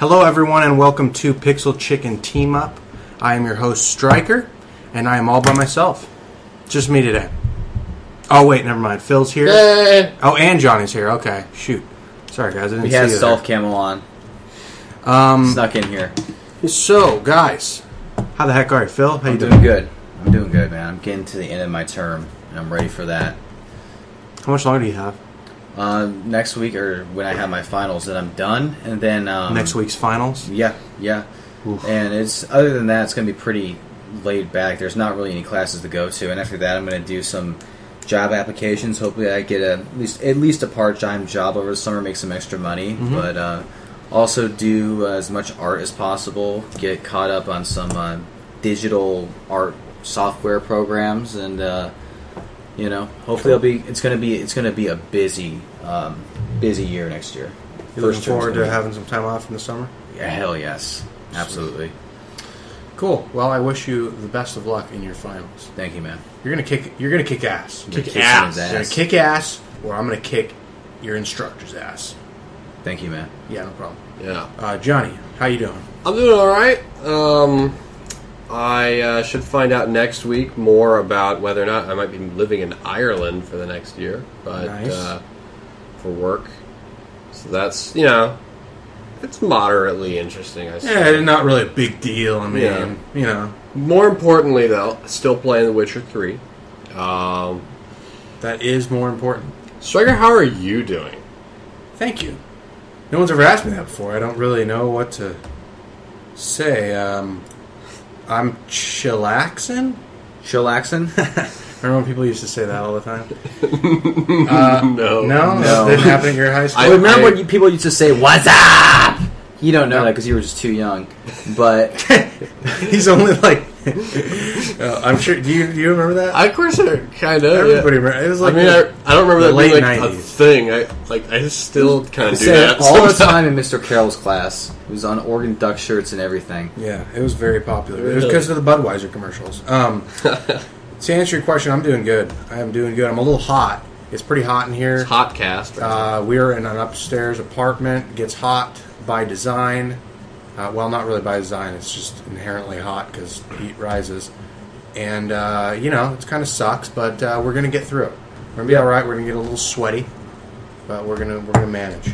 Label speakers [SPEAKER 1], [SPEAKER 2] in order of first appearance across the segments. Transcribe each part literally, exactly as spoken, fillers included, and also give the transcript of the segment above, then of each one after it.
[SPEAKER 1] Hello, everyone, and welcome to Pixel Chicken Team Up. I am your host, Striker, and I am all by myself. Just me today. Oh, wait, never mind. Phil's here.
[SPEAKER 2] Hey.
[SPEAKER 1] Oh, and Johnny's here. Okay, shoot. Sorry, guys, I didn't
[SPEAKER 2] we
[SPEAKER 1] see
[SPEAKER 2] have
[SPEAKER 1] you
[SPEAKER 2] self camo on.
[SPEAKER 1] Um,
[SPEAKER 2] Snuck in here.
[SPEAKER 1] So, guys, how the heck are you, Phil? How
[SPEAKER 2] I'm
[SPEAKER 1] you
[SPEAKER 2] doing
[SPEAKER 1] doing?
[SPEAKER 2] good. I'm doing good, man. I'm getting to the end of my term, and I'm ready for that.
[SPEAKER 1] How much longer do you have?
[SPEAKER 2] Uh, next week, or when I have my finals, then I'm done, and then um,
[SPEAKER 1] Next week's finals?
[SPEAKER 2] Yeah, yeah.
[SPEAKER 1] Oof.
[SPEAKER 2] And it's other than that, it's going to be pretty laid back. There's not really any classes to go to, and after that, I'm going to do some job applications. Hopefully, I get a, at least at least a part-time job over the summer, make some extra money,
[SPEAKER 1] Mm-hmm.
[SPEAKER 2] but uh, also do uh, as much art as possible. Get caught up on some uh, digital art software programs, and uh, you know, hopefully, it'll be it's going to be it's going to be a busy um, busy year next year.
[SPEAKER 1] You looking
[SPEAKER 2] term's
[SPEAKER 1] forward to
[SPEAKER 2] gonna be-
[SPEAKER 1] having some time off in the summer?
[SPEAKER 2] Yeah, hell yes, absolutely.
[SPEAKER 1] Cool. Well, I wish you the best of luck in your finals.
[SPEAKER 2] Thank you, man.
[SPEAKER 1] You're gonna kick. You're gonna kick ass.
[SPEAKER 2] I'm gonna
[SPEAKER 1] Kick
[SPEAKER 2] kick
[SPEAKER 1] ass.
[SPEAKER 2] someone's
[SPEAKER 1] You're gonna
[SPEAKER 2] ass.
[SPEAKER 1] kick ass, or I'm gonna kick your instructor's ass.
[SPEAKER 2] Thank you, man.
[SPEAKER 1] Yeah, no problem.
[SPEAKER 3] Yeah.
[SPEAKER 1] Uh, Johnny, how you doing?
[SPEAKER 3] I'm doing all right. Um, I uh, should find out next week more about whether or not I might be living in Ireland for the next year, but
[SPEAKER 1] Nice.
[SPEAKER 3] uh, for work. So that's, you know, it's moderately interesting, I
[SPEAKER 1] Yeah,
[SPEAKER 3] suppose.
[SPEAKER 1] not really a big deal. I mean,
[SPEAKER 3] Yeah.
[SPEAKER 1] you know,
[SPEAKER 3] More importantly, though, still playing The Witcher three. Um,
[SPEAKER 1] that is more important.
[SPEAKER 3] Striker, how are you doing?
[SPEAKER 1] Thank you. No one's ever asked me that before. I don't really know what to say. Um, I'm chillaxing.
[SPEAKER 2] Chillaxin?
[SPEAKER 1] Remember when people used to say that all the time? uh,
[SPEAKER 3] No.
[SPEAKER 1] no,
[SPEAKER 2] No.
[SPEAKER 1] that didn't happen at your high school.
[SPEAKER 3] I-
[SPEAKER 2] I remember when you, people used to say, "What's up?" You don't know that because you were just too young. But
[SPEAKER 1] He's only like. uh, I'm sure. Do you do you remember that?
[SPEAKER 3] I, of course, kind of.
[SPEAKER 1] Everybody. Remember, it was like
[SPEAKER 3] I mean,
[SPEAKER 1] the-
[SPEAKER 3] I, I don't remember
[SPEAKER 1] the
[SPEAKER 3] that being
[SPEAKER 1] late
[SPEAKER 3] like a
[SPEAKER 1] nineties.
[SPEAKER 3] thing. I like I still kind
[SPEAKER 2] I
[SPEAKER 3] of do
[SPEAKER 2] said
[SPEAKER 3] that
[SPEAKER 2] it all the
[SPEAKER 3] sometimes.
[SPEAKER 2] time in Mister Carroll's class. It was on Oregon Duck shirts and everything.
[SPEAKER 1] Yeah, it was very popular. It was
[SPEAKER 3] Really?
[SPEAKER 1] because of the Budweiser commercials. Um, to answer your question, I'm doing good. I am doing good. I'm a little hot. It's pretty hot in here.
[SPEAKER 3] It's hot cast. Right?
[SPEAKER 1] Uh, we're in an upstairs apartment. It gets hot by design. Uh, well, not really by design. It's just inherently hot because heat rises. And, uh, you know, it kind of sucks, but uh, we're going to get through it. We're going to be all right. We're going to get a little sweaty, but we're going to we're gonna manage.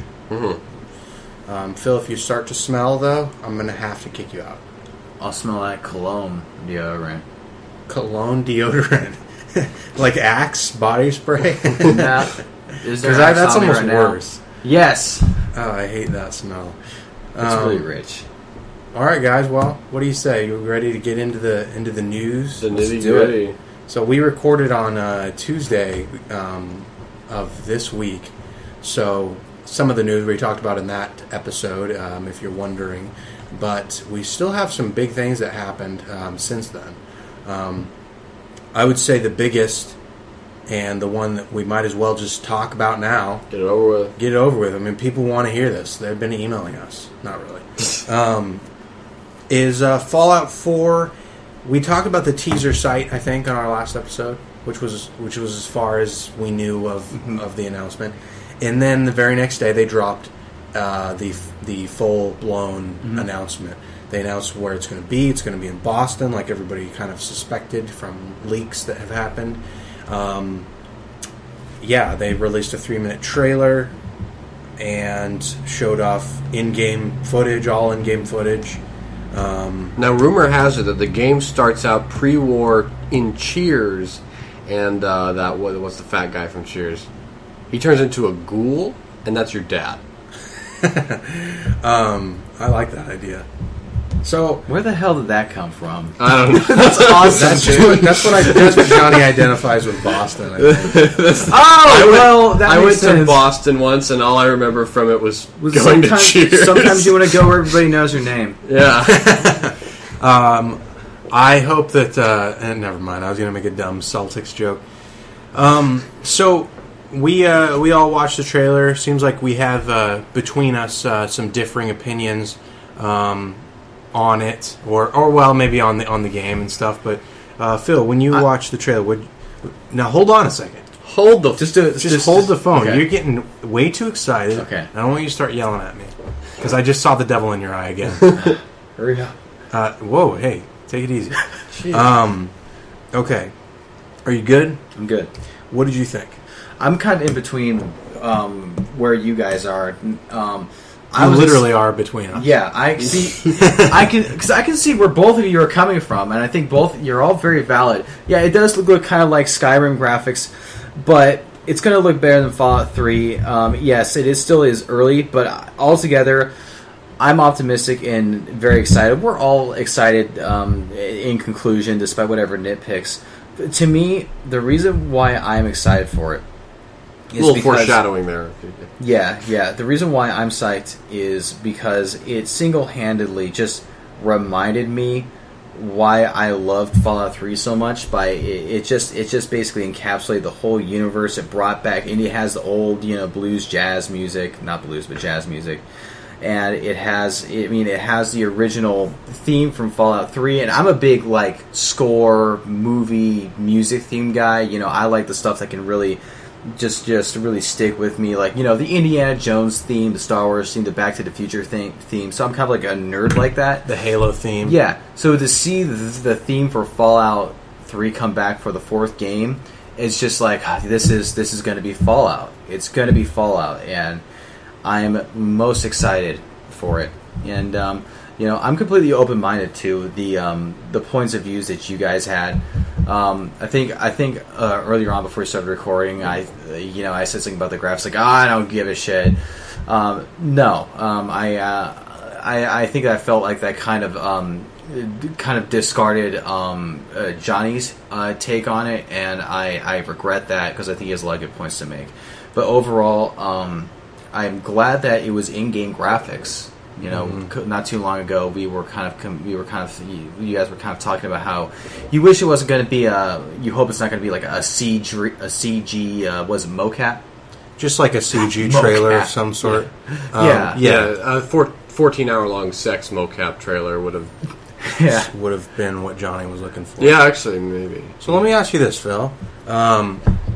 [SPEAKER 3] Mm-hmm.
[SPEAKER 1] Um, Phil, if you start to smell, though, I'm going to have to kick you out.
[SPEAKER 2] I'll smell like cologne deodorant.
[SPEAKER 1] Cologne deodorant. Like Axe body spray?
[SPEAKER 2] Nah, is there
[SPEAKER 1] Because
[SPEAKER 2] Axe
[SPEAKER 1] that's
[SPEAKER 2] on me
[SPEAKER 1] almost
[SPEAKER 2] right now?
[SPEAKER 1] worse.
[SPEAKER 2] Yes,
[SPEAKER 1] Oh, I hate that smell.
[SPEAKER 2] it's
[SPEAKER 1] Um,
[SPEAKER 2] really rich.
[SPEAKER 1] All right, guys. Well, what do you say? You ready to get into the into the news?
[SPEAKER 3] The
[SPEAKER 2] let's
[SPEAKER 3] nitty
[SPEAKER 2] do it.
[SPEAKER 3] gritty.
[SPEAKER 1] So we recorded on uh, Tuesday um, of this week. So some of the news we talked about in that episode, um, if you're wondering. But we still have some big things that happened um, since then. Um, I would say the biggest, and the one that we might as well just talk about now,
[SPEAKER 3] Get it over with.
[SPEAKER 1] get it over with. I mean, people want to hear this. They've been emailing us. Not really. Um, is uh, Fallout four. We talked about the teaser site, I think, on our last episode, which was which was as far as we knew of
[SPEAKER 2] Mm-hmm.
[SPEAKER 1] of the announcement. And then the very next day, they dropped uh, the the full blown
[SPEAKER 2] Mm-hmm.
[SPEAKER 1] announcement. They announced where it's going to be. It's going to be in Boston, like everybody kind of suspected from leaks that have happened. Um, yeah, they released a three minute trailer and showed off in-game footage, all in-game footage. Um,
[SPEAKER 3] Now, rumor has it that the game starts out pre-war in Cheers, and uh, that what what's the fat guy from Cheers? He turns into a ghoul, and that's your dad.
[SPEAKER 1] um, I like that idea. So
[SPEAKER 2] Where the hell did that come from?
[SPEAKER 3] I don't know.
[SPEAKER 2] That's awesome.
[SPEAKER 1] that's just what, that's what I that's what Johnny identifies with Boston. I think.
[SPEAKER 2] Oh,
[SPEAKER 3] I went,
[SPEAKER 2] well, that
[SPEAKER 3] I
[SPEAKER 2] makes
[SPEAKER 3] went
[SPEAKER 2] sense.
[SPEAKER 3] to Boston once, and all I remember from it was
[SPEAKER 2] Well,
[SPEAKER 3] going to
[SPEAKER 2] sometimes,
[SPEAKER 3] Cheers.
[SPEAKER 2] sometimes you want to go where everybody knows your name.
[SPEAKER 3] Yeah.
[SPEAKER 1] Um, I hope that. Uh, and never mind. I was going to make a dumb Celtics joke. Um, so we uh, we all watched the trailer. Seems like we have uh, between us uh, some differing opinions um, on it, or or well, maybe on the on the game and stuff. But uh, Phil, when you
[SPEAKER 3] I-
[SPEAKER 1] watched the trailer, would now hold on a second.
[SPEAKER 3] Hold the
[SPEAKER 2] Just do it.
[SPEAKER 1] Just, hold the phone.
[SPEAKER 2] okay.
[SPEAKER 1] You're getting way too excited.
[SPEAKER 2] Okay.
[SPEAKER 1] I don't want you to start yelling at me. because I just saw the devil in your eye again.
[SPEAKER 2] Hurry up.
[SPEAKER 1] Uh, whoa, hey, take it easy. um, okay, are you good?
[SPEAKER 2] I'm good.
[SPEAKER 1] What did you think?
[SPEAKER 2] I'm kind of in between um, where you guys are. Um,
[SPEAKER 1] I
[SPEAKER 2] was
[SPEAKER 1] literally are between us.
[SPEAKER 2] Yeah, I see. I can because I can see where both of you are coming from, and I think both you're all very valid. Yeah, it does look, look kind of like Skyrim graphics, but it's going to look better than Fallout three. Um, yes, it is still is early, but altogether, I'm optimistic and very excited. We're all excited. Um, in conclusion, despite whatever nitpicks, to me, the reason why I'm excited for it.
[SPEAKER 3] A little foreshadowing there.
[SPEAKER 2] Yeah, yeah. The reason why I'm psyched is because it single-handedly just reminded me why I loved Fallout three so much. By it, it just it just basically encapsulated the whole universe. It brought back, and it has the old, you know, blues, jazz music, not blues, but jazz music. And it has, I mean, it has the original theme from Fallout three. And I'm a big like score, movie, music theme guy. You know, I like the stuff that can really. Just, just really stick with me, like you know the Indiana Jones theme, the Star Wars theme, the Back to the Future theme. theme. So I'm kind of like a nerd like that.
[SPEAKER 1] The Halo theme,
[SPEAKER 2] yeah. So to see the, the theme for Fallout three come back for the fourth game, it's just like this is this is going to be Fallout. It's going to be Fallout, and I'm most excited for it. And um, you know, I'm completely open-minded to the um, the points of views that you guys had. Um, I think I think uh, earlier on before we started recording, I you know I said something about the graphics, like oh, I don't give a shit. Um, no, um, I, uh, I I think I felt like that kind of um, kind of discarded um, uh, Johnny's uh, take on it, and I, I regret that because I think he has a lot of good points to make. But overall, um, I'm glad that it was in-game graphics. You know, mm-hmm. Not too long ago, we were kind of we were kind of you guys were kind of talking about how you wish it wasn't going to be a. You hope it's not going to be like a C G a C G uh, was it mocap,
[SPEAKER 1] just like a C G trailer of some sort.
[SPEAKER 2] Yeah,
[SPEAKER 1] um,
[SPEAKER 2] yeah.
[SPEAKER 1] yeah.
[SPEAKER 3] yeah a four, fourteen hour long sex mocap trailer would have.
[SPEAKER 2] Yeah,
[SPEAKER 1] would have been what Johnny was looking for.
[SPEAKER 3] Yeah, actually, maybe.
[SPEAKER 1] So let me ask you this, Phil. Um,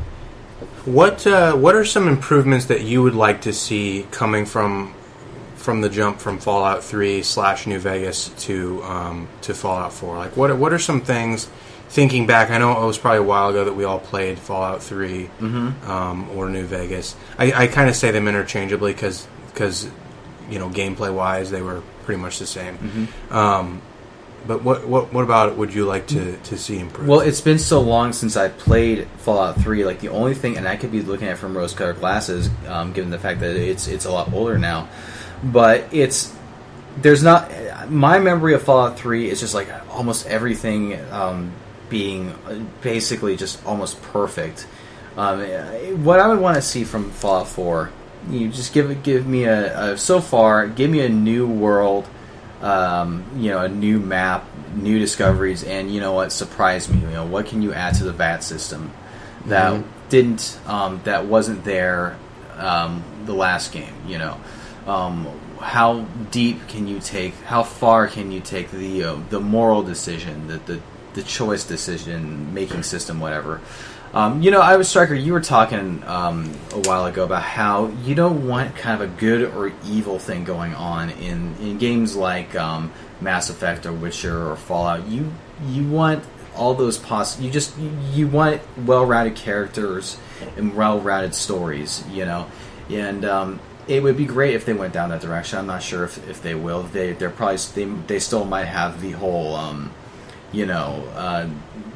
[SPEAKER 1] what uh, what are some improvements that you would like to see coming from? From the jump from Fallout three slash New Vegas to um, to Fallout four, like what what are some things? Thinking back, I know it was probably a while ago that we all played Fallout three
[SPEAKER 2] mm-hmm.
[SPEAKER 1] um, or New Vegas. I, I kind of say them interchangeably because because you know gameplay wise they were pretty much the same.
[SPEAKER 2] Mm-hmm.
[SPEAKER 1] Um, but what what what about it would you like to, to see improved?
[SPEAKER 2] Well, it's been so long since I played Fallout three. Like the only thing, and I could be looking at it from rose-colored glasses, um, given the fact that it's it's a lot older now. But it's there's not my memory of Fallout three is just like almost everything um, being basically just almost perfect. Um, what I would want to see from Fallout four, you just give give me a, a so far give me a new world, um, you know, a new map, new discoveries, and you know what surprised me. You know, what can you add to the V A T system that mm-hmm. didn't um, that wasn't there um, the last game? You know. Um, how deep can you take? How far can you take the uh, the moral decision, the the, the choice decision making system, whatever? Um, you know, I was Striker. You were talking um, a while ago about how you don't want kind of a good or evil thing going on in, in games like um, Mass Effect or Witcher or Fallout. You you want all those poss. You just you want well-rounded characters and well-rounded stories. You know, and um, it would be great if they went down that direction. I'm not sure if, if they will. They they're probably they they still might have the whole um, you know uh,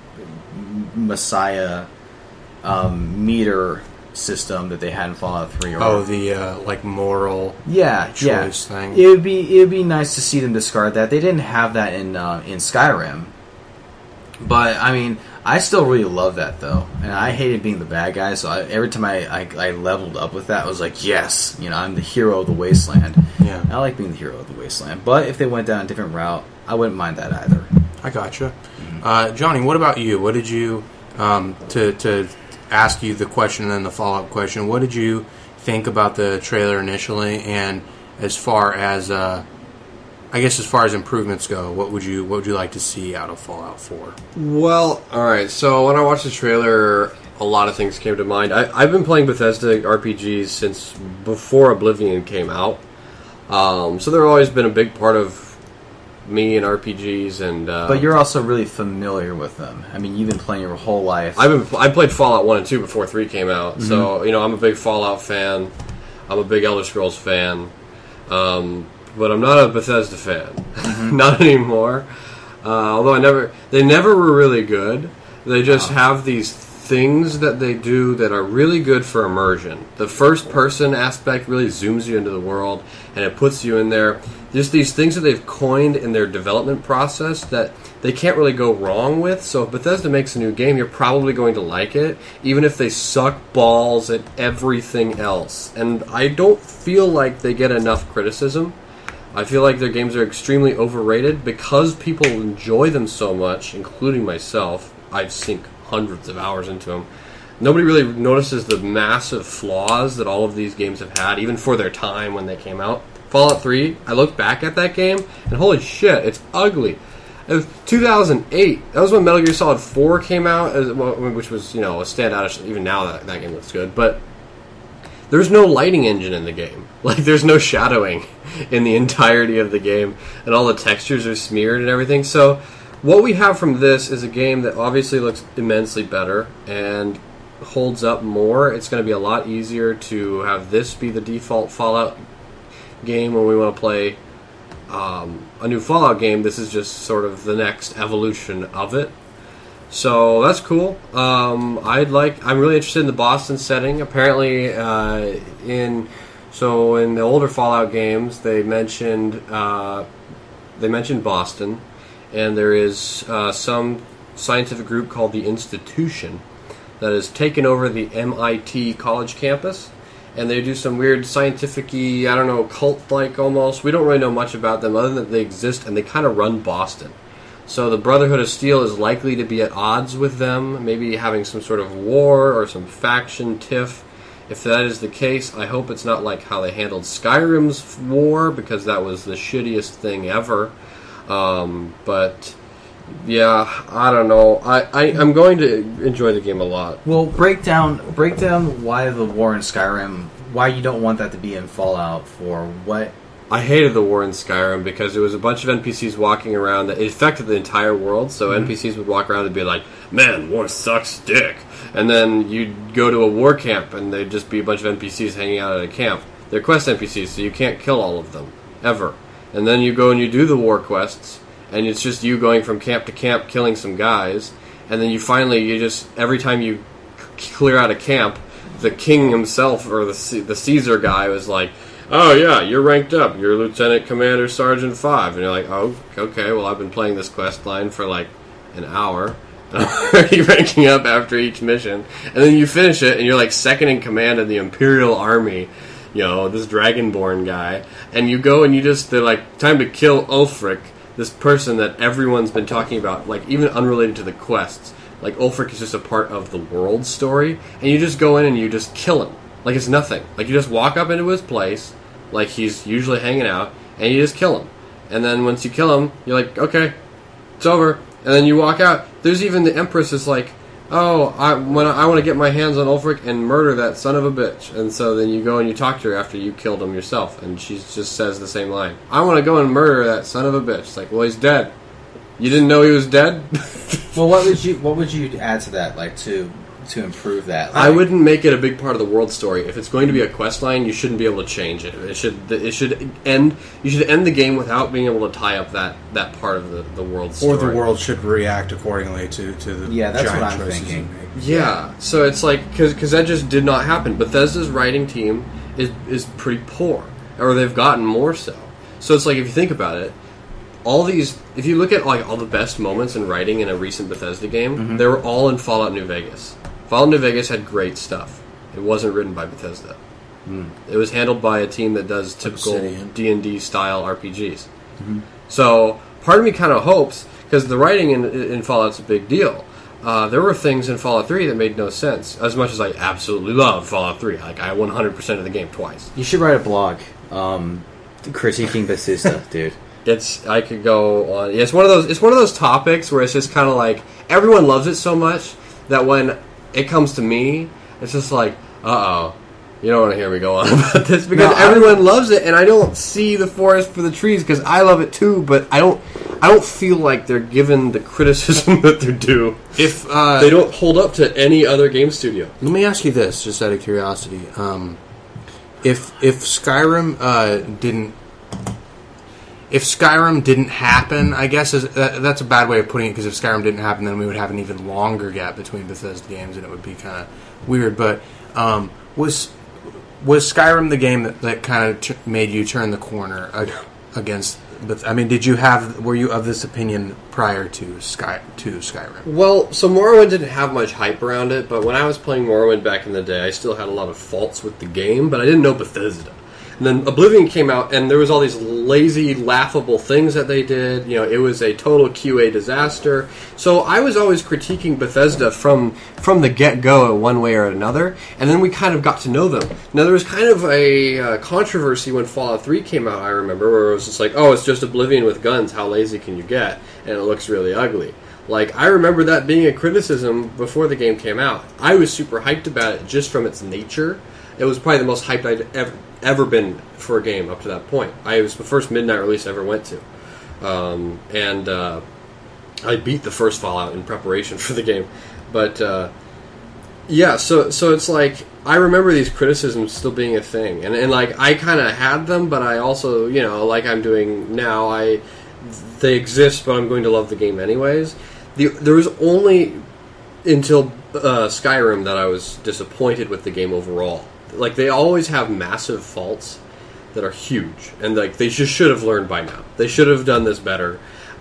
[SPEAKER 2] Messiah um, meter system that they had in Fallout three. Or,
[SPEAKER 1] oh, the uh, like moral
[SPEAKER 2] yeah
[SPEAKER 1] choice
[SPEAKER 2] yeah
[SPEAKER 1] thing.
[SPEAKER 2] It would be it would be nice to see them discard that. They didn't have that in uh, in Skyrim, but I mean. I still really love that though, and I hated being the bad guy. So I, every time I, I, I leveled up with that, I was like, "Yes, you know, I'm the hero of the wasteland."
[SPEAKER 1] Yeah,
[SPEAKER 2] I like being the hero of the wasteland. But if they went down a different route, I wouldn't mind that either.
[SPEAKER 1] I gotcha, mm-hmm. uh, Johnny. What about you? What did you um, to to ask you the question and then the follow up question? What did you think about the trailer initially, and as far as uh, I guess as far as improvements go, what would you what would you like to see out of Fallout four?
[SPEAKER 3] Well, all right. So when I watched the trailer, a lot of things came to mind. I, I've been playing Bethesda R P Gs since before Oblivion came out. Um, so they've always been a big part of me and R P Gs. And uh,
[SPEAKER 2] But you're also really familiar with them. I mean, you've been playing your whole life.
[SPEAKER 3] I've been I played Fallout one and two before three came out. Mm-hmm. So, you know, I'm a big Fallout fan. I'm a big Elder Scrolls fan. Um, but I'm not a Bethesda fan. Mm-hmm. Not anymore. Uh, although I never... They never were really good. They just wow. have these things that they do that are really good for immersion. The first-person aspect really zooms you into the world, and it puts you in there. Just these things that they've coined in their development process that they can't really go wrong with. So if Bethesda makes a new game, you're probably going to like it, even if they suck balls at everything else. And I don't feel like they get enough criticism. I feel like their games are extremely overrated because people enjoy them so much, including myself. I've sink hundreds of hours into them. Nobody really notices the massive flaws that all of these games have had, even for their time when they came out. Fallout three, I look back at that game, and holy shit, it's ugly. It was two thousand eight. That was when Metal Gear Solid four came out, as well, which was, you know, a standout. Even now, that, that game looks good. But there's no lighting engine in the game. Like, there's no shadowing in the entirety of the game, and all the textures are smeared and everything. So what we have from this is a game that obviously looks immensely better and holds up more. It's going to be a lot easier to have this be the default Fallout game when we want to play um, a new Fallout game. This is just sort of the next evolution of it. So that's cool. Um, I'd like. I'm really interested in the Boston setting. Apparently, uh, in so in the older Fallout games, they mentioned uh, they mentioned Boston, and there is uh, some scientific group called the Institution that has taken over the M I T college campus. And they do some weird scientific-y, I don't know, cult-like almost. We don't really know much about them other than that they exist and they kind of run Boston. So the Brotherhood of Steel is likely to be at odds with them, maybe having some sort of war or some faction tiff. If that is the case, I hope it's not like how they handled Skyrim's war, because that was the shittiest thing ever. Um, but... Yeah, I don't know. I, I, I'm going to enjoy the game a lot.
[SPEAKER 2] Well, break down break down why the war in Skyrim, why you don't want that to be in Fallout for what...
[SPEAKER 3] I hated the war in Skyrim because it was a bunch of N P Cs walking around that it affected the entire world, so mm-hmm. N P Cs would walk around and be like, man, war sucks dick. And then you'd go to a war camp and they'd just be a bunch of N P Cs hanging out at a camp. They're quest N P Cs, so you can't kill all of them, ever. And then you go and you do the war quests, and it's just you going from camp to camp killing some guys, and then you finally, you just, every time you c- clear out a camp, the king himself, or the C- the Caesar guy was like, oh yeah, you're ranked up, you're Lieutenant Commander Sergeant five, and you're like, oh, okay, well I've been playing this quest line for like an hour, and I'm already ranking up after each mission, and then you finish it, and you're like second in command of the Imperial Army, you know, this Dragonborn guy, and you go and you just, they're like, time to kill Ulfric, this person that everyone's been talking about, like, even unrelated to the quests. Like, Ulfric is just a part of the world story, and you just go in and you just kill him. Like, it's nothing. Like, you just walk up into his place, like he's usually hanging out, and you just kill him. And then once you kill him, you're like, okay, it's over. And then you walk out. There's even the Empress is like, oh, I, when I, I want to get my hands on Ulfric and murder that son of a bitch. And so then you go and you talk to her after you killed him yourself, and she just says the same line. I want to go and murder that son of a bitch. It's like, well, he's dead. You didn't know he was dead?
[SPEAKER 2] Well, what would you what would you add to that, like, to to improve that? Like,
[SPEAKER 3] I wouldn't make it a big part of the world story. If it's going to be a quest line, you shouldn't be able to change it. It should it should end. You should end the game without being able to tie up that, that part of the, the world story.
[SPEAKER 1] Or the world should react accordingly to, to the
[SPEAKER 2] yeah, that's
[SPEAKER 1] giant
[SPEAKER 2] what I'm
[SPEAKER 1] choices
[SPEAKER 2] thinking.
[SPEAKER 1] you make.
[SPEAKER 3] Yeah, so it's like, because that just did not happen. Bethesda's writing team is is pretty poor, or they've gotten more so. So it's like, if you think about it, all these, if you look at like all the best moments in writing in a recent Bethesda game, mm-hmm. they were all in Fallout New Vegas. Fallout New Vegas had great stuff. It wasn't written by Bethesda. Mm. It was handled by a team that does typical
[SPEAKER 1] Obsidian.
[SPEAKER 3] D and D style R P Gs. Mm-hmm. So part of me kind of hopes, because the writing in, in Fallout's a big deal. Uh, there were things in Fallout three that made no sense. As much as I absolutely love Fallout three, like I one hundred percent of the game twice.
[SPEAKER 2] You should write a blog, um, critiquing Bethesda, dude.
[SPEAKER 3] It's I could go on. It's one of those. It's one of those topics where it's just kind of like everyone loves it so much that when it comes to me, it's just like, uh oh, You don't want to hear me go on about this because
[SPEAKER 1] No, I-
[SPEAKER 3] everyone loves it, and I don't see the forest for the trees because I love it too. But I don't, I don't feel like they're given the criticism that they're due.
[SPEAKER 1] If uh,
[SPEAKER 3] They don't hold up to any other game studio.
[SPEAKER 1] let me ask you this, just out of curiosity: um, if if Skyrim uh, didn't, if Skyrim didn't happen, I guess is, that, that's a bad way of putting it. Because if Skyrim didn't happen, then we would have an even longer gap between Bethesda games, and it would be kind of weird. But um, was was Skyrim the game that, that kind of t- made you turn the corner ag- against? Beth- I mean, did you have were you of this opinion prior to Sky to Skyrim?
[SPEAKER 3] Well, so Morrowind didn't have much hype around it, but when I was playing Morrowind back in the day, I still had a lot of faults with the game, but I didn't know Bethesda. And then Oblivion came out, and there was all these lazy, laughable things that they did. You know, it was a total Q A disaster. So I was always critiquing Bethesda from from the get-go one way or another, and then we kind of got to know them. Now, there was kind of a uh, controversy when Fallout three came out, I remember, where it was just like, oh, it's just Oblivion with guns, how lazy can you get? And it looks really ugly. Like, I remember that being a criticism before the game came out. I was super hyped about it just from its nature. It was probably the most hyped I'd ever ever been for a game up to that point. I it was the first midnight release I ever went to, um, and uh, I beat the first Fallout in preparation for the game. But uh, yeah, so so it's like I remember these criticisms still being a thing, and and like I kind of had them, but I also, you know, like I'm doing now, I they exist, but I'm going to love the game anyways. The, there was only until uh, Skyrim that I was disappointed with the game overall. Like, they always have massive faults that are huge, and like they just should have learned by now. They should have done this better.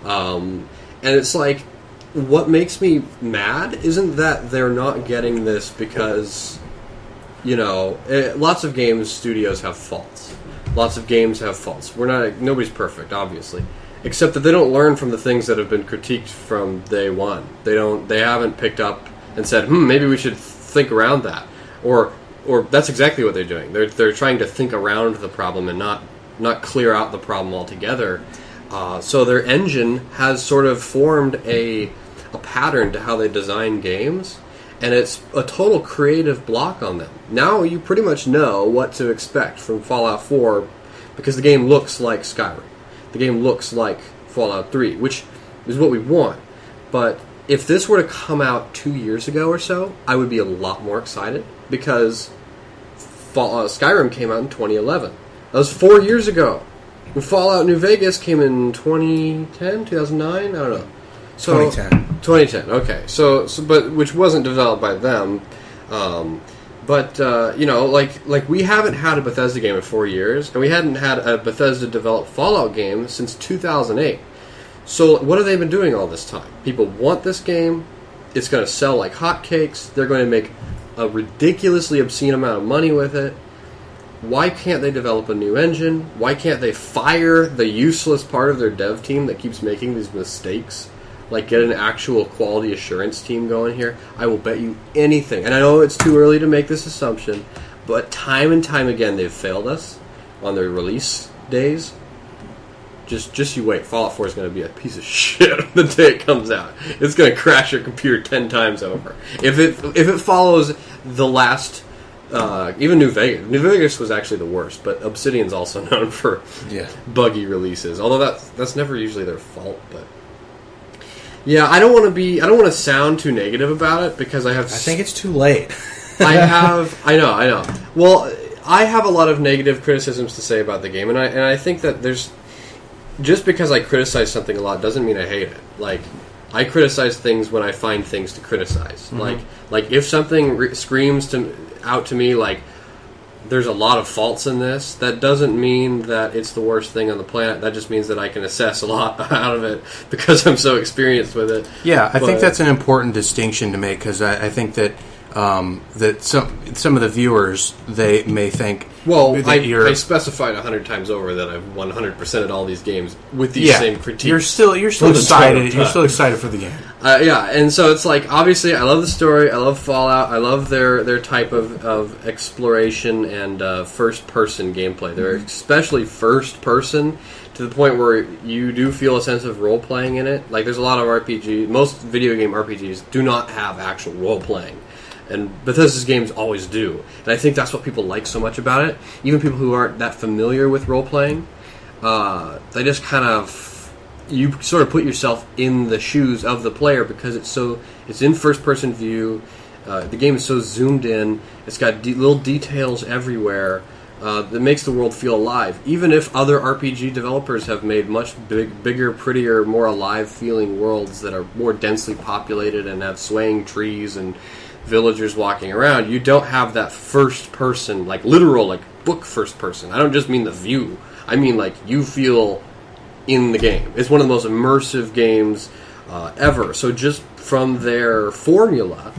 [SPEAKER 3] Um, and it's like, what makes me mad isn't that they're not getting this because, you know, it, lots of games studios have faults. Lots of games have faults. We're not nobody's perfect, obviously, except that they don't learn from the things that have been critiqued from day one. They don't. They haven't picked up and said, "Hmm, maybe we should think around that," or. Or that's exactly what they're doing. They're they're trying to think around the problem and not not clear out the problem altogether. Uh, so their engine has sort of formed a a pattern to how they design games, and it's a total creative block on them. Now you pretty much know what to expect from Fallout four because the game looks like Skyrim. The game looks like Fallout three, which is what we want. But if this were to come out two years ago or so, I would be a lot more excited because Fall, uh, Skyrim came out in twenty eleven. That was four years ago. And Fallout New Vegas came in twenty ten, two thousand nine? I don't know. So,
[SPEAKER 1] twenty ten.
[SPEAKER 3] twenty ten, okay. So, so, but which wasn't developed by them. Um, but uh, you know, like like we haven't had a Bethesda game in four years, and we hadn't had a Bethesda developed Fallout game since two thousand eight. So what have they been doing all this time? People want this game. It's going to sell like hotcakes. They're going to make a ridiculously obscene amount of money with it. Why can't they develop a new engine? Why can't they fire the useless part of their dev team that keeps making these mistakes? Like, get an actual quality assurance team going here? I will bet you anything. And I know it's too early to make this assumption, but time and time again they've failed us on their release days. Just just you wait. Fallout four is going to be a piece of shit the day it comes out. It's going to crash your computer ten times over. If it if it follows the last, uh, even New Vegas. New Vegas was actually the worst, but Obsidian's also known for
[SPEAKER 1] Yeah.
[SPEAKER 3] buggy releases. Although that's that's never usually their fault. But yeah, I don't want to be. I don't want to sound too negative about it because I have.
[SPEAKER 1] I think it's too late.
[SPEAKER 3] I have. I know. I know. Well, I have a lot of negative criticisms to say about the game, and I and I think that there's. Just because I criticize something a lot doesn't mean I hate it. Like, I criticize things when I find things to criticize. Mm-hmm. Like, like if something re- screams to out to me like there's a lot of faults in this, that doesn't mean that it's the worst thing on the planet. That just means that I can assess a lot out of it because I'm so experienced with it.
[SPEAKER 1] Yeah, I
[SPEAKER 3] but,
[SPEAKER 1] think that's an important distinction to make because I, I think that um, that some some of the viewers they may think.
[SPEAKER 3] Well,
[SPEAKER 1] that
[SPEAKER 3] I,
[SPEAKER 1] you're,
[SPEAKER 3] I specified a hundred times over that I've one hundred percented all these games with these
[SPEAKER 1] yeah,
[SPEAKER 3] same critiques.
[SPEAKER 1] You're still you're still
[SPEAKER 3] From the time
[SPEAKER 1] excited.
[SPEAKER 3] of
[SPEAKER 1] You're
[SPEAKER 3] time.
[SPEAKER 1] still excited for the game.
[SPEAKER 3] Uh, yeah, and so it's like, obviously, I love the story, I love Fallout, I love their, their type of, of exploration and uh, first-person gameplay. They're
[SPEAKER 1] Mm-hmm.
[SPEAKER 3] especially first-person to the point where you do feel a sense of role-playing in it. Like, there's a lot of R P Gs, most video game R P Gs do not have actual role-playing. And Bethesda's games always do. And I think that's what people like so much about it. Even people who aren't that familiar with role-playing, uh, they just kind of... You sort of put yourself in the shoes of the player because it's so... It's in first-person view. Uh, the game is so zoomed in. It's got de- little details everywhere uh, that makes the world feel alive. Even if other R P G developers have made much big, bigger, prettier, more alive-feeling worlds that are more densely populated and have swaying trees and villagers walking around, you don't have that first-person, like literal, like book first-person. I don't just mean the view. I mean like you feel in the game. It's one of the most immersive games uh, ever. So just from their formula...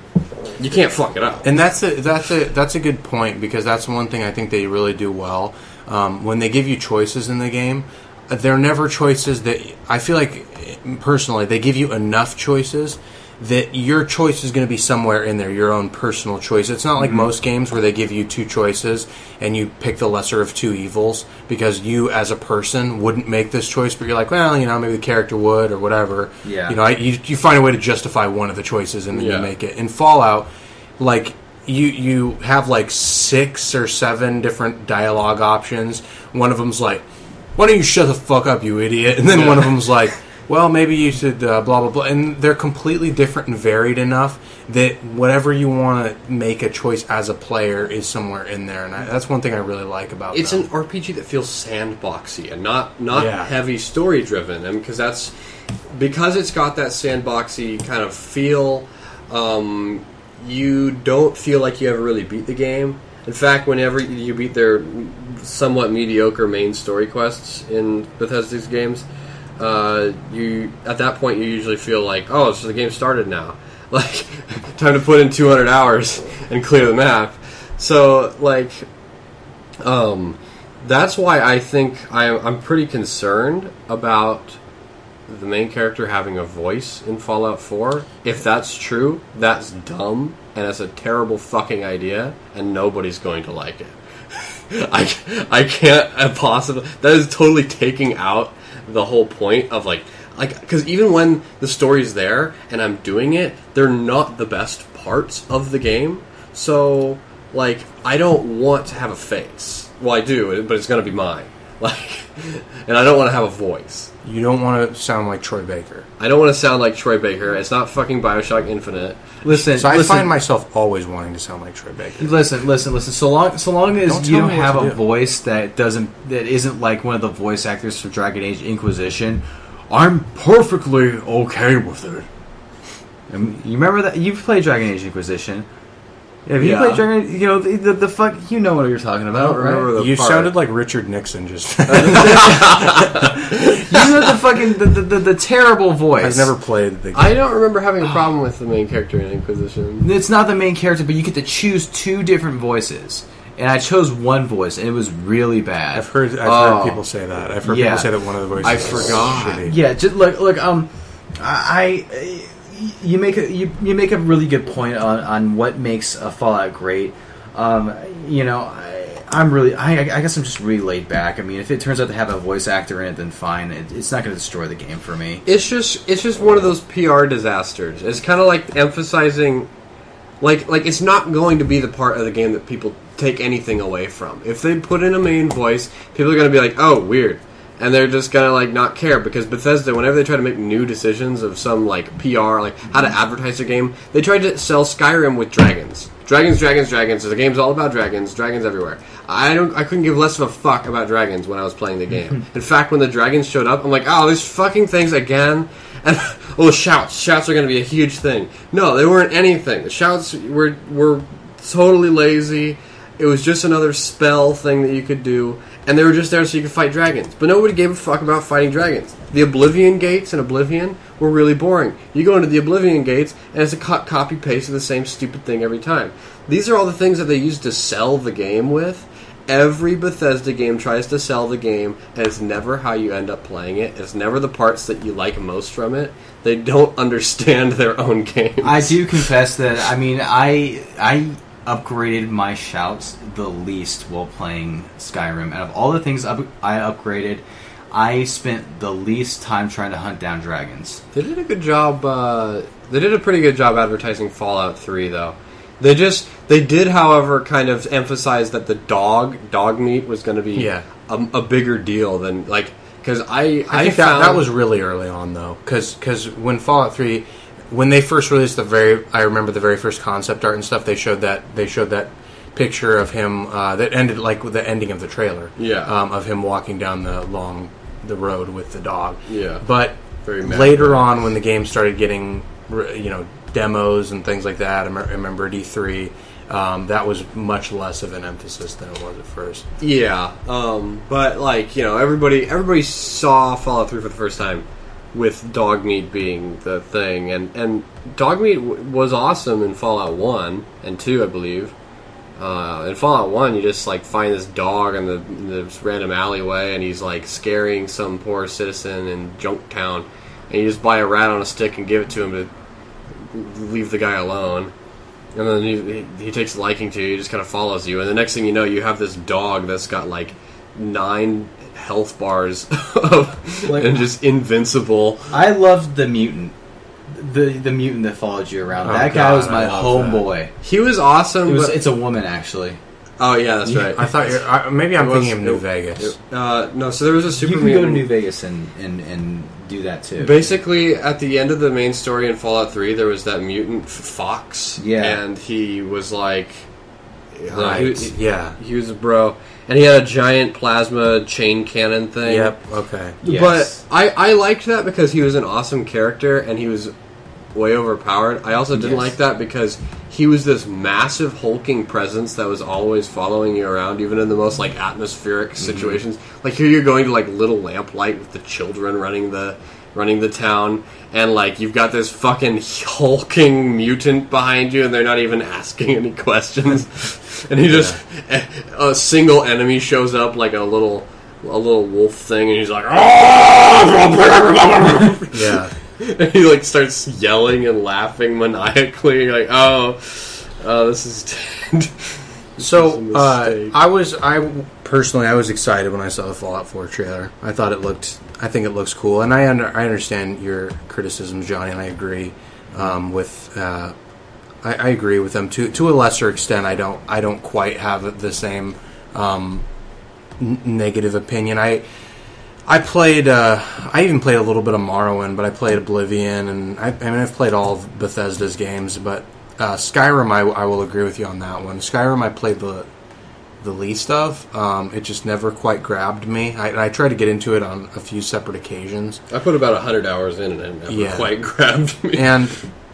[SPEAKER 3] You can't fuck it up.
[SPEAKER 1] And that's a that's a that's a good point because that's one thing I think they really do well. Um, when they give you choices in the game, they're never choices that I feel like personally they give you enough choices that your choice is going to be somewhere in there, your own personal choice. It's not like mm-hmm. most games where they give you two choices and you pick the lesser of two evils because you as a person wouldn't make this choice, but you're like, well, you know, maybe the character would or whatever.
[SPEAKER 2] Yeah.
[SPEAKER 1] You know, I, you, you find a way to justify one of the choices and then
[SPEAKER 3] yeah.
[SPEAKER 1] you make it. In Fallout, like, you you have like six or seven different dialogue options. One of them's like, why don't you shut the fuck up, you idiot? And then yeah. one of them's like, well, maybe you should uh, blah, blah, blah. And they're completely different and varied enough that whatever you want to make a choice as a player is somewhere in there. And I, that's one thing I really like about
[SPEAKER 3] it. It's
[SPEAKER 1] them.
[SPEAKER 3] an R P G that feels sandboxy and not, not
[SPEAKER 1] yeah.
[SPEAKER 3] heavy story-driven. And because that's... Because it's got that sandboxy kind of feel, um, you don't feel like you ever really beat the game. In fact, whenever you beat their somewhat mediocre main story quests in Bethesda's games... Uh, you at that point you usually feel like, oh, so the game started now. Like, time to put in two hundred hours and clear the map. So, like, um, that's why I think I, I'm pretty concerned about the main character having a voice in Fallout four. If that's true, that's dumb, and it's a terrible fucking idea, and nobody's going to like it. I, I can't possibly... That is totally taking out the whole point of like like because even when the story's there and I'm doing it, they're not the best parts of the game. So like I don't want to have a face. Well, I do, but it's gonna be mine. Like, and I don't want to have a voice.
[SPEAKER 1] You don't want to sound like Troy Baker.
[SPEAKER 3] I don't want to sound like Troy Baker. It's not fucking Bioshock Infinite.
[SPEAKER 2] Listen,
[SPEAKER 1] so I
[SPEAKER 2] listen,
[SPEAKER 1] find myself always wanting to sound like Troy Baker.
[SPEAKER 2] Listen, listen, listen. So long, so long as
[SPEAKER 1] don't
[SPEAKER 2] you don't
[SPEAKER 1] me what
[SPEAKER 2] have
[SPEAKER 1] to
[SPEAKER 2] a
[SPEAKER 1] do.
[SPEAKER 2] voice that doesn't, that isn't like one of the voice actors for Dragon Age Inquisition, I'm perfectly okay with it. And you remember that you've played Dragon Age Inquisition? Have you
[SPEAKER 3] Yeah.
[SPEAKER 2] played Dragon Age? You know the, the the fuck. You know what you're talking about, right?
[SPEAKER 3] remember the
[SPEAKER 1] You
[SPEAKER 3] part.
[SPEAKER 1] sounded like Richard Nixon just.
[SPEAKER 2] You know the fucking the, the, the, the terrible voice.
[SPEAKER 1] I've never played the game.
[SPEAKER 3] I don't remember having a problem with the main character in Inquisition.
[SPEAKER 2] It's not the main character, but you get to choose two different voices. And I chose one voice, and it was really bad.
[SPEAKER 1] I've heard I've
[SPEAKER 3] Oh.
[SPEAKER 1] heard people say that. I've heard
[SPEAKER 2] Yeah.
[SPEAKER 1] people say that one of the voices
[SPEAKER 3] I
[SPEAKER 1] is
[SPEAKER 3] forgot.
[SPEAKER 1] shitty.
[SPEAKER 2] Yeah, just look, look. Um, I, I you make a you, you make a really good point on, on what makes a Fallout great. Um, you know, I, I'm really I, I guess I'm just really laid back. I mean, if it turns out to have a voice actor in it, then fine. It, it's not going to destroy the game for me.
[SPEAKER 3] It's just it's just one of those P R disasters. It's kind of like emphasizing, like like it's not going to be the part of the game that people take anything away from. If they put in a main voice, people are going to be like, oh, weird. And they're just going to like not care because Bethesda, whenever they try to make new decisions of some like P R, like how to advertise a game, they tried to sell Skyrim with dragons. Dragons, dragons, dragons. So the game's all about dragons. Dragons everywhere. I don't. I couldn't give less of a fuck about dragons when I was playing the game. In fact, when the dragons showed up, I'm like, oh, these fucking things again. And oh, shouts. Shouts are going to be a huge thing. No, they weren't anything. The shouts were were totally lazy. It was just another spell thing that you could do. And they were just there so you could fight dragons. But nobody gave a fuck about fighting dragons. The Oblivion gates in Oblivion were really boring. You go into the Oblivion gates, and it's a co- copy-paste of the same stupid thing every time. These are all the things that they use to sell the game with. Every Bethesda game tries to sell the game, and it's never how you end up playing it. It's never the parts that you like most from it. They don't understand their own games.
[SPEAKER 2] I do confess that. I mean, I I upgraded my shouts the least while playing Skyrim. Out of all the things up, I upgraded, I spent the least time trying to hunt down dragons.
[SPEAKER 3] They did a good job. Uh, they did a pretty good job advertising Fallout three, though. They just they did, however, kind of emphasize that the dog dog meat was going to be
[SPEAKER 1] Yeah.
[SPEAKER 3] a, a bigger deal than like because I
[SPEAKER 1] I
[SPEAKER 3] I,
[SPEAKER 1] think
[SPEAKER 3] found
[SPEAKER 1] that, that was really early on, though, because when Fallout three, when they first released the very, I remember the very first concept art and stuff. They showed that they showed that picture of him uh, that ended like with the ending of the trailer.
[SPEAKER 3] Yeah.
[SPEAKER 1] um, of him walking down the long the road with the dog.
[SPEAKER 3] Yeah.
[SPEAKER 1] but
[SPEAKER 3] Very mad
[SPEAKER 1] later
[SPEAKER 3] about it.
[SPEAKER 1] on, when the game started getting you know demos and things like that, I me- I remember D three. Um, that was much less of an emphasis than it was at first.
[SPEAKER 3] Yeah, um, but like you know, everybody everybody saw Fallout three for the first time with dog meat being the thing, and and dog meat w- was awesome in Fallout one and two, I believe. Uh, in Fallout one, you just like find this dog in the in this random alleyway, and he's like scaring some poor citizen in Junktown, and you just buy a rat on a stick and give it to him to leave the guy alone. And then he, he takes a liking to you, he just kind of follows you, and the next thing you know, you have this dog that's got like nine health bars of,
[SPEAKER 2] Like-
[SPEAKER 3] and just invincible.
[SPEAKER 2] I loved the mutant, the the mutant that followed you around.
[SPEAKER 1] Oh,
[SPEAKER 2] that guy
[SPEAKER 1] God,
[SPEAKER 2] was my
[SPEAKER 1] I love
[SPEAKER 2] homeboy.
[SPEAKER 3] He was awesome.
[SPEAKER 2] It was,
[SPEAKER 3] but,
[SPEAKER 2] it's a woman actually.
[SPEAKER 3] oh yeah, that's right.
[SPEAKER 1] I thought you're, I, maybe I'm
[SPEAKER 3] It was-
[SPEAKER 1] thinking of New
[SPEAKER 3] it-
[SPEAKER 1] Vegas.
[SPEAKER 3] Uh, no, so there was a super
[SPEAKER 2] You can go to
[SPEAKER 3] mutant-
[SPEAKER 2] New Vegas and, and, and do that too.
[SPEAKER 3] Basically, at the end of the main story in Fallout three, there was that mutant fox.
[SPEAKER 2] Yeah.
[SPEAKER 3] And he was like... uh,
[SPEAKER 1] Right,
[SPEAKER 3] he,
[SPEAKER 1] yeah.
[SPEAKER 3] he was a bro. And he had a giant plasma chain cannon thing.
[SPEAKER 1] Yep. Okay.
[SPEAKER 2] Yes.
[SPEAKER 3] But I, I liked that because he was an awesome character and he was way overpowered. I also didn't
[SPEAKER 2] Yes.
[SPEAKER 3] like that because he was this massive hulking presence that was always following you around, even in the most like atmospheric situations. Like here, you're going to like Little Lamplight with the children running the running the town, and like you've got this fucking hulking mutant behind you, and they're not even asking any questions. And he just a, a single enemy shows up like a little a little wolf thing, and he's like,
[SPEAKER 1] Yeah.
[SPEAKER 3] and he like starts yelling and laughing maniacally, like, oh, oh, this is
[SPEAKER 1] So
[SPEAKER 3] This is a
[SPEAKER 1] uh,
[SPEAKER 3] mistake.
[SPEAKER 1] I was, I personally, I was excited when I saw the Fallout four trailer. I thought it looked, I think it looks cool, and I under, I understand your criticisms, Johnny, and I agree um, with, uh, I, I agree with them to to a lesser extent. I don't, I don't quite have the same um, n- negative opinion. I. I played. Uh, I even played a little bit of Morrowind, but I played Oblivion, and I, I mean, I've played all of Bethesda's games. But uh, Skyrim, I, I will agree with you on that one. Skyrim, I played the the least of. Um, it just never quite grabbed me. I, and I tried to get into it on a few separate occasions,
[SPEAKER 3] I put about a hundred hours in, and it never
[SPEAKER 1] Yeah.
[SPEAKER 3] quite grabbed me.
[SPEAKER 1] and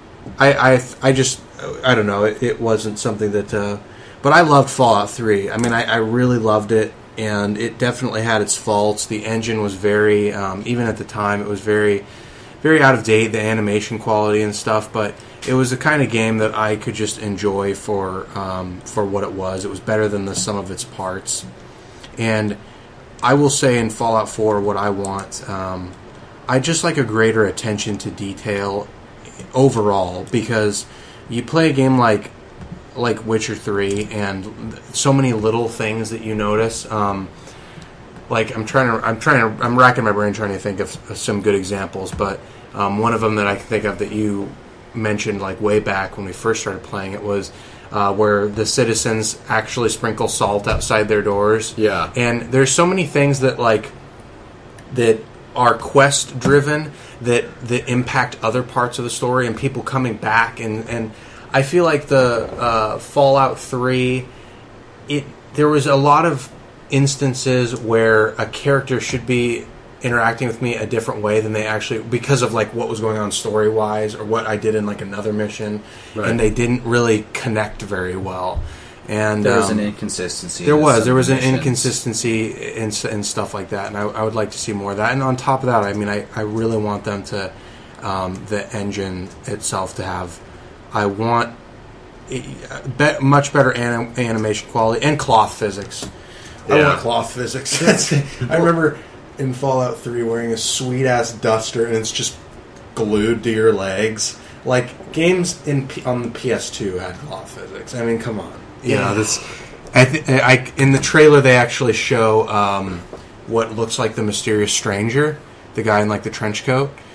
[SPEAKER 1] I, I, I just, I don't know. It, it wasn't something that. Uh, but I loved Fallout three. I mean, I, I really loved it. And it definitely had its faults. The engine was very, um, even at the time, it was very, very out of date, the animation quality and stuff. But it was the kind of game that I could just enjoy for um, for what it was. It was better than the sum of its parts. And I will say in Fallout four, what I want, um, I just like a greater attention to detail overall, because you play a game like like Witcher three, and so many little things that you notice. Um, like I'm trying to, I'm trying to, I'm racking my brain trying to think of, of some good examples. But um, one of them that I can think of that you mentioned, like way back when we first started playing it, was uh, where the citizens actually sprinkle salt outside their doors.
[SPEAKER 3] Yeah.
[SPEAKER 1] And there's so many things that like that are quest driven that that impact other parts of the story and people coming back, and and I feel like the uh, Fallout three, it there was a lot of instances where a character should be interacting with me a different way than they actually, because of like what was going on story wise or what I did in like another mission,
[SPEAKER 3] Right.
[SPEAKER 1] and they didn't really connect very well. And
[SPEAKER 2] There was
[SPEAKER 1] um,
[SPEAKER 2] an inconsistency.
[SPEAKER 1] there
[SPEAKER 2] in
[SPEAKER 1] was
[SPEAKER 2] some
[SPEAKER 1] there was an
[SPEAKER 2] missions.
[SPEAKER 1] inconsistency and, and stuff like that, and I, I would like to see more of that. And on top of that, I mean, I, I really want them to um, the engine itself to have. I want be, much better anim, animation quality and cloth physics. I
[SPEAKER 3] Yeah.
[SPEAKER 1] want cloth physics. That's, I remember in Fallout three wearing a sweet ass duster and it's just glued to your legs. Like games in P- on the P S two had cloth physics. I mean, come on. You know, this. I, th- I in the trailer they actually show um, what looks like the mysterious stranger, the guy in like the trench coat.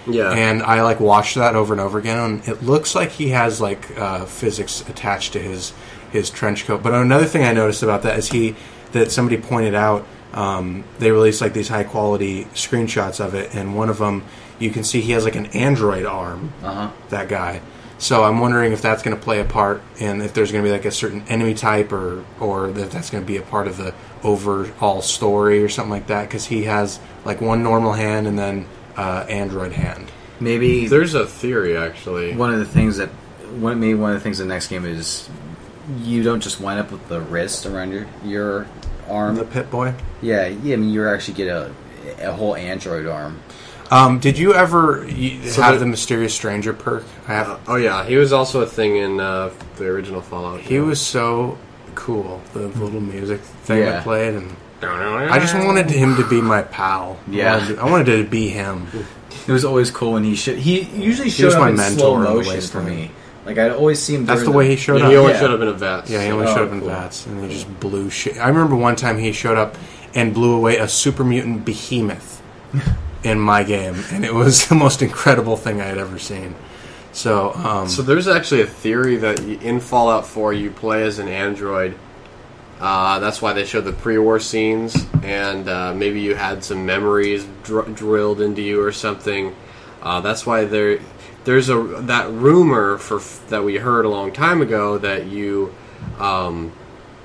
[SPEAKER 3] Yeah.
[SPEAKER 1] And I like watched that over and over again, and it looks like he has like uh, physics attached to his his trench coat. But another thing I noticed about that is he that somebody pointed out. Um, they released like these high quality screenshots of it, and one of them you can see he has like an android arm.
[SPEAKER 2] Uh-huh.
[SPEAKER 1] That guy. So I'm wondering if that's going to play a part, and if there's going to be like a certain enemy type, or or if that's going to be a part of the overall story or something like that. Because he has like one normal hand and then uh, android hand.
[SPEAKER 2] Maybe
[SPEAKER 3] There's a theory, actually.
[SPEAKER 2] one of the things that one maybe one of the things in the next game is you don't just wind up with the wrist around your your arm.
[SPEAKER 1] The Pit Boy.
[SPEAKER 2] Yeah, yeah. I mean, you actually get a a whole android arm.
[SPEAKER 1] Um, did you ever you,
[SPEAKER 3] So
[SPEAKER 1] have
[SPEAKER 3] the-
[SPEAKER 1] the Mysterious Stranger perk? I have.
[SPEAKER 3] Uh, oh yeah, he was also a thing in uh, the original Fallout.
[SPEAKER 1] He was so cool. The little music thing
[SPEAKER 2] Yeah.
[SPEAKER 1] that played, and I just wanted him to be my pal.
[SPEAKER 2] Yeah.
[SPEAKER 1] I wanted to, I wanted to be him.
[SPEAKER 2] It was always cool when he should. He usually showed
[SPEAKER 1] was
[SPEAKER 2] up
[SPEAKER 1] my
[SPEAKER 2] in
[SPEAKER 1] mentor
[SPEAKER 2] slow
[SPEAKER 1] in the
[SPEAKER 2] motion for
[SPEAKER 1] wasteland.
[SPEAKER 2] me. Like I'd always see him.
[SPEAKER 1] That's
[SPEAKER 2] during
[SPEAKER 1] the way he showed
[SPEAKER 3] Yeah,
[SPEAKER 1] up.
[SPEAKER 3] he only
[SPEAKER 2] Yeah.
[SPEAKER 3] showed up in a vat.
[SPEAKER 1] Yeah, he only
[SPEAKER 2] Oh,
[SPEAKER 1] showed up in
[SPEAKER 2] cool.
[SPEAKER 1] vats, and he just blew shit. I remember one time he showed up and blew away a super mutant behemoth in my game, and it was the most incredible thing I had ever seen. So, um,
[SPEAKER 3] So there's actually a theory that y- in Fallout four you play as an android. Uh, that's why they showed the pre-war scenes, and uh, maybe you had some memories dr- drilled into you or something. Uh, that's why there, there's a that rumor for f- that we heard a long time ago that you, um,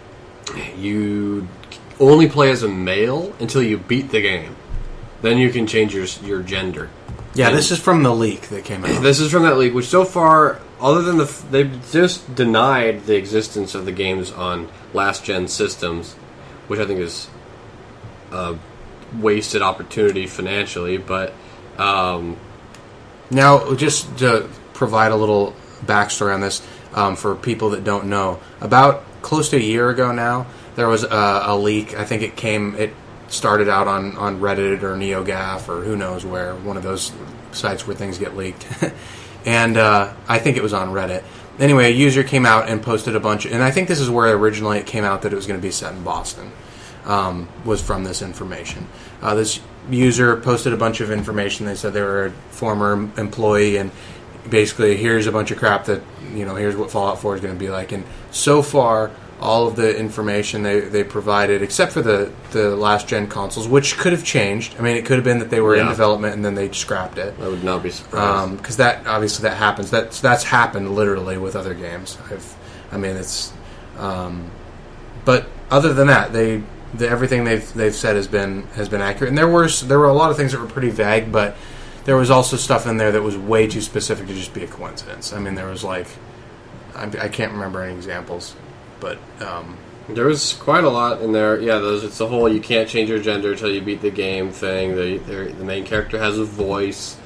[SPEAKER 3] you only play as a male until you beat the game. Then you can change your your gender.
[SPEAKER 1] yeah, this is from the leak that came out.
[SPEAKER 3] This is from that league, which so far, other than the, f- they've just denied the existence of the games on last gen systems, which I think is a wasted opportunity financially. But um,
[SPEAKER 1] Now, just to provide a little backstory on this um, for people that don't know, about close to a year ago now, there was a, a leak. I think it came, it started out on, on Reddit or NeoGAF or who knows where, one of those sites where things get leaked. and uh, I think it was on Reddit. Anyway, a user came out and posted a bunch, and I think this is where originally it came out that it was going to be set in Boston, um, was from this information. Uh, this user posted a bunch of information. They said they were a former employee, and basically here's a bunch of crap that, you know, here's what Fallout four is going to be like. And so far, all of the information they, they provided, except for the, the last gen consoles, which could have changed. I mean, it could have been that they were in
[SPEAKER 3] Yeah.
[SPEAKER 1] development and then they scrapped it.
[SPEAKER 3] I would not be surprised.
[SPEAKER 1] Because that obviously that happens. That's that's happened literally with other games. I've, I mean, it's. Um, but other than that, they the, everything they've they've said has been has been accurate. And there were there were a lot of things that were pretty vague, but there was also stuff in there that was way too specific to just be a coincidence. I mean, there was like, I, I can't remember any examples, but. Um,
[SPEAKER 3] There was quite a lot in there. Yeah, those. It's the whole you can't change your gender until you beat the game thing. The the, the main character has a voice,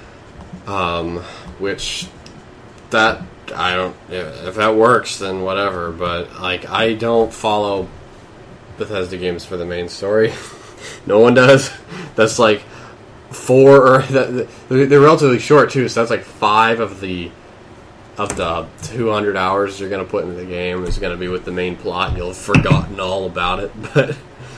[SPEAKER 3] um, which that I don't. If that works, then whatever. But like, I don't follow Bethesda games for the main story. No one does. That's like four or that, they're relatively short too. So that's like five of the. Of the two hundred hours you're going to put into the game is going to be with the main plot. You'll have forgotten all about it. But,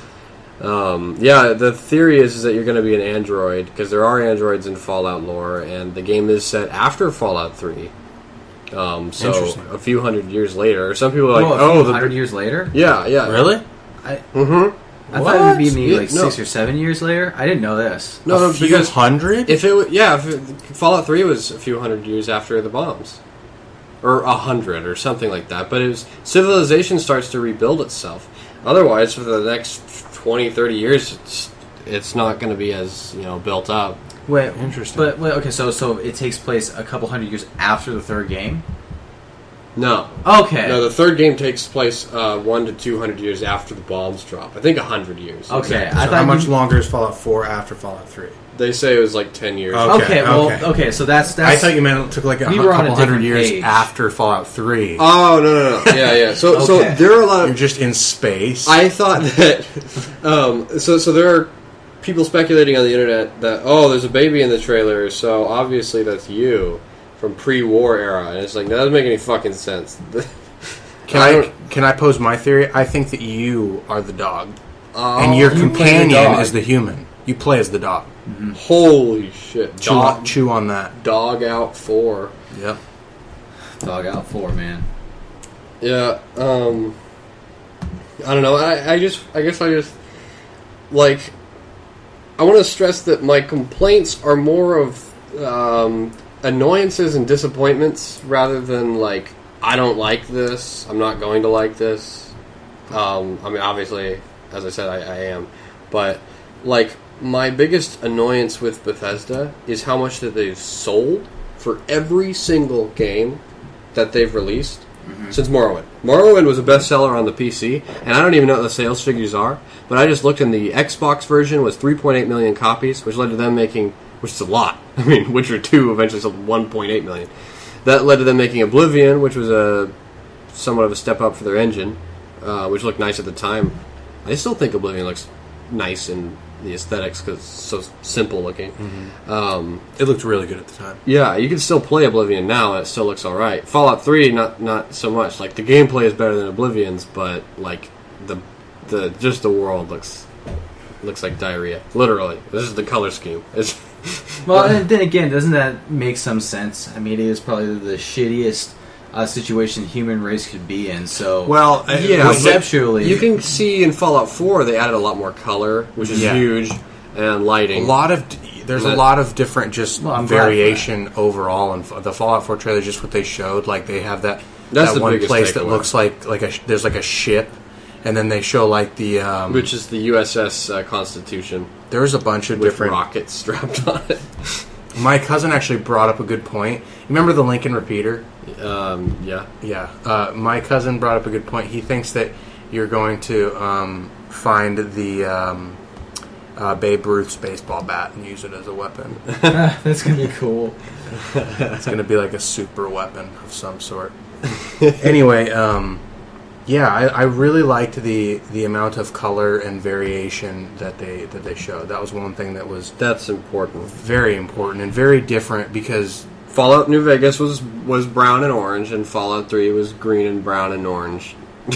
[SPEAKER 3] um, yeah, the theory is, is that you're going to be an android, because there are androids in Fallout lore, and the game is set after Fallout three. Um, so,
[SPEAKER 1] Interesting.
[SPEAKER 3] a few hundred years later. Some people are like,
[SPEAKER 2] Well, a
[SPEAKER 3] oh,
[SPEAKER 2] few
[SPEAKER 3] the...
[SPEAKER 2] hundred years later.
[SPEAKER 3] Yeah, yeah.
[SPEAKER 1] really?
[SPEAKER 2] I
[SPEAKER 3] Mm-hmm.
[SPEAKER 2] I thought it would be
[SPEAKER 1] What?
[SPEAKER 2] maybe
[SPEAKER 3] Yeah,
[SPEAKER 2] like
[SPEAKER 3] no.
[SPEAKER 2] six or seven years later. I didn't know this.
[SPEAKER 3] No, no,
[SPEAKER 1] a few
[SPEAKER 3] because
[SPEAKER 1] hundred?
[SPEAKER 3] if it, wa- yeah, if it, Fallout three was a few hundred years after the bombs. Or a hundred, or something like that. But it was, civilization starts to rebuild itself. Otherwise, for the next twenty, thirty years, it's, it's not going to be as, you know, built up.
[SPEAKER 2] Wait,
[SPEAKER 1] Interesting.
[SPEAKER 2] But wait, okay, so so it takes place a couple hundred years after the third game.
[SPEAKER 3] No.
[SPEAKER 2] Okay.
[SPEAKER 3] No, the third game takes place uh, one to two hundred years after the bombs drop. I think a hundred years.
[SPEAKER 2] Okay,
[SPEAKER 3] exactly.
[SPEAKER 2] I
[SPEAKER 1] So
[SPEAKER 2] thought
[SPEAKER 1] how much
[SPEAKER 2] you-
[SPEAKER 1] longer is Fallout four after Fallout three?
[SPEAKER 3] They say it was like ten years.
[SPEAKER 1] Oh.
[SPEAKER 2] Okay,
[SPEAKER 1] Okay,
[SPEAKER 2] well,
[SPEAKER 1] okay.
[SPEAKER 2] okay, so that's
[SPEAKER 1] I
[SPEAKER 2] that's.
[SPEAKER 1] thought you meant it took like a
[SPEAKER 2] We
[SPEAKER 1] hu-
[SPEAKER 2] were on a
[SPEAKER 1] couple hundred
[SPEAKER 2] different
[SPEAKER 1] years
[SPEAKER 2] page.
[SPEAKER 1] after Fallout three.
[SPEAKER 3] Oh, no, no, no. Yeah, yeah. So, so
[SPEAKER 2] Okay.
[SPEAKER 3] there are a lot
[SPEAKER 1] You're
[SPEAKER 3] of...
[SPEAKER 1] just in space.
[SPEAKER 3] I thought that... Um, so, so there are people speculating on the internet that, oh, there's a baby in the trailer, so obviously that's you from pre-war era. And it's like, that doesn't make any fucking sense.
[SPEAKER 1] Can
[SPEAKER 3] I
[SPEAKER 1] I,
[SPEAKER 3] don't-
[SPEAKER 1] can I pose my theory? I think that you are the dog,
[SPEAKER 3] Oh,
[SPEAKER 1] and your
[SPEAKER 2] you play the
[SPEAKER 1] companion
[SPEAKER 2] dog.
[SPEAKER 1] is the human. You play as the dog.
[SPEAKER 3] Mm-hmm. Holy shit!
[SPEAKER 1] Chew,
[SPEAKER 3] Dog,
[SPEAKER 1] on, chew on that.
[SPEAKER 3] Dog Out Four.
[SPEAKER 1] Yep.
[SPEAKER 2] Dog Out Four, man.
[SPEAKER 3] Yeah. Um. I don't know. I, I just. I guess I just like. I want to stress that my complaints are more of um, annoyances and disappointments rather than like I don't like this. I'm not going to like this. Um, I mean, obviously, as I said, I, I am, but like. My biggest annoyance with Bethesda is how much that they've sold for every single game that they've released mm-hmm. since Morrowind. Morrowind was a bestseller on the P C, and I don't even know what the sales figures are, but I just looked and the Xbox version was three point eight million copies, which led to them making, which is a lot. I mean, Witcher two eventually sold one point eight million. That led to them making Oblivion, which was a somewhat of a step up for their engine, uh, which looked nice at the time. I still think Oblivion looks nice in the aesthetics because it's so simple looking.
[SPEAKER 1] Mm-hmm.
[SPEAKER 3] Um,
[SPEAKER 1] it looked really good at the time.
[SPEAKER 3] Yeah, you can still play Oblivion now and it still looks alright. Fallout three, not not so much. Like, the gameplay is better than Oblivion's, but, like, the the just the world looks looks like diarrhea. Literally. This is the color scheme. It's
[SPEAKER 2] well, and then again, doesn't that make some sense? I mean, it is probably the shittiest uh, situation the human race could be in, so...
[SPEAKER 1] Well, uh,
[SPEAKER 3] yeah,
[SPEAKER 2] conceptually...
[SPEAKER 3] You can see in Fallout four they added a lot more color, which is
[SPEAKER 1] yeah.
[SPEAKER 3] huge, and lighting.
[SPEAKER 1] A lot of... There's
[SPEAKER 3] that,
[SPEAKER 1] a lot of different just
[SPEAKER 2] well,
[SPEAKER 1] variation overall in the Fallout four trailer, just what they showed. Like, they have that,
[SPEAKER 3] That's
[SPEAKER 1] that
[SPEAKER 3] the
[SPEAKER 1] one
[SPEAKER 3] biggest
[SPEAKER 1] place that
[SPEAKER 3] takeaway.
[SPEAKER 1] looks like... like a There's like a ship, and then they show like the... Um,
[SPEAKER 3] which is the U S S uh, Constitution.
[SPEAKER 1] There's a bunch of
[SPEAKER 3] with
[SPEAKER 1] different...
[SPEAKER 3] rockets strapped on it.
[SPEAKER 1] My cousin actually brought up a good point. You remember the Lincoln Repeater?
[SPEAKER 3] Um, yeah.
[SPEAKER 1] Yeah. Uh, my cousin brought up a good point. He thinks that you're going to um, find the um, uh, Babe Ruth's baseball bat and use it as a weapon.
[SPEAKER 2] That's going to be cool.
[SPEAKER 1] It's going to be like a super weapon of some sort. Anyway, um, yeah, I, I really liked the the amount of color and variation that they that they showed. That was one thing that was
[SPEAKER 3] That's important.
[SPEAKER 1] very important and very different because
[SPEAKER 3] Fallout New Vegas was was brown and orange, and Fallout three was green and brown and orange.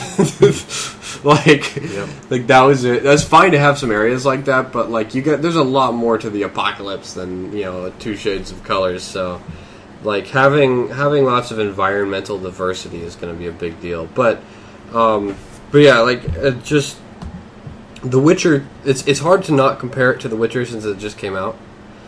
[SPEAKER 3] like,
[SPEAKER 1] Yep.
[SPEAKER 3] like that was it. That's fine to have some areas like that, but like you get, there's a lot more to the apocalypse than you know two shades of colors. So, like having having lots of environmental diversity is going to be a big deal. But, um, but yeah, like it just The Witcher. It's it's hard to not compare it to The Witcher since it just came out.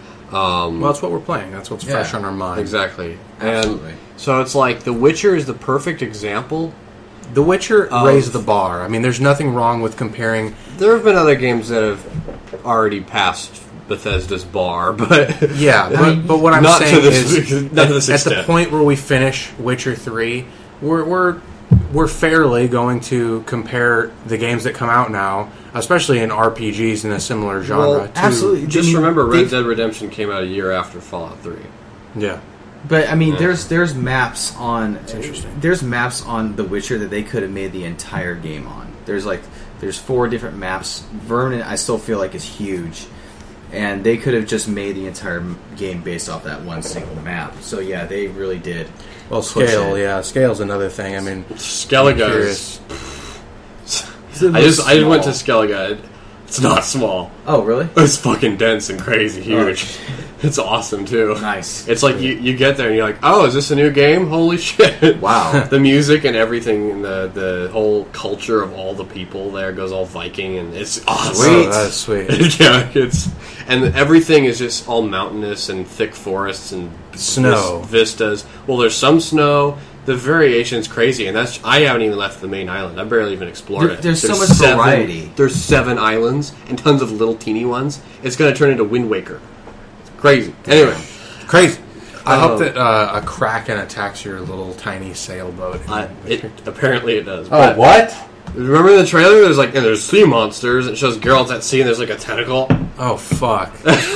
[SPEAKER 3] Um,
[SPEAKER 1] well, that's what we're playing. That's what's
[SPEAKER 2] Yeah,
[SPEAKER 1] fresh on our mind.
[SPEAKER 3] exactly.
[SPEAKER 2] Absolutely.
[SPEAKER 3] And so it's like The Witcher is the perfect example.
[SPEAKER 1] The Witcher
[SPEAKER 3] Of-
[SPEAKER 1] raised the bar. I mean, there's nothing wrong with comparing.
[SPEAKER 3] There have been other games that have already passed Bethesda's bar, but
[SPEAKER 1] Yeah, but,
[SPEAKER 2] mean,
[SPEAKER 1] but what I'm
[SPEAKER 3] not to
[SPEAKER 1] saying
[SPEAKER 3] this-
[SPEAKER 1] is,
[SPEAKER 3] not
[SPEAKER 1] at,
[SPEAKER 3] to this
[SPEAKER 1] at the
[SPEAKER 3] extent.
[SPEAKER 1] point where we finish Witcher three, we're we're we're fairly going to compare the games that come out now, especially in R P Gs in a similar genre.
[SPEAKER 3] Well,
[SPEAKER 1] to,
[SPEAKER 2] absolutely.
[SPEAKER 3] just
[SPEAKER 2] I mean,
[SPEAKER 3] remember Red
[SPEAKER 2] they've-
[SPEAKER 3] Dead Redemption came out a year after Fallout three.
[SPEAKER 1] Yeah,
[SPEAKER 2] But I mean,
[SPEAKER 3] Yeah.
[SPEAKER 2] there's there's maps on.
[SPEAKER 1] interesting.
[SPEAKER 2] There's maps on The Witcher that they could have made the entire game on. There's like there's four different maps. Vernon, I still feel like is huge, and they could have just made the entire game based off that one single map. So yeah, they really did.
[SPEAKER 1] well,
[SPEAKER 2] push
[SPEAKER 1] scale.
[SPEAKER 2] it.
[SPEAKER 1] Yeah, scale's another thing. I mean,
[SPEAKER 3] Skellige
[SPEAKER 1] curious.
[SPEAKER 3] is... I just I just went to Skellige. It's not small.
[SPEAKER 2] Oh really?
[SPEAKER 3] It's fucking dense and crazy huge. It's awesome too.
[SPEAKER 2] Nice.
[SPEAKER 3] It's like you, you get there and you're like, oh, is this a new game? Holy shit!
[SPEAKER 2] Wow.
[SPEAKER 3] The music and everything, and the the whole culture of all the people there goes all Viking, and it's awesome.
[SPEAKER 2] Sweet.
[SPEAKER 1] Oh, that's sweet.
[SPEAKER 3] Yeah, it's and everything is just all mountainous and thick forests and
[SPEAKER 1] Snow.
[SPEAKER 3] vis- vistas. Well, there's some snow. The variation's crazy, and that's I haven't even left the main island. I barely even explored
[SPEAKER 2] There-
[SPEAKER 3] it.
[SPEAKER 2] there's so much variety.
[SPEAKER 3] There's seven islands and tons of little teeny ones. It's going to turn into Wind Waker. It's crazy. Anyway,
[SPEAKER 1] Crazy. I
[SPEAKER 3] Um,
[SPEAKER 1] hope that uh, a kraken attacks your little tiny sailboat.
[SPEAKER 3] I, it apparently it does.
[SPEAKER 1] oh,
[SPEAKER 3] But
[SPEAKER 1] what?
[SPEAKER 3] remember in the trailer? There's like and there's sea monsters. It shows Geralt at sea, and there's like a tentacle.
[SPEAKER 1] Oh, fuck.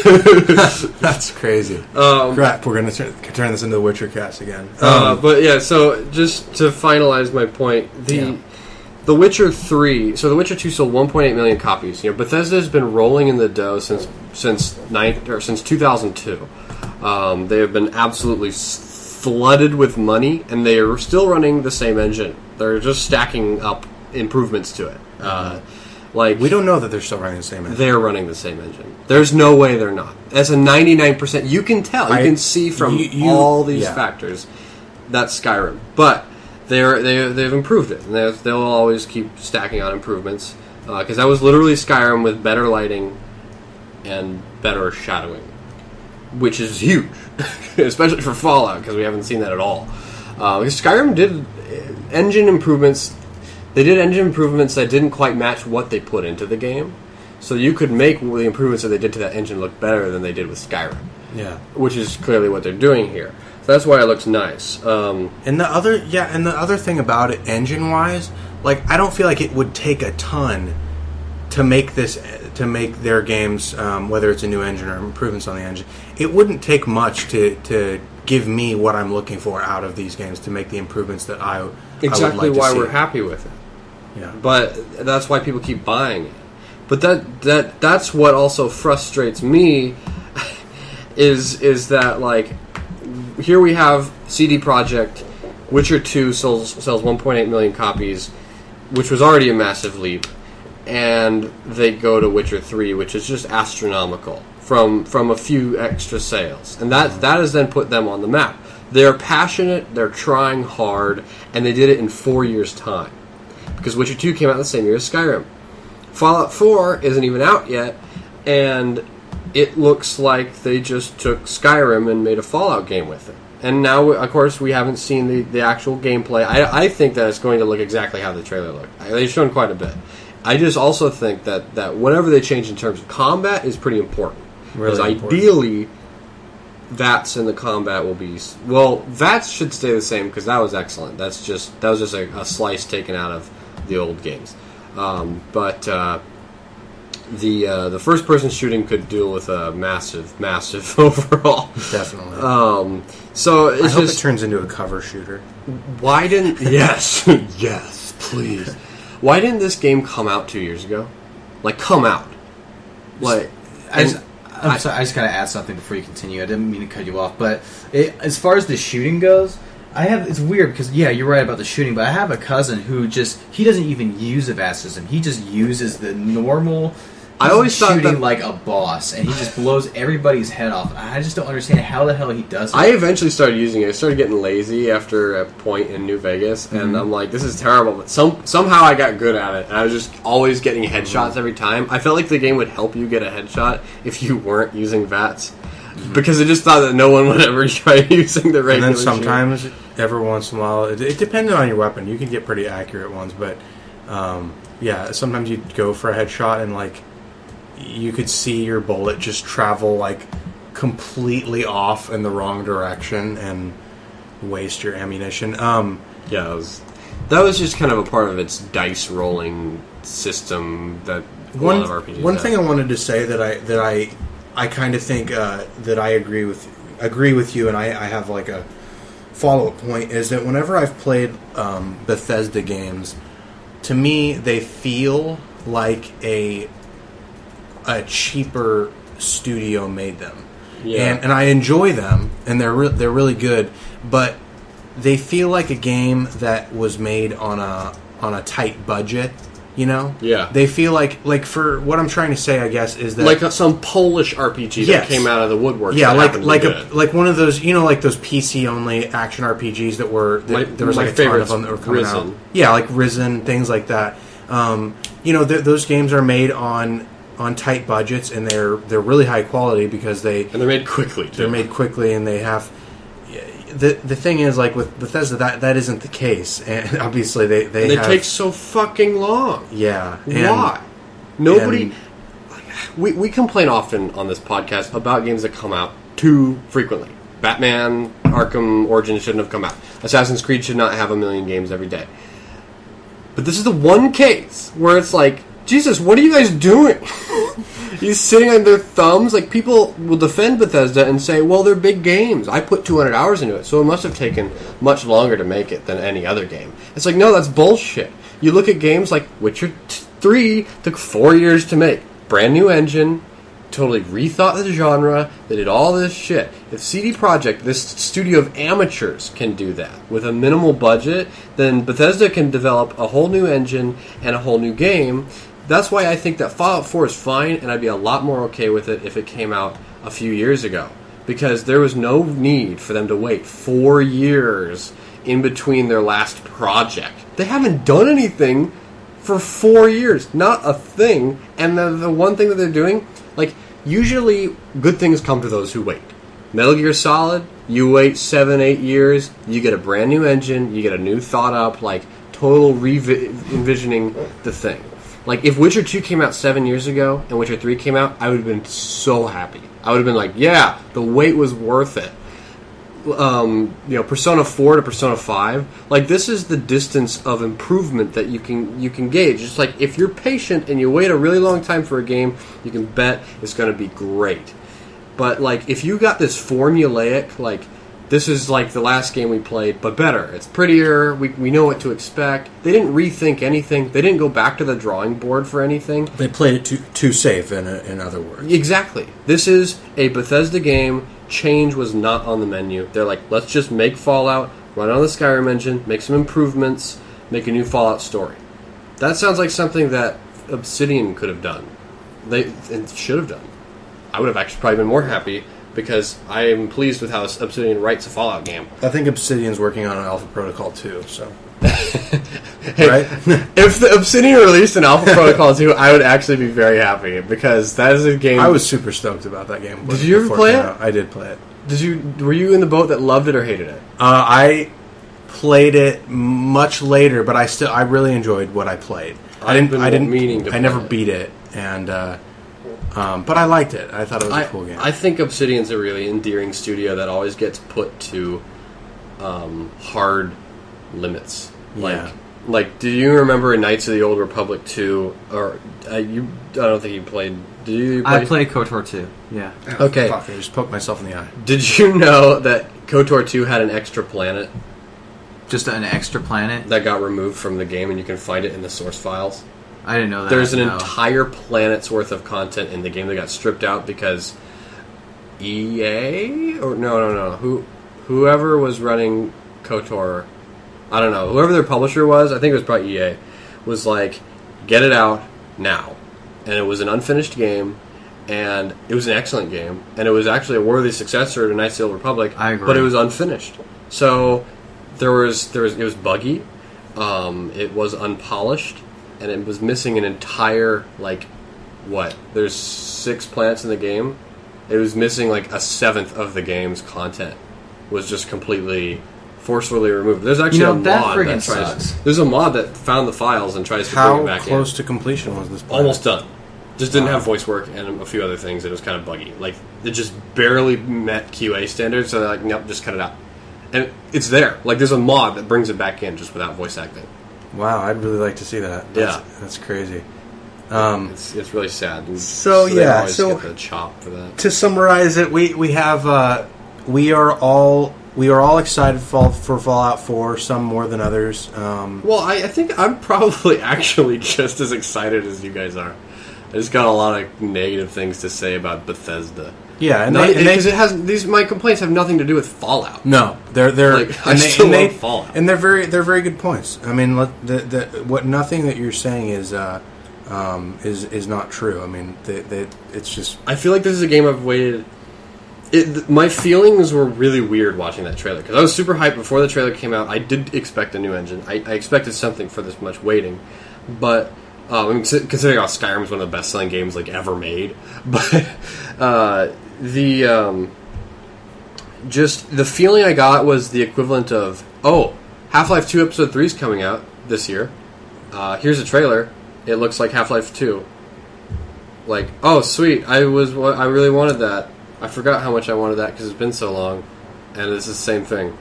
[SPEAKER 1] That's crazy.
[SPEAKER 3] Um,
[SPEAKER 1] Crap, we're going to turn, turn this into the Witcher cast again.
[SPEAKER 3] Uh,
[SPEAKER 1] Um,
[SPEAKER 3] but yeah, so just to finalize my point, the
[SPEAKER 1] Yeah.
[SPEAKER 3] The Witcher three, so The Witcher two sold one point eight million copies. You know, Bethesda has been rolling in the dough since since nine, or since two thousand two. Um, they have been absolutely s- flooded with money, and they are still running the same engine. They're just stacking up improvements to it. Uh, Like
[SPEAKER 1] We don't know that they're still running the same engine.
[SPEAKER 3] they're running the same engine. There's no way they're not. That's a ninety-nine percent. You can tell. You
[SPEAKER 1] I-
[SPEAKER 3] can see from
[SPEAKER 1] you- you-
[SPEAKER 3] all these
[SPEAKER 1] yeah.
[SPEAKER 3] factors that's Skyrim. But they're they they've improved it, and they'll they'll always keep stacking on improvements because that was literally Skyrim with better lighting and better shadowing, which is huge, especially for Fallout because we haven't seen that at all. Uh, because Skyrim did engine improvements. They did engine improvements that didn't quite match what they put into the game, so you could make the improvements that they did to that engine look better than they did with Skyrim,
[SPEAKER 1] Yeah.
[SPEAKER 3] which is clearly what they're doing here. So that's why it looks nice. Um,
[SPEAKER 1] And the other, yeah, and the other thing about it, engine-wise, like I don't feel like it would take a ton to make this, to make their games, um, whether it's a new engine or improvements on the engine. It wouldn't take much to to give me what I'm looking for out of these games to make the improvements that I
[SPEAKER 3] exactly
[SPEAKER 1] I would like to
[SPEAKER 3] why
[SPEAKER 1] see.
[SPEAKER 3] we're happy with it.
[SPEAKER 1] Yeah.
[SPEAKER 3] But that's why people keep buying it. But that that that's what also frustrates me is is that like here we have C D Projekt, Witcher two sells sells one point eight million copies, which was already a massive leap, and they go to Witcher three, which is just astronomical from from a few extra sales, and that that has then put them on the map. They're passionate, they're trying hard, and they did it in four years' time. Because Witcher two came out the same year as Skyrim. Fallout four isn't even out yet, and it looks like they just took Skyrim and made a Fallout game with it. And now, of course, we haven't seen the, the actual gameplay. I, I think that it's going to look exactly how the trailer looked. They've shown quite a bit. I just also think that, that whatever they change in terms of combat is pretty important. Because
[SPEAKER 1] Really important.
[SPEAKER 3] ideally, V A Ts in the combat will be... Well, V A Ts should stay the same because that was excellent. That's just That was just a, a slice taken out of the old games. Um, but uh, the uh, the first person shooting could deal with a massive, massive overall.
[SPEAKER 1] Definitely.
[SPEAKER 3] Um, so it's
[SPEAKER 1] I hope
[SPEAKER 3] just
[SPEAKER 1] it turns into a cover shooter.
[SPEAKER 3] why didn't yes yes please why didn't this game come out two years ago? Like come out like
[SPEAKER 2] I just,
[SPEAKER 3] and
[SPEAKER 2] I'm
[SPEAKER 3] I-
[SPEAKER 2] sorry, I just gotta add something before you continue. I didn't mean to cut you off, but it, as far as the shooting goes, I have it's weird because yeah, you're right about the shooting, but I have a cousin who just he doesn't even use a V A S system. He just uses the normal.
[SPEAKER 3] I
[SPEAKER 2] he's
[SPEAKER 3] always thought
[SPEAKER 2] shooting
[SPEAKER 3] that-
[SPEAKER 2] like a boss, and he just blows everybody's head off. I just don't understand how the hell he does it.
[SPEAKER 3] I eventually started using it. I started getting lazy after a point in New Vegas, and
[SPEAKER 2] Mm-hmm.
[SPEAKER 3] I'm like, "This is terrible." But some somehow I got good at it, and I was just always getting
[SPEAKER 2] Mm-hmm.
[SPEAKER 3] headshots every time. I felt like the game would help you get a headshot if you weren't using V A Ts, because I just thought that no one would ever try using the
[SPEAKER 1] And
[SPEAKER 3] regular.
[SPEAKER 1] then sometimes, every once in a while, it, it depended on your weapon. You can get pretty accurate ones, but um, yeah, sometimes you'd go for a headshot and like you could see your bullet just travel like completely off in the wrong direction and waste your ammunition. Um,
[SPEAKER 3] yeah, that was, that was just kind of a part of its dice rolling system that a
[SPEAKER 1] one
[SPEAKER 3] lot of R P Gs
[SPEAKER 1] one
[SPEAKER 3] have.
[SPEAKER 1] thing I wanted to say that I that I I kind of think uh, that I agree with agree with you, and I, I have like a follow up point is that whenever I've played um, Bethesda games, to me they feel like a a cheaper studio made them,
[SPEAKER 3] Yeah.
[SPEAKER 1] and and I enjoy them, and they're re- they're really good, but they feel like a game that was made on a on a tight budget. You know,
[SPEAKER 3] Yeah.
[SPEAKER 1] They feel like like for what I'm trying to say, I guess, is that
[SPEAKER 3] like a, some Polish R P G
[SPEAKER 1] Yes.
[SPEAKER 3] that came out of the woodwork.
[SPEAKER 1] yeah,
[SPEAKER 3] that
[SPEAKER 1] like
[SPEAKER 3] happened to
[SPEAKER 1] like
[SPEAKER 3] be
[SPEAKER 1] a
[SPEAKER 3] good.
[SPEAKER 1] like one of those, you know, like those P C only action R P Gs that were that
[SPEAKER 3] My-
[SPEAKER 1] there was
[SPEAKER 3] my
[SPEAKER 1] like a ton of
[SPEAKER 3] favorite's
[SPEAKER 1] them that were coming
[SPEAKER 3] Risen.
[SPEAKER 1] out. Yeah, like Risen, things like that. Um, you know, th- those games are made on on tight budgets, and they're they're really high quality because they
[SPEAKER 3] and they're made quickly. Too.
[SPEAKER 1] they're made quickly, and they have. The the thing is, like with Bethesda, that that isn't the case, and obviously they they,
[SPEAKER 3] And they
[SPEAKER 1] have,
[SPEAKER 3] take so fucking long.
[SPEAKER 1] yeah. And,
[SPEAKER 3] Why? Nobody.
[SPEAKER 1] and-
[SPEAKER 3] we we complain often on this podcast about games that come out too frequently. Batman Arkham Origins shouldn't have come out. Assassin's Creed should not have a million games every day. But this is the one case where it's like, Jesus, what are you guys doing? He's sitting on their thumbs. Like, people will defend Bethesda and say, well, they're big games. I put two hundred hours into it, so it must have taken much longer to make it than any other game. It's like, no, that's bullshit. You look at games like Witcher three, took four years to make. Brand new engine, totally rethought the genre. They did all this shit. If C D Projekt, this studio of amateurs, can do that with a minimal budget, then Bethesda can develop a whole new engine and a whole new game that's why I think that Fallout four is fine, and I'd be a lot more okay with it if it came out a few years ago. Because there was no need for them to wait four years in between their last project. They haven't done anything for four years. Not a thing. And the, the one thing that they're doing, like, usually good things come to those who wait. Metal Gear Solid, you wait seven, eight years, you get a brand new engine, you get a new thought up, like, total re-envisioning the thing. Like, if Witcher two came out seven years ago and Witcher three came out, I would have been so happy. I would have been like, yeah, the wait was worth it. Um, you know, Persona four to Persona five, like, this is the distance of improvement that you can you can gauge. It's like, if you're patient and you wait a really long time for a game, you can bet it's going to be great. But, like, if you got this formulaic, like, this is like the last game we played, but better. It's prettier. We we know what to expect. They didn't rethink anything. They didn't go back to the drawing board for anything.
[SPEAKER 1] They played it too too safe, in a, in other words.
[SPEAKER 3] Exactly. This is a Bethesda game. Change was not on the menu. They're like, let's just make Fallout, run it on the Skyrim engine, make some improvements, make a new Fallout story. That sounds like something that Obsidian could have done. They and should have done. I would have actually probably been more happy, because I am pleased with how Obsidian writes a Fallout game.
[SPEAKER 1] I think Obsidian's working on an Alpha Protocol too, so...
[SPEAKER 3] Hey,
[SPEAKER 1] right?
[SPEAKER 3] If the Obsidian released an Alpha Protocol two, I would actually be very happy, because that is a game...
[SPEAKER 1] I was super stoked about that game.
[SPEAKER 3] Did you ever play it?
[SPEAKER 1] Out. I did play it.
[SPEAKER 3] Did you? Were you in the boat that loved it or hated it?
[SPEAKER 1] Uh, I played it much later, but I still I really enjoyed what I played. I didn't. I didn't.
[SPEAKER 3] Meaning to
[SPEAKER 1] I never
[SPEAKER 3] it.
[SPEAKER 1] beat it, and uh, um, but I liked it. I thought it was
[SPEAKER 3] I,
[SPEAKER 1] a cool game.
[SPEAKER 3] I think Obsidian's a really endearing studio that always gets put to um, hard limits. Like,
[SPEAKER 1] Yeah.
[SPEAKER 3] like, do you remember Knights of the Old Republic two? Or uh, you? I don't think you played. Did you? Play?
[SPEAKER 2] I played KOTOR two. Yeah.
[SPEAKER 3] Okay.
[SPEAKER 1] Fuck, I just poked myself in the eye.
[SPEAKER 3] Did you know that KOTOR two had an extra planet
[SPEAKER 2] Just an extra planet.
[SPEAKER 3] that got removed from the game, and you can find it in the source files?
[SPEAKER 2] I didn't know that.
[SPEAKER 3] There's an
[SPEAKER 2] no.
[SPEAKER 3] entire planet's worth of content in the game that got stripped out because E A or no, no, no, who, whoever was running KOTOR, I don't know, whoever their publisher was, I think it was probably E A, was like, get it out now, and it was an unfinished game, and it was an excellent game, and it was actually a worthy successor to Knights of the Old Republic.
[SPEAKER 2] I agree.
[SPEAKER 3] But it was unfinished, so there was there was it was buggy, um, it was unpolished. And it was missing an entire, like, what? There's six planets in the game. It was missing, like, a seventh of the game's content. Was just completely, forcefully removed. There's actually
[SPEAKER 2] You know,
[SPEAKER 3] a
[SPEAKER 2] that
[SPEAKER 3] mod
[SPEAKER 2] friggin'
[SPEAKER 3] that tries...
[SPEAKER 2] sucks.
[SPEAKER 3] There's a mod that found the files and tries to
[SPEAKER 1] How
[SPEAKER 3] bring it back
[SPEAKER 1] close
[SPEAKER 3] in.
[SPEAKER 1] to completion was this? Planet?
[SPEAKER 3] Almost done. Just didn't
[SPEAKER 1] Wow.
[SPEAKER 3] have voice work and a few other things. It was kind of buggy. Like, it just barely met Q A standards, so they're like, nope, just cut it out. And it's there. Like, there's a mod that brings it back in just without voice acting.
[SPEAKER 1] Wow, I'd really like to see that. That's,
[SPEAKER 3] Yeah.
[SPEAKER 1] that's crazy. Um,
[SPEAKER 3] It's it's really sad. And
[SPEAKER 1] So,
[SPEAKER 3] they
[SPEAKER 1] yeah,
[SPEAKER 3] always
[SPEAKER 1] so-
[SPEAKER 3] get the chop for that.
[SPEAKER 1] to summarize it, we we have uh, we are all we are all excited for, for Fallout four. Some more than others. Um,
[SPEAKER 3] Well, I, I think I'm probably actually just as excited as you guys are. I just got a lot of negative things to say about Bethesda.
[SPEAKER 1] yeah, and
[SPEAKER 3] Not-
[SPEAKER 1] they, and they
[SPEAKER 3] because it has these. My complaints have nothing to do with Fallout.
[SPEAKER 1] no, they're they're
[SPEAKER 3] Like, I
[SPEAKER 1] and they,
[SPEAKER 3] still
[SPEAKER 1] and they,
[SPEAKER 3] love Fallout.
[SPEAKER 1] and they're very they're very good points. I mean, let- the, the, what nothing that you're saying is uh, um, is is not true. I mean, they, they, it's just
[SPEAKER 3] I feel like this is a game I've waited. It, th- my feelings were really weird watching that trailer because I was super hyped before the trailer came out. I did expect a new engine. I, I expected something for this much waiting, but um, I mean, consi- considering how Skyrim is one of the best-selling games like ever made, but uh, the um, just the feeling I got was the equivalent of oh, Half-Life two Episode three is coming out this year. Uh, here's a trailer. It looks like Half-Life two. Like, oh, sweet! I was I really wanted that. I forgot how much I wanted that because it's been so long, and it's the same thing.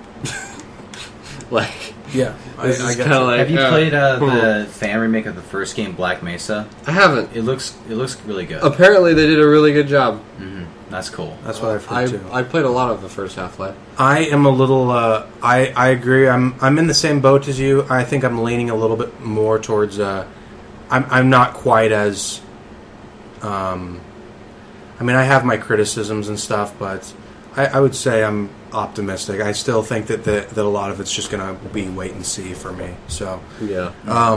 [SPEAKER 3] Like,
[SPEAKER 1] yeah. I,
[SPEAKER 3] this
[SPEAKER 1] I
[SPEAKER 3] is
[SPEAKER 1] get
[SPEAKER 3] kind of
[SPEAKER 1] you.
[SPEAKER 3] like.
[SPEAKER 2] Have you
[SPEAKER 3] uh,
[SPEAKER 2] played uh,
[SPEAKER 3] hmm.
[SPEAKER 2] the fan remake of the first game, Black Mesa?
[SPEAKER 3] I haven't.
[SPEAKER 2] It looks it looks really good.
[SPEAKER 3] Apparently, they did a really good job.
[SPEAKER 2] hmm That's cool.
[SPEAKER 1] That's what I've heard
[SPEAKER 3] I
[SPEAKER 1] too.
[SPEAKER 3] I played a lot of the first Half-Life.
[SPEAKER 1] I am a little. Uh, I I agree. I'm I'm in the same boat as you. I think I'm leaning a little bit more towards. Uh, I'm I'm not quite as. Um, I mean, I have my criticisms and stuff, but I, I would say I'm optimistic. I still think that the, that a lot of it's just going to be wait and see for me. So,
[SPEAKER 3] Yeah.
[SPEAKER 1] um,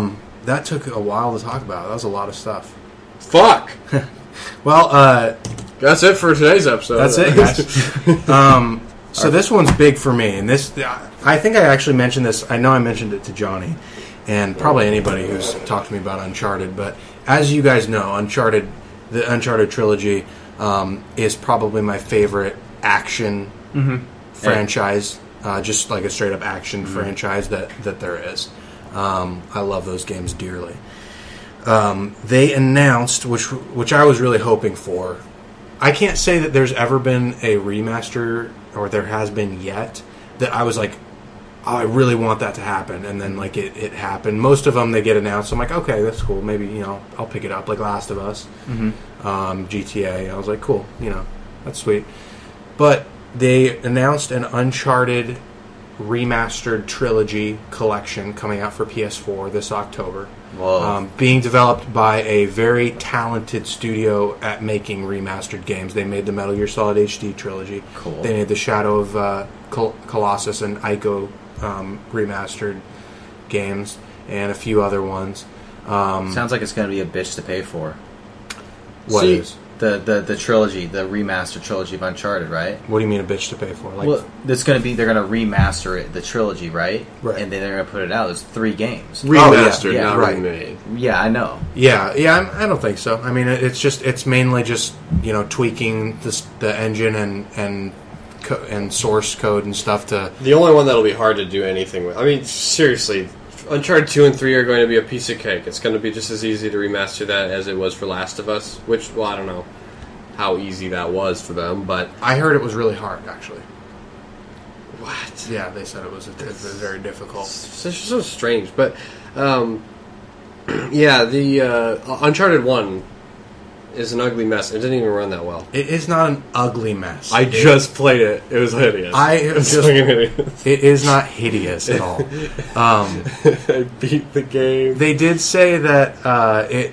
[SPEAKER 1] that took a while to talk about. That was a lot of stuff.
[SPEAKER 3] Fuck.
[SPEAKER 1] Well, uh,
[SPEAKER 3] that's it for today's episode.
[SPEAKER 1] That's it, guys. um, so this one's big for me, and this I think I actually mentioned this. I know I mentioned it to Johnny, and probably anybody who's talked to me about Uncharted. But as you guys know, Uncharted, the Uncharted trilogy, um, is probably my favorite action
[SPEAKER 2] Mm-hmm.
[SPEAKER 1] franchise. Uh, just like a straight up action mm-hmm. franchise that that there is. Um, I love those games dearly. Um, they announced, which which I was really hoping for. I can't say that there's ever been a remaster, or there has been yet, that I was like, oh, I really want that to happen, and then like it, it happened. Most of them, they get announced. I'm like, okay, that's cool. Maybe, you know, I'll pick it up, like Last of Us, mm-hmm. um, G T A. I was like, cool, you know, that's sweet. But they announced an Uncharted remastered trilogy collection coming out for P S four this October.
[SPEAKER 2] Whoa.
[SPEAKER 1] Um, being developed by a very talented studio at making remastered games. They made the Metal Gear Solid H D trilogy.
[SPEAKER 2] Cool.
[SPEAKER 1] They made the Shadow of uh, Col- Colossus and Ico um, remastered games, and a few other ones. Um,
[SPEAKER 2] Sounds like it's going to be a bitch to pay for.
[SPEAKER 1] what
[SPEAKER 3] See,
[SPEAKER 1] is?
[SPEAKER 2] The, the the trilogy, the remastered trilogy of Uncharted, right?
[SPEAKER 1] What do you mean a bitch to pay for? Like,
[SPEAKER 2] Well, it's going to be, they're going to remaster it, the trilogy, right?
[SPEAKER 1] Right.
[SPEAKER 2] And then they're going to put it out. There's three games.
[SPEAKER 3] Remastered,
[SPEAKER 1] Oh, yeah, yeah,
[SPEAKER 3] not
[SPEAKER 1] right.
[SPEAKER 3] remade.
[SPEAKER 2] Yeah, I know.
[SPEAKER 1] yeah, yeah, I'm- I don't think so. I mean, it's just it's mainly just, you know, tweaking this, the engine and and co- and source code and stuff to.
[SPEAKER 3] The only one that'll be hard to do anything with. I mean, seriously, Uncharted two and three are going to be a piece of cake. It's going to be just as easy to remaster that as it was for Last of Us, which, well, I don't know how easy that was for them, but...
[SPEAKER 1] I heard it was really hard, actually.
[SPEAKER 3] What?
[SPEAKER 1] Yeah, they said it was, it was very difficult.
[SPEAKER 3] It's just so strange, but... Um, yeah, the uh, Uncharted one is an ugly mess. It didn't even run that well.
[SPEAKER 1] It is not an ugly mess.
[SPEAKER 3] I
[SPEAKER 1] It-
[SPEAKER 3] just played it. It was hideous.
[SPEAKER 1] I
[SPEAKER 3] It's
[SPEAKER 1] just-
[SPEAKER 3] fucking hideous.
[SPEAKER 1] It is not hideous at all. Um,
[SPEAKER 3] I beat the game.
[SPEAKER 1] they did say that uh, it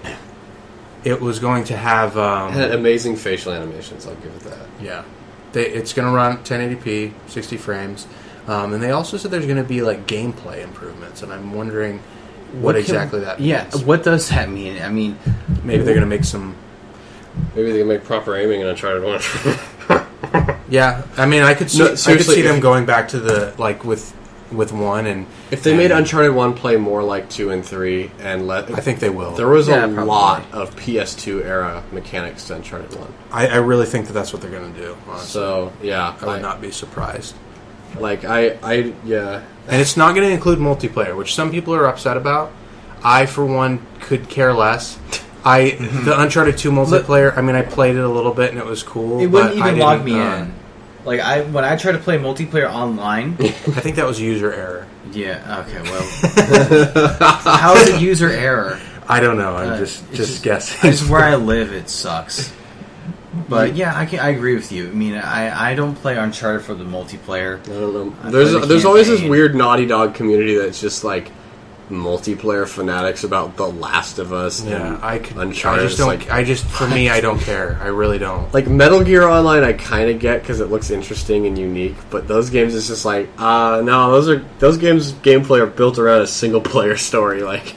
[SPEAKER 1] it was going to have
[SPEAKER 3] It had
[SPEAKER 1] um,
[SPEAKER 3] amazing facial animations, I'll give it that.
[SPEAKER 1] yeah, they, it's going to run ten eighty p, sixty frames, um, and they also said there's going to be like gameplay improvements, and I'm wondering what,
[SPEAKER 2] can-
[SPEAKER 1] exactly that
[SPEAKER 2] Yeah,
[SPEAKER 1] means.
[SPEAKER 2] what does that mean? I mean,
[SPEAKER 1] Maybe they're going to make some.
[SPEAKER 3] Maybe they can make proper aiming in Uncharted one.
[SPEAKER 1] Yeah, I mean, I could see
[SPEAKER 3] No,
[SPEAKER 1] I could
[SPEAKER 3] seriously,
[SPEAKER 1] see them
[SPEAKER 3] if-
[SPEAKER 1] going back to the like with with one and
[SPEAKER 3] If they
[SPEAKER 1] and
[SPEAKER 3] made Uncharted one play more like two and three, and let...
[SPEAKER 1] I think they will.
[SPEAKER 3] There was
[SPEAKER 2] Yeah,
[SPEAKER 3] a
[SPEAKER 2] probably.
[SPEAKER 3] lot of P S two era mechanics to Uncharted one.
[SPEAKER 1] I, I really think that that's what they're going to do. Honestly.
[SPEAKER 3] So, yeah.
[SPEAKER 1] I would
[SPEAKER 3] I-
[SPEAKER 1] not be surprised.
[SPEAKER 3] Like, I... I yeah.
[SPEAKER 1] And it's not going to include multiplayer, which some people are upset about. I, for one, could care less. I the Uncharted two multiplayer. I mean, I played it a little bit and it was cool.
[SPEAKER 2] it
[SPEAKER 1] but
[SPEAKER 2] wouldn't
[SPEAKER 1] I
[SPEAKER 2] even log
[SPEAKER 1] didn't,
[SPEAKER 2] me
[SPEAKER 1] uh,
[SPEAKER 2] in. Like, I when I try to play multiplayer online...
[SPEAKER 1] I think that was user error.
[SPEAKER 2] yeah, okay, well... how is it user error?
[SPEAKER 1] I don't know. I'm
[SPEAKER 2] Uh,
[SPEAKER 1] just
[SPEAKER 2] it's
[SPEAKER 1] just,
[SPEAKER 2] just-
[SPEAKER 1] guessing.
[SPEAKER 2] Just where I live, it sucks. But yeah, I can, I agree with you. I mean, I, I don't play Uncharted for the multiplayer.
[SPEAKER 3] I don't know.
[SPEAKER 2] I
[SPEAKER 3] There's
[SPEAKER 2] play the
[SPEAKER 3] there's always this
[SPEAKER 2] campaign.
[SPEAKER 3] weird Naughty Dog community that's just, like, multiplayer fanatics about The Last of Us
[SPEAKER 1] yeah,
[SPEAKER 3] and
[SPEAKER 1] I could.
[SPEAKER 3] Uncharted.
[SPEAKER 1] I just
[SPEAKER 3] It's
[SPEAKER 1] don't.
[SPEAKER 3] like,
[SPEAKER 1] I just for me, I don't care. I really don't.
[SPEAKER 3] Like, Metal Gear Online I kind of get because it looks interesting and unique, but those games is just like, uh, no, those are those games gameplay are built around a single player story. Like,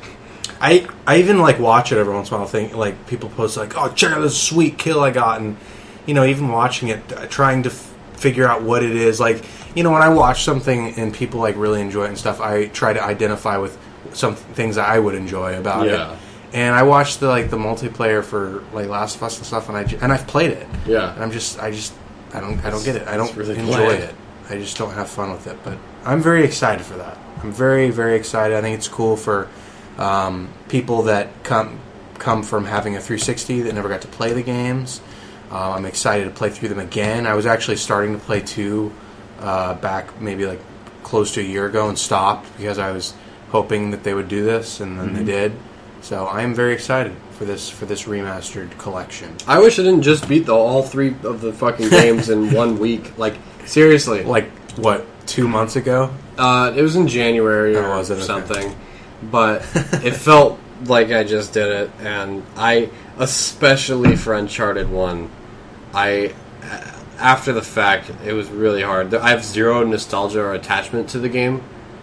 [SPEAKER 1] I I even like watch it every once in a while. Think like people post like, oh, check out this sweet kill I got, and you know, even watching it, uh, trying to f- figure out what it is. Like, you know, when I watch something and people like really enjoy it and stuff, I try to identify with some things that I would enjoy about
[SPEAKER 3] Yeah.
[SPEAKER 1] it. And I watched the like the multiplayer for like Last of Us and stuff, and I ju- and I've played it.
[SPEAKER 3] yeah,
[SPEAKER 1] And I'm just I just I don't I don't get it. I don't
[SPEAKER 3] It's really
[SPEAKER 1] enjoy
[SPEAKER 3] bland.
[SPEAKER 1] it. I just don't have fun with it. But I'm very excited for that. I'm very very excited. I think it's cool for um, people that come come from having a three sixty that never got to play the games. Uh, I'm excited to play through them again. I was actually starting to play two uh, back maybe like close to a year ago and stopped because I was hoping that they would do this, and then they did. So I am very excited for this for this remastered collection.
[SPEAKER 3] I wish I didn't just beat the, all three of the fucking games in one week. Like, seriously,
[SPEAKER 1] Like what, two months ago?
[SPEAKER 3] uh, it was in January
[SPEAKER 1] Oh,
[SPEAKER 3] or
[SPEAKER 1] was it? Okay.
[SPEAKER 3] something, but it felt like I just did it, and I, especially for Uncharted one, I, after the fact, it was really hard. I have zero nostalgia or attachment to the game,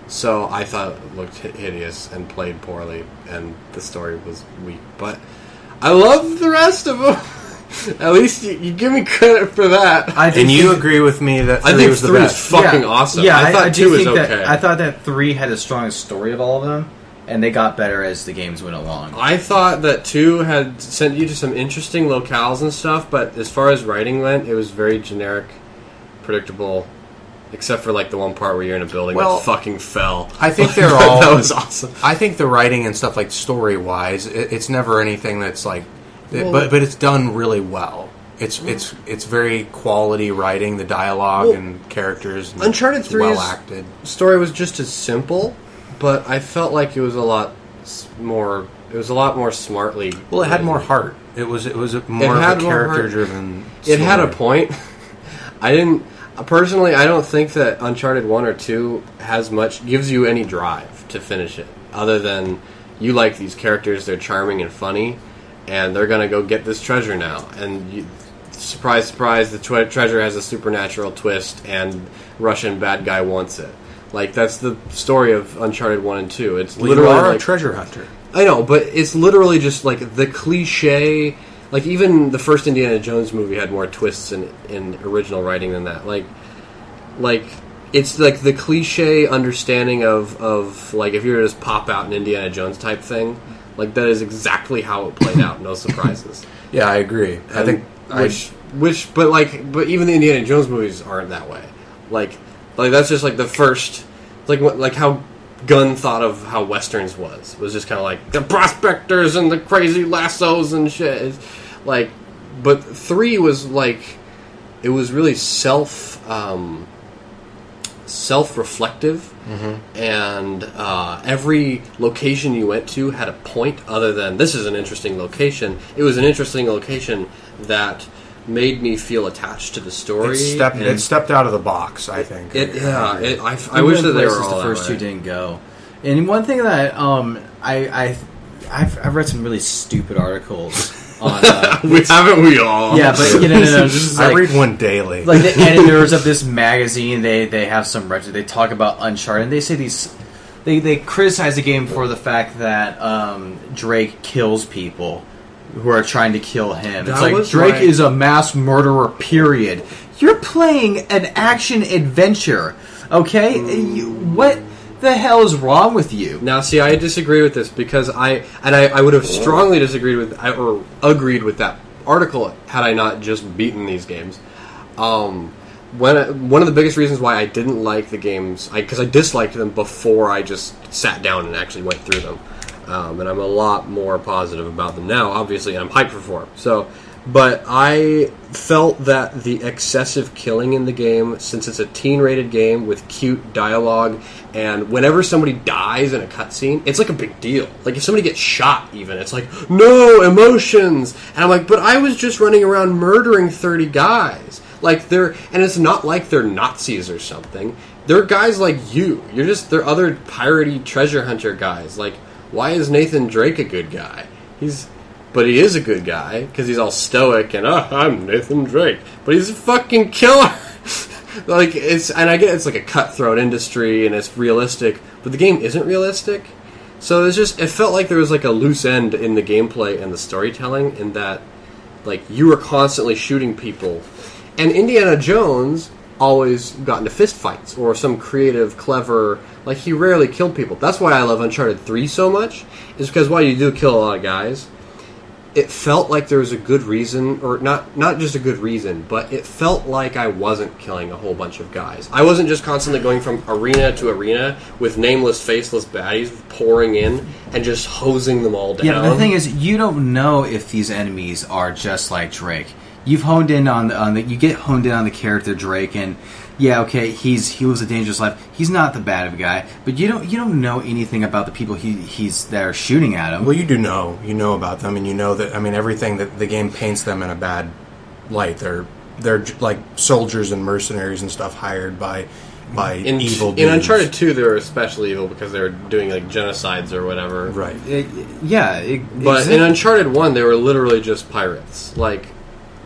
[SPEAKER 3] So I thought it looked hideous and played poorly, and the story was weak. But I love the rest of them. At least you, you give me credit for that.
[SPEAKER 1] I and you agree with me that three
[SPEAKER 3] I think
[SPEAKER 1] was the
[SPEAKER 3] three
[SPEAKER 1] best.
[SPEAKER 3] is fucking
[SPEAKER 2] yeah.
[SPEAKER 3] awesome.
[SPEAKER 2] Yeah,
[SPEAKER 3] I thought
[SPEAKER 2] I, I
[SPEAKER 3] two was
[SPEAKER 2] think
[SPEAKER 3] okay.
[SPEAKER 2] That, I thought that three had the strongest story of all of them, and they got better as the games went along.
[SPEAKER 3] I thought that two had sent you to some interesting locales and stuff, but as far as writing went, it was very generic, predictable. Except for like the one part where you're in a building
[SPEAKER 1] Well,
[SPEAKER 3] that fucking fell.
[SPEAKER 1] I think they're all.
[SPEAKER 3] That was awesome.
[SPEAKER 1] I think the writing and stuff like story wise, it, it's never anything that's like,
[SPEAKER 3] Well,
[SPEAKER 1] but but it's done really well. It's it's it's very quality writing, the dialogue
[SPEAKER 3] Well,
[SPEAKER 1] and characters. And
[SPEAKER 3] Uncharted
[SPEAKER 1] it's
[SPEAKER 3] three's
[SPEAKER 1] well acted.
[SPEAKER 3] story was just as simple, but I felt like it was a lot s- more. It was a lot more smartly.
[SPEAKER 1] Well, it had more heart. It was it was more
[SPEAKER 3] had
[SPEAKER 1] of a
[SPEAKER 3] more heart.
[SPEAKER 1] character driven.
[SPEAKER 3] It had a point. I didn't personally. I don't think that Uncharted one or two has much gives you any drive to finish it, other than you like these characters. They're charming and funny, and they're gonna go get this treasure now. And you, surprise, surprise, the tw- treasure has a supernatural twist, and Russian bad guy wants it. Like that's the story of Uncharted one and two. It's
[SPEAKER 1] Well,
[SPEAKER 3] literally
[SPEAKER 1] you are
[SPEAKER 3] like,
[SPEAKER 1] a treasure hunter.
[SPEAKER 3] I know, but it's literally just like the cliche. Like even the first Indiana Jones movie had more twists in in original writing than that. Like, like it's like the cliche understanding of of like if you were to just pop out an Indiana Jones type thing. Like that is exactly how it played out. No surprises.
[SPEAKER 1] Yeah, I agree. I
[SPEAKER 3] And
[SPEAKER 1] think
[SPEAKER 3] which which but like but even the Indiana Jones movies aren't that way. Like like that's just like the first like what like how Gunn thought of how westerns was was just kind of like the prospectors and the crazy lassos and shit. It's like, but three was like it was really self um, self reflective, mm-hmm. and uh, every location you went to had a point other than this is an interesting location. It was an interesting location that made me feel attached to the story.
[SPEAKER 1] It stepped,
[SPEAKER 3] and
[SPEAKER 1] it stepped out of the box, I think.
[SPEAKER 3] It, yeah, it, I, I
[SPEAKER 2] Even
[SPEAKER 3] wish
[SPEAKER 2] in
[SPEAKER 3] that they were
[SPEAKER 2] places
[SPEAKER 3] all
[SPEAKER 2] the first
[SPEAKER 3] that
[SPEAKER 2] two
[SPEAKER 3] way.
[SPEAKER 2] didn't go. And one thing that um, I, I I've, I've read some really stupid articles on. Uh,
[SPEAKER 3] we haven't we all?
[SPEAKER 2] yeah, but you know, no, no, this is
[SPEAKER 1] I
[SPEAKER 2] like,
[SPEAKER 1] read one daily.
[SPEAKER 2] like the editors of this magazine. They they have some retro. They talk about Uncharted. And they say these. They they criticize the game for the fact that um, Drake kills people who are trying to kill him.
[SPEAKER 3] That
[SPEAKER 2] It's like
[SPEAKER 3] was
[SPEAKER 2] Drake
[SPEAKER 3] my-
[SPEAKER 2] is a mass murderer. Period. You're playing an action adventure. Okay, You- what the hell is wrong with you?
[SPEAKER 3] Now, see, I disagree with this because I and I, I would have strongly disagreed with or agreed with that article had I not just beaten these games. Um, when one of the biggest reasons why I didn't like the games, because I, I disliked them before I just sat down and actually went through them, um, and I'm a lot more positive about them now. Obviously, and I'm hyped for them. So. But I felt that the excessive killing in the game, since it's a teen-rated game with cute dialogue, and whenever somebody dies in a cutscene, it's like a big deal. Like if somebody gets shot, even it's like no emotions, and I'm like, but I was just running around murdering thirty guys. Like they're, and it's not like they're Nazis or something. They're guys like you. You're just they're other piratey treasure hunter guys. Like why is Nathan Drake a good guy? He's But he is a good guy, because he's all stoic and, oh, I'm Nathan Drake. But he's a fucking killer! like, it's, and I get it's like a cutthroat industry, and it's realistic, but the game isn't realistic. So it's just, it felt like there was like a loose end in the gameplay and the storytelling, in that, like, you were constantly shooting people. And Indiana Jones always got into fistfights, or some creative, clever, like, he rarely killed people. That's why I love Uncharted three so much, is because while you do kill a lot of guys, it felt like there was a good reason, or not not just a good reason, but it felt like I wasn't killing a whole bunch of guys. I wasn't just constantly going from arena to arena with nameless, faceless baddies pouring in and just hosing them all down.
[SPEAKER 2] Yeah, but the thing is, you don't know if these enemies are just like Drake. You've honed in on the, on the you get honed in on the character Drake, and yeah, okay, he's he lives a dangerous life. He's not the bad of a guy, but you don't you don't know anything about the people he he's there shooting at him.
[SPEAKER 1] Well, you do know. You know about them, and you know that. I mean, everything that the game paints them in a bad light. They're they're j- like soldiers and mercenaries and stuff hired by by
[SPEAKER 3] in,
[SPEAKER 1] evil
[SPEAKER 3] in
[SPEAKER 1] dudes.
[SPEAKER 3] Uncharted two, they were especially evil because they were doing like genocides or whatever.
[SPEAKER 1] Right.
[SPEAKER 2] It- yeah, it,
[SPEAKER 3] But
[SPEAKER 2] exactly.
[SPEAKER 3] in Uncharted one, they were literally just pirates. Like,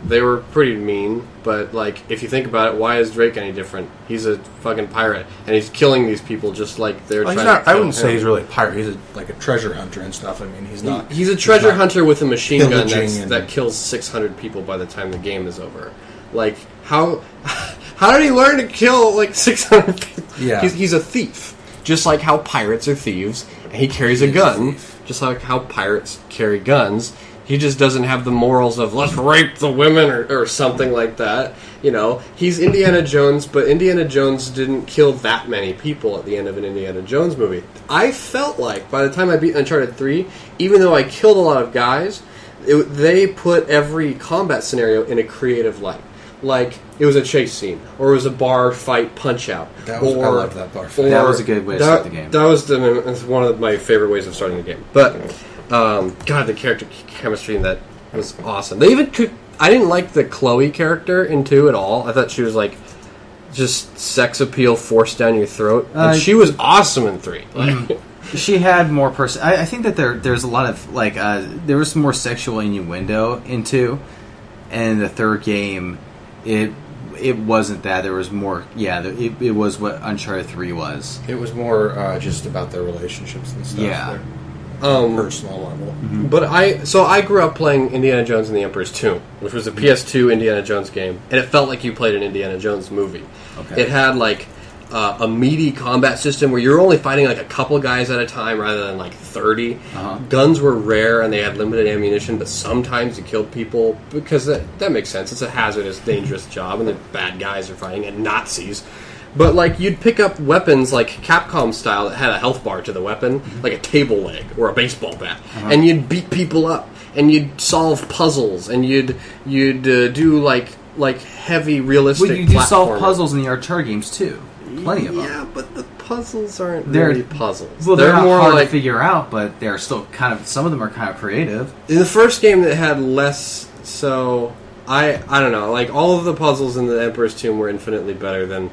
[SPEAKER 3] they were pretty mean. But like, if you think about it, why is Drake any different? He's a fucking pirate, and he's killing these people just like they're
[SPEAKER 1] Well, he's
[SPEAKER 3] trying
[SPEAKER 1] not,
[SPEAKER 3] to
[SPEAKER 1] I
[SPEAKER 3] kill
[SPEAKER 1] wouldn't
[SPEAKER 3] him.
[SPEAKER 1] say he's really a pirate. He's a, like a treasure hunter and stuff. I mean, he's not.
[SPEAKER 3] He's a treasure
[SPEAKER 1] not
[SPEAKER 3] hunter with a machine gun
[SPEAKER 1] pillaging
[SPEAKER 3] that's,
[SPEAKER 1] and-
[SPEAKER 3] that kills six hundred people by the time the game is over. Like, how how did he learn to kill like six hundred people?
[SPEAKER 1] Yeah.
[SPEAKER 3] He's, he's a thief. Just like how pirates are thieves, and he carries a
[SPEAKER 1] He is a
[SPEAKER 3] gun.
[SPEAKER 1] thief.
[SPEAKER 3] Just like how pirates carry guns. He just doesn't have the morals of let's rape the women or, or something like that. You know, he's Indiana Jones, but Indiana Jones didn't kill that many people at the end of an Indiana Jones movie. I felt like by the time I beat Uncharted three, even though I killed a lot of guys, it, they put every combat scenario in a creative light. Like, it was a chase scene, or it was a bar fight punch out.
[SPEAKER 1] That was-
[SPEAKER 3] or,
[SPEAKER 1] I loved that bar fight.
[SPEAKER 3] or-
[SPEAKER 2] That was a good way to
[SPEAKER 3] that,
[SPEAKER 2] start the game.
[SPEAKER 3] That was the, that's one of my favorite ways of starting the game. But, um, God, the character chemistry in that was awesome. They even could. I didn't like the Chloe character in two at all. I thought she was like just sex appeal forced down your throat, and
[SPEAKER 2] Uh,
[SPEAKER 3] she was awesome in three. Like,
[SPEAKER 2] She had more person. I, I think that there there's a lot of like uh, there was more sexual innuendo in two, and the third game, it it wasn't that. There was more. Yeah, there, it, it was what Uncharted three was.
[SPEAKER 1] It was more uh, just about their relationships and stuff.
[SPEAKER 2] Yeah.
[SPEAKER 1] their
[SPEAKER 3] um,
[SPEAKER 1] personal level.
[SPEAKER 3] But I so I grew up playing Indiana Jones and the Emperor's Tomb, which was a P S two Indiana Jones game, and it felt like you played an Indiana Jones movie.
[SPEAKER 2] Okay.
[SPEAKER 3] It had like uh, a meaty combat system where you're only fighting like a couple guys at a time rather than like thirty.
[SPEAKER 2] Uh-huh.
[SPEAKER 3] Guns were rare and they had limited ammunition, but sometimes you killed people because that that makes sense. It's a hazardous, dangerous job, and the bad guys are fighting and Nazis. But like you'd pick up weapons like Capcom style that had a health bar to the weapon, like a table leg or a baseball bat,
[SPEAKER 2] Uh-huh.
[SPEAKER 3] and you'd beat people up, and you'd solve puzzles, and you'd you'd uh, do like like heavy realistic.
[SPEAKER 2] Well, you do solve
[SPEAKER 3] platforming.
[SPEAKER 2] puzzles in the Uncharted games too. Plenty of them.
[SPEAKER 3] Yeah, but the puzzles aren't
[SPEAKER 2] They're-
[SPEAKER 3] really puzzles.
[SPEAKER 2] Well, they're, not
[SPEAKER 3] more
[SPEAKER 2] hard
[SPEAKER 3] like
[SPEAKER 2] to figure out, but they're still kind of. Some of them are kind of creative.
[SPEAKER 3] in the first game that had less. So I I don't know. Like all of the puzzles in the Emperor's Tomb were infinitely better than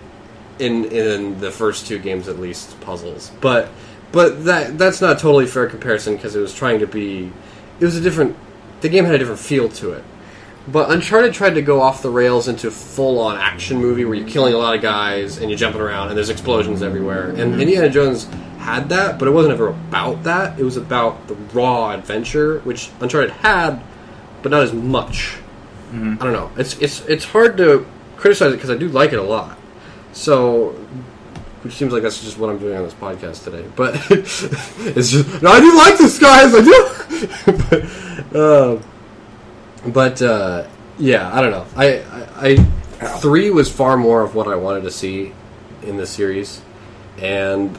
[SPEAKER 3] in in the first two games, at least puzzles. But but that that's not a totally fair comparison because it was trying to be. It was a different. The game had a different feel to it. But Uncharted tried to go off the rails into a full-on action movie where you're killing a lot of guys and you're jumping around and there's explosions everywhere. And Indiana Jones had that, but it wasn't ever about that. It was about the raw adventure, which Uncharted had, but not as much. I don't know. It's it's it's hard to criticize it because I do like it a lot. So, which seems like that's just what I'm doing on this podcast today. But it's just no, I do like this, guys. I do. but, uh, But uh, yeah, I don't know. I, I, I three was far more of what I wanted to see in the series, and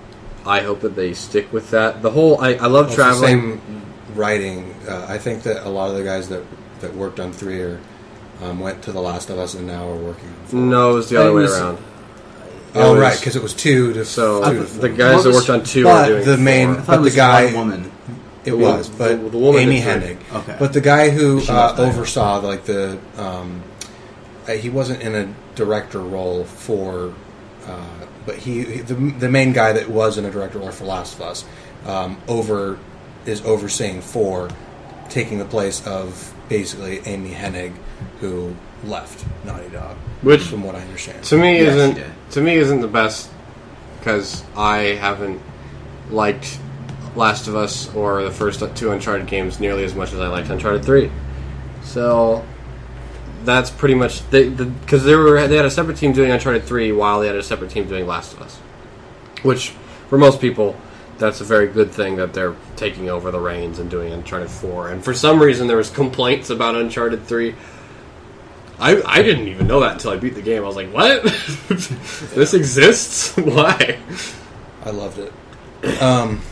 [SPEAKER 3] I hope that they stick with that. The whole I, I love
[SPEAKER 1] Well, it's the
[SPEAKER 3] traveling.
[SPEAKER 1] same writing. Uh, I think that a lot of the guys that, that worked on three are, um, went to The Last of Us and now are working on four.
[SPEAKER 3] No, it was the
[SPEAKER 2] I
[SPEAKER 3] other way
[SPEAKER 2] was-
[SPEAKER 3] around.
[SPEAKER 1] Oh,
[SPEAKER 3] It was-
[SPEAKER 1] right, because it was two to
[SPEAKER 3] So
[SPEAKER 1] two to
[SPEAKER 3] the
[SPEAKER 1] four.
[SPEAKER 3] guys
[SPEAKER 2] What
[SPEAKER 3] that
[SPEAKER 2] was-
[SPEAKER 3] worked on two
[SPEAKER 1] but
[SPEAKER 3] are doing
[SPEAKER 1] the main-
[SPEAKER 2] I
[SPEAKER 3] four.
[SPEAKER 2] thought
[SPEAKER 1] But
[SPEAKER 2] it was
[SPEAKER 1] the guy-
[SPEAKER 2] one woman.
[SPEAKER 1] It was, but
[SPEAKER 3] the, the woman
[SPEAKER 1] Amy
[SPEAKER 3] did three.
[SPEAKER 1] Hennig.
[SPEAKER 2] Okay.
[SPEAKER 1] But the guy who
[SPEAKER 2] She
[SPEAKER 1] uh,
[SPEAKER 2] must die.
[SPEAKER 1] oversaw like the, um, uh, he wasn't in a director role for, uh, but he, he the the main guy that was in a director role for Last of Us, um, over is overseeing four, taking the place of basically Amy Hennig, who left Naughty Dog,
[SPEAKER 3] Which
[SPEAKER 1] from what I understand.
[SPEAKER 3] to me
[SPEAKER 2] Yes,
[SPEAKER 3] isn't
[SPEAKER 2] she did.
[SPEAKER 3] to me isn't the best because I haven't liked Last of Us or the first two Uncharted games nearly as much as I liked Uncharted three. So that's pretty much they because they, they were they had a separate team doing Uncharted three while they had a separate team doing Last of Us, which for most people that's a very good thing that they're taking over the reins and doing Uncharted four. And for some reason there was complaints about Uncharted three. I, I didn't even know that until I beat the game. I was like, what? This exists? Why?
[SPEAKER 1] I loved it. Um,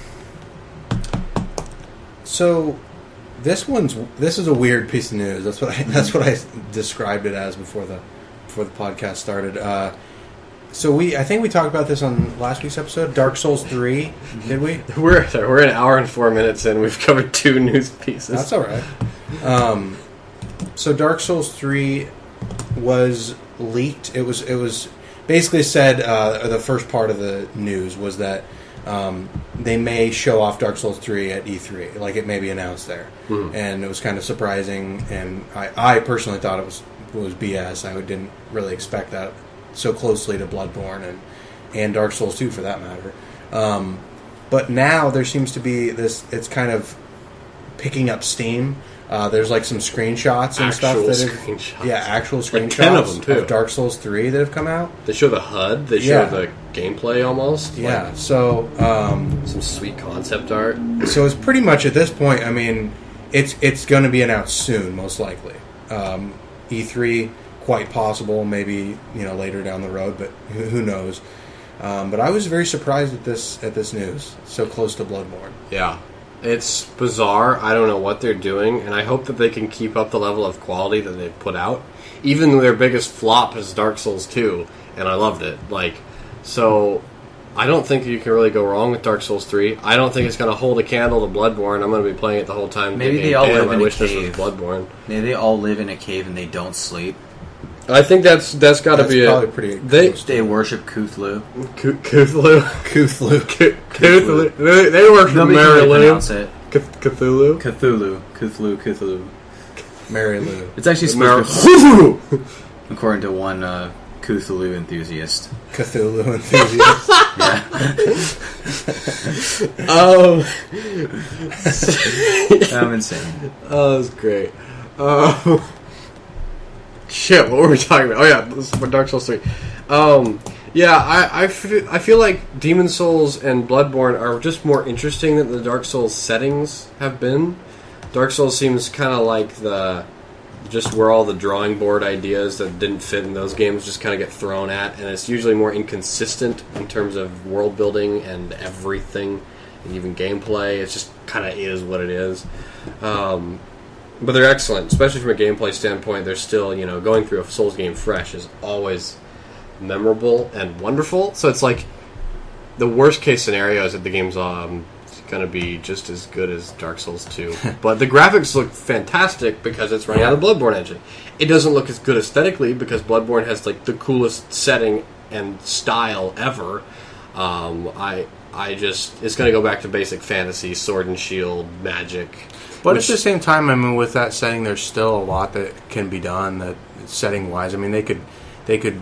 [SPEAKER 1] so this one's this is a weird piece of news. That's what I, that's what I described it as before the before the podcast started. Uh, so we I think we talked about this on last week's episode. Dark Souls three, did we?
[SPEAKER 3] We're we're an hour and four minutes in. We've covered two news pieces.
[SPEAKER 1] That's all right. Um, so Dark Souls three was leaked. It was it was basically said uh, the first part of the news was that um, they may show off Dark Souls three at E three, like it may be announced there.
[SPEAKER 3] Mm.
[SPEAKER 1] And it was kind of surprising, and I, I personally thought it was was B S. I didn't really expect that so closely to Bloodborne and, and Dark Souls two for that matter. Um, but now there seems to be this, it's kind of picking up steam. Uh, there's like some screenshots and
[SPEAKER 3] Actual
[SPEAKER 1] stuff that have,
[SPEAKER 3] screenshots.
[SPEAKER 1] yeah, actual screenshots
[SPEAKER 3] Like ten of them, too.
[SPEAKER 1] of Dark Souls three that have come out.
[SPEAKER 3] They show the H U D. They show
[SPEAKER 1] Yeah.
[SPEAKER 3] the gameplay almost.
[SPEAKER 1] Yeah,
[SPEAKER 3] Like,
[SPEAKER 1] so um,
[SPEAKER 3] some sweet concept art.
[SPEAKER 1] so it's pretty much at this point. I mean, it's it's going to be announced soon, most likely. Um, E three, quite possible, maybe you know later down the road, but who, who knows? Um, but I was very surprised at this at this news, so close to Bloodborne.
[SPEAKER 3] Yeah. It's bizarre. I don't know what they're doing, and I hope that they can keep up the level of quality that they've put out. Even their biggest flop is Dark Souls two, and I loved it. Like, so I don't think you can really go wrong with Dark Souls three. I don't think it's going to hold a candle to Bloodborne. I'm going to be playing it the whole time.
[SPEAKER 2] Maybe
[SPEAKER 3] thinking,
[SPEAKER 2] they all
[SPEAKER 3] "Damn,
[SPEAKER 2] live
[SPEAKER 3] I
[SPEAKER 2] in a
[SPEAKER 3] wish this
[SPEAKER 2] cave."
[SPEAKER 3] was Bloodborne.
[SPEAKER 2] Maybe they all live in a cave and they don't sleep.
[SPEAKER 3] I think that's that's got to
[SPEAKER 1] That's
[SPEAKER 3] be
[SPEAKER 1] probably
[SPEAKER 3] it.
[SPEAKER 1] pretty
[SPEAKER 3] They
[SPEAKER 1] close.
[SPEAKER 2] They worship Cthulhu.
[SPEAKER 3] C- Cthulhu.
[SPEAKER 1] Cthulhu.
[SPEAKER 3] C- Cthulhu. They, they work for
[SPEAKER 2] Nobody can
[SPEAKER 3] Mary
[SPEAKER 2] really
[SPEAKER 3] Lou.
[SPEAKER 2] pronounce it.
[SPEAKER 3] C- Cthulhu.
[SPEAKER 2] Cthulhu. Cthulhu. Cthulhu.
[SPEAKER 1] Mary Lou.
[SPEAKER 2] It's actually
[SPEAKER 3] Mar-
[SPEAKER 2] supposed to be, according to one uh, Cthulhu enthusiast.
[SPEAKER 1] Cthulhu enthusiast.
[SPEAKER 2] Yeah.
[SPEAKER 3] Oh,
[SPEAKER 2] I'm insane.
[SPEAKER 3] oh, that's great. Uh, shit, what were we talking about? Oh yeah, this is Dark Souls three. Um, yeah, I I feel, I feel like Demon Souls and Bloodborne are just more interesting than the Dark Souls settings have been. Dark Souls seems kind of like the just where all the drawing board ideas that didn't fit in those games just kind of get thrown at, and it's usually more inconsistent in terms of world building and everything, and even gameplay. It's just kind of is what it is. Um, but they're excellent, especially from a gameplay standpoint. They're still, you know, going through a Souls game fresh is always memorable and wonderful. So it's like the worst case scenario is that the game's um, going to be just as good as Dark Souls two. But the graphics look fantastic because it's running on the Bloodborne engine. It doesn't look as good aesthetically because Bloodborne has like the coolest setting and style ever. Um, I I just it's going to go back to basic fantasy, sword and shield, magic.
[SPEAKER 1] But
[SPEAKER 3] which-
[SPEAKER 1] at the same time, I mean, with that setting, there's still a lot that can be done. That setting wise, I mean, they could they could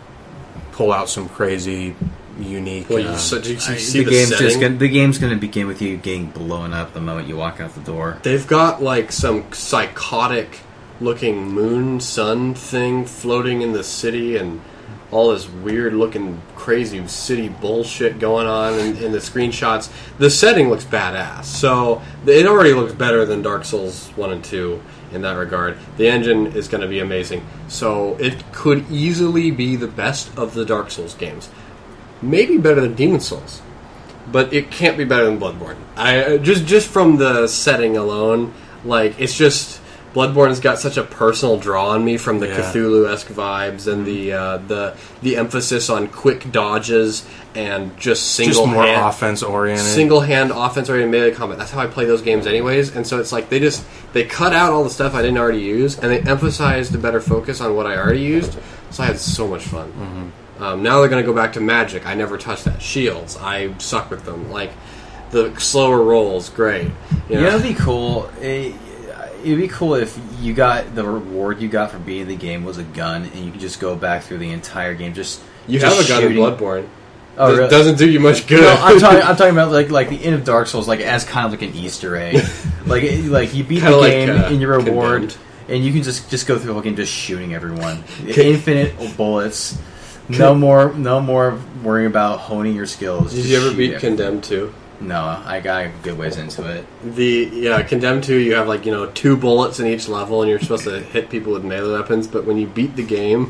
[SPEAKER 1] pull out some crazy, unique.
[SPEAKER 3] Well, you,
[SPEAKER 1] uh,
[SPEAKER 3] so, did you
[SPEAKER 2] I-
[SPEAKER 3] see
[SPEAKER 2] the
[SPEAKER 3] the,
[SPEAKER 2] game's
[SPEAKER 3] setting?
[SPEAKER 2] just gonna, the game's going to begin with you getting blown up the moment you walk out the door.
[SPEAKER 3] They've got like some psychotic looking moon sun thing floating in the city and all this weird looking crazy city bullshit going on in, in the screenshots. The setting looks badass. So it already looks better than Dark Souls one and two in that regard. The engine is going to be amazing. So it could easily be the best of the Dark Souls games. Maybe better than Demon Souls. But it can't be better than Bloodborne. I just just from the setting alone, like it's just Bloodborne's got such a personal draw on me from the
[SPEAKER 1] Yeah.
[SPEAKER 3] Cthulhu-esque vibes and the uh, the the emphasis on quick dodges and just single
[SPEAKER 1] just more
[SPEAKER 3] hand,
[SPEAKER 1] offense oriented.
[SPEAKER 3] single hand offense oriented melee combat. That's how I play those games anyways. And so it's like they just they cut out all the stuff I didn't already use and they emphasized a better focus on what I already used. So I had so much fun.
[SPEAKER 1] Mm-hmm.
[SPEAKER 3] Um, now they're going to go back to magic. I never touched that. Shields, I suck with them. Like the slower rolls, great. You
[SPEAKER 2] You
[SPEAKER 3] know?
[SPEAKER 2] know, it'd be cool. It, it'd be cool if you got the reward you got for beating the game was a gun, and you could just go back through the entire game. Just
[SPEAKER 3] You
[SPEAKER 2] just
[SPEAKER 3] have a gun
[SPEAKER 2] shooting.
[SPEAKER 3] in Bloodborne.
[SPEAKER 2] Oh,
[SPEAKER 3] It
[SPEAKER 2] really?
[SPEAKER 3] doesn't do you much good.
[SPEAKER 2] No, I'm talking. I'm talking about like like the end of Dark Souls, like as kind of like an Easter egg. like it- like you beat
[SPEAKER 3] Kinda
[SPEAKER 2] the
[SPEAKER 3] like,
[SPEAKER 2] game
[SPEAKER 3] uh,
[SPEAKER 2] and your reward,
[SPEAKER 3] Condemned.
[SPEAKER 2] and you can just just go through the whole game just shooting everyone.
[SPEAKER 3] Con-
[SPEAKER 2] Infinite bullets. No more, no more worrying about honing your skills.
[SPEAKER 3] Did
[SPEAKER 2] Just
[SPEAKER 3] you ever
[SPEAKER 2] shoot
[SPEAKER 3] beat
[SPEAKER 2] everyone.
[SPEAKER 3] Condemned two?
[SPEAKER 2] No, I got a good ways into it.
[SPEAKER 3] The yeah, Condemned two, you have like you know two bullets in each level, and you're supposed to hit people with melee weapons. But when you beat the game,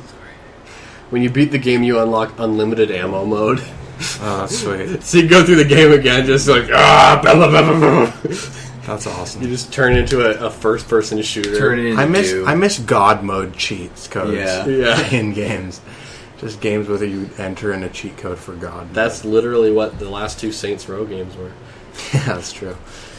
[SPEAKER 3] when you beat the game, you unlock unlimited ammo mode.
[SPEAKER 1] Oh, that's sweet.
[SPEAKER 3] So you go through the game again, just like ah, blah, blah, blah, blah, blah.
[SPEAKER 1] That's awesome.
[SPEAKER 3] You just turn into a, a first-person shooter.
[SPEAKER 2] Turn it into
[SPEAKER 1] I miss
[SPEAKER 2] Doom.
[SPEAKER 1] I miss God mode cheats codes.
[SPEAKER 2] Yeah.
[SPEAKER 3] Yeah.
[SPEAKER 1] in games, just games where you enter in a cheat code for God.
[SPEAKER 3] That's literally what the last two Saints Row games were.
[SPEAKER 1] Yeah, that's true.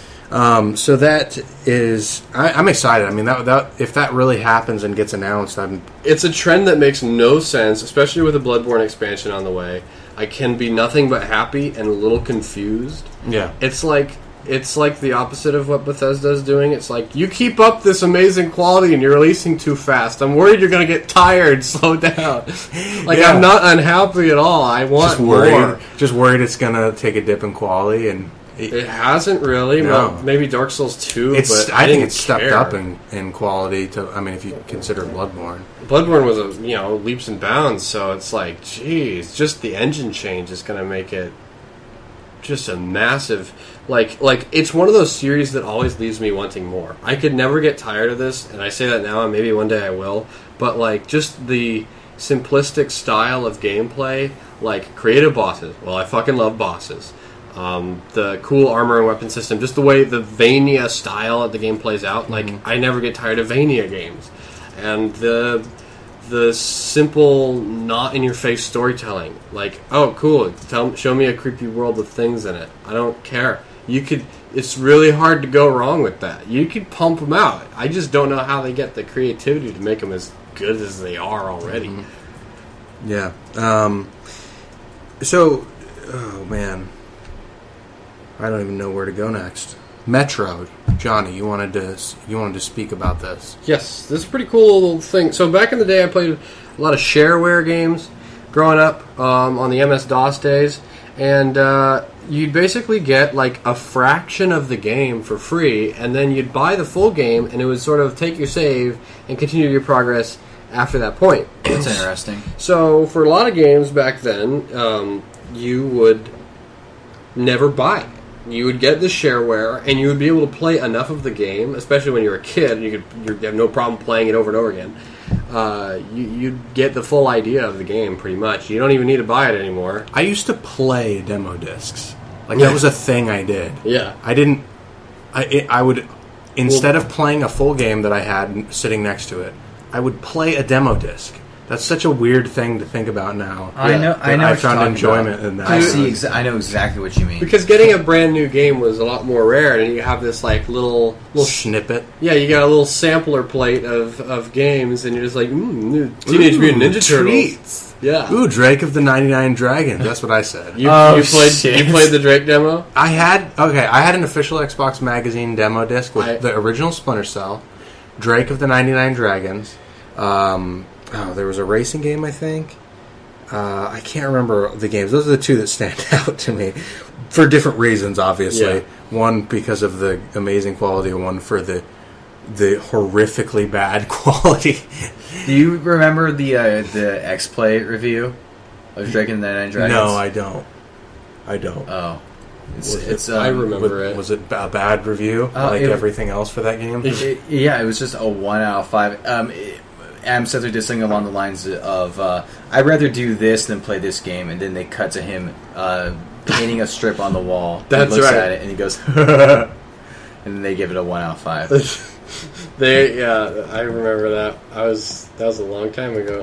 [SPEAKER 1] Um, so that is, I, I'm excited. I mean, that, that if that really happens and gets announced, I'm
[SPEAKER 3] It's a trend that makes no sense, especially with the Bloodborne expansion on the way. I can be nothing but happy and a little confused.
[SPEAKER 1] Yeah.
[SPEAKER 3] It's like it's like the opposite of what Bethesda's doing. It's like, you keep up this amazing quality and you're releasing too fast. I'm worried you're going to get tired. Slow down. Like,
[SPEAKER 1] Yeah.
[SPEAKER 3] I'm not unhappy at all. I want
[SPEAKER 1] Just worried.
[SPEAKER 3] more.
[SPEAKER 1] Just worried it's gonna take a dip in quality, and it,
[SPEAKER 3] It hasn't really.
[SPEAKER 1] No.
[SPEAKER 3] Well, maybe Dark Souls two,
[SPEAKER 1] it's.
[SPEAKER 3] but
[SPEAKER 1] I,
[SPEAKER 3] I,
[SPEAKER 1] think
[SPEAKER 3] didn't
[SPEAKER 1] it's stepped
[SPEAKER 3] care.
[SPEAKER 1] up in, in quality. To I mean, if you consider Bloodborne.
[SPEAKER 3] Bloodborne was a you know leaps and bounds, so it's like, geez, just the engine change is going to make it just a massive like like it's one of those series that always leaves me wanting more. I could never get tired of this, and I say that now, and maybe one day I will. But like just the simplistic style of gameplay, like creative bosses. Well, I fucking love bosses. Um, the cool armor and weapon system, just the way the Vania style of the game plays out. Like
[SPEAKER 1] Mm-hmm.
[SPEAKER 3] I never get tired of Vania games, and the the simple, not in your face storytelling. Like, oh, cool, tell show me a creepy world with things in it. I don't care. You could. It's really hard to go wrong with that. You could pump them out. I just don't know how they get the creativity to make them as good as they are already.
[SPEAKER 1] Mm-hmm. Yeah. Um, so, oh man, I don't even know where to go next. Metro, Johnny, you wanted to you wanted to speak about this.
[SPEAKER 3] Yes, this is a pretty cool little thing. So back in the day, I played a lot of shareware games growing up um, on the M S DOS days, and uh, you'd basically get like a fraction of the game for free, and then you'd buy the full game, and it would sort of take your save and continue your progress after that point.
[SPEAKER 2] That's interesting.
[SPEAKER 3] So for a lot of games back then, um, you would never buy it. You would get the shareware, and you would be able to play enough of the game, especially when you're a kid. You could you have no problem playing it over and over again. Uh, you, you'd get the full idea of the game, pretty much. You don't even need to buy it anymore.
[SPEAKER 1] I used to play demo discs. Like that was a thing I did.
[SPEAKER 3] Yeah.
[SPEAKER 1] I didn't. I it, I would instead of playing a full game that I had sitting next to it, I would play a demo disc. That's such a weird thing to think about now.
[SPEAKER 2] I
[SPEAKER 3] Yeah.
[SPEAKER 2] know.
[SPEAKER 1] But
[SPEAKER 2] I know.
[SPEAKER 1] I
[SPEAKER 2] what you're
[SPEAKER 1] found
[SPEAKER 2] talking
[SPEAKER 1] enjoyment
[SPEAKER 2] about.
[SPEAKER 1] in that.
[SPEAKER 2] I see. Exa- I know exactly what you mean.
[SPEAKER 3] Because getting a brand new game was a lot more rare, and you have this like little little
[SPEAKER 1] Snippet.
[SPEAKER 3] yeah, you got a little sampler plate of, of games, and you're just like, mm, new Teenage
[SPEAKER 1] Ooh,
[SPEAKER 3] Mutant Ninja Turtles.
[SPEAKER 1] treats.
[SPEAKER 3] Yeah.
[SPEAKER 1] Ooh, Drake of the ninety-nine Dragons. That's what I said.
[SPEAKER 3] You,
[SPEAKER 2] Oh,
[SPEAKER 3] you played
[SPEAKER 2] shit.
[SPEAKER 3] you played the Drake demo?
[SPEAKER 1] I had okay. I had an official Xbox Magazine demo disc with
[SPEAKER 3] I-
[SPEAKER 1] the original Splinter Cell, Drake of the ninety-nine Dragons. Um, oh, there was a racing game, I think. Uh, I can't remember the games. Those are the two that stand out to me for different reasons. Obviously,
[SPEAKER 3] Yeah.
[SPEAKER 1] one because of the amazing quality, and one for the the horrifically bad quality.
[SPEAKER 2] Do you remember the uh, the X Play review of Drake and the Nine Dragons?
[SPEAKER 1] No, I don't. I don't.
[SPEAKER 2] Oh, it's
[SPEAKER 1] Was
[SPEAKER 2] it's.
[SPEAKER 1] it-
[SPEAKER 2] Um,
[SPEAKER 3] I remember
[SPEAKER 1] was,
[SPEAKER 3] it.
[SPEAKER 1] was it a bad review,
[SPEAKER 2] Uh,
[SPEAKER 1] like
[SPEAKER 2] it-
[SPEAKER 1] everything else for that game?
[SPEAKER 2] It, yeah, it was just a one out of five. Um, it, Adam said they're just something along the lines of, uh, "I'd rather do this than play this game," and then they cut to him uh, painting a strip on the wall.
[SPEAKER 3] That's
[SPEAKER 2] he looks
[SPEAKER 3] right.
[SPEAKER 2] at it and he goes, and then they give it a one out of five.
[SPEAKER 3] They yeah, I remember that. I was that was a long time ago.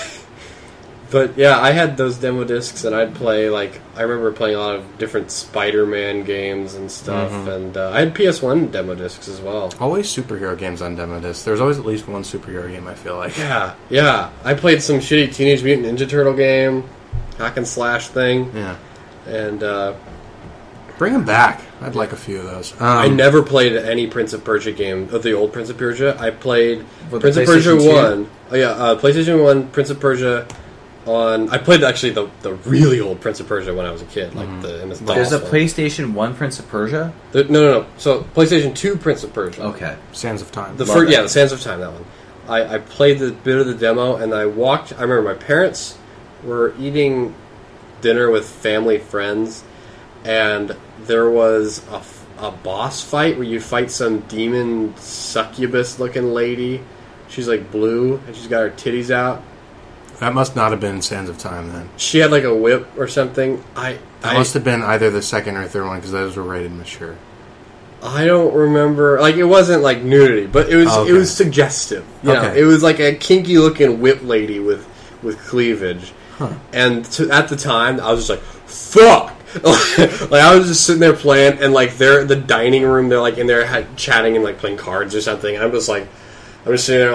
[SPEAKER 3] But yeah, I had those demo discs, and I'd play like I remember playing a lot of different Spider-Man games and stuff,
[SPEAKER 1] Mhm.
[SPEAKER 3] and uh, I had P S one demo discs as well.
[SPEAKER 1] Always superhero games on demo disc. There's always at least one superhero game, I feel like.
[SPEAKER 3] Yeah, yeah. I played some shitty Teenage Mutant Ninja Turtle game, hack and slash thing,
[SPEAKER 1] Yeah.
[SPEAKER 3] and uh,
[SPEAKER 1] Bring them back. I'd like a few of those. Um,
[SPEAKER 3] I never played any Prince of Persia game of the old Prince of Persia. I played
[SPEAKER 2] What,
[SPEAKER 3] Prince
[SPEAKER 2] the
[SPEAKER 3] of Persia
[SPEAKER 2] PlayStation two?
[SPEAKER 3] One. Oh yeah, uh, PlayStation One, Prince of Persia. On I played actually the the really old Prince of Persia when I was a kid, like the M S DOS
[SPEAKER 2] There's a
[SPEAKER 3] one.
[SPEAKER 2] PlayStation One Prince of Persia.
[SPEAKER 3] The- no, no, no. So PlayStation Two, Prince of Persia.
[SPEAKER 2] Okay,
[SPEAKER 1] Sands of Time.
[SPEAKER 3] The
[SPEAKER 2] Love
[SPEAKER 3] first,
[SPEAKER 2] that.
[SPEAKER 3] yeah, the Sands of Time. That one. I, I played the bit of the demo, and I walked. I remember my parents were eating dinner with family friends, and there was a, f- a boss fight where you fight some demon succubus-looking lady. She's like blue, and she's got her titties out.
[SPEAKER 1] That must not have been Sands of Time then.
[SPEAKER 3] She had like a whip or something. I
[SPEAKER 1] That
[SPEAKER 3] I,
[SPEAKER 1] must have been either the second or third one because those were rated mature.
[SPEAKER 3] I don't remember. Like it wasn't like nudity, but it was
[SPEAKER 1] Okay.
[SPEAKER 3] it was suggestive. You know,
[SPEAKER 1] Okay.
[SPEAKER 3] it was like a kinky looking whip lady with with cleavage.
[SPEAKER 1] Huh.
[SPEAKER 3] And to, at the time, I was just like, "Fuck!" Like I was just sitting there playing, and like they're the dining room. They're like in there had, chatting and like playing cards or something. And I'm just like, I'm just sitting there like,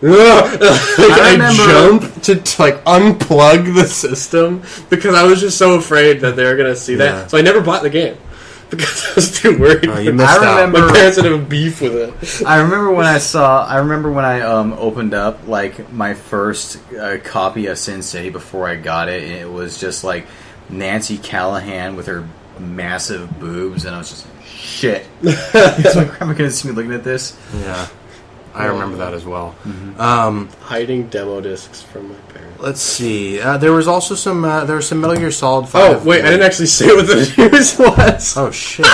[SPEAKER 3] like, I,
[SPEAKER 2] remember-
[SPEAKER 3] I jumped to, to like unplug the system because I was just so afraid that they were gonna see
[SPEAKER 1] Yeah.
[SPEAKER 3] that. So I never bought the game because I was too worried.
[SPEAKER 1] Oh, you missed
[SPEAKER 2] I
[SPEAKER 1] out.
[SPEAKER 2] remember-
[SPEAKER 3] My parents would have beef with it.
[SPEAKER 2] I remember when I saw. I remember when I um, opened up like my first uh, copy of Sin City before I got it, and it was just like Nancy Callahan with her massive boobs, and I was just like, shit. Is my grandma gonna see me looking at this?
[SPEAKER 1] Yeah, I remember that as well. Um,
[SPEAKER 3] Hiding demo discs from my parents.
[SPEAKER 1] let's see. Uh, there was also some. Uh, there was some Metal Gear Solid Five.
[SPEAKER 3] Oh wait, I didn't actually say what the news was.
[SPEAKER 1] Oh shit!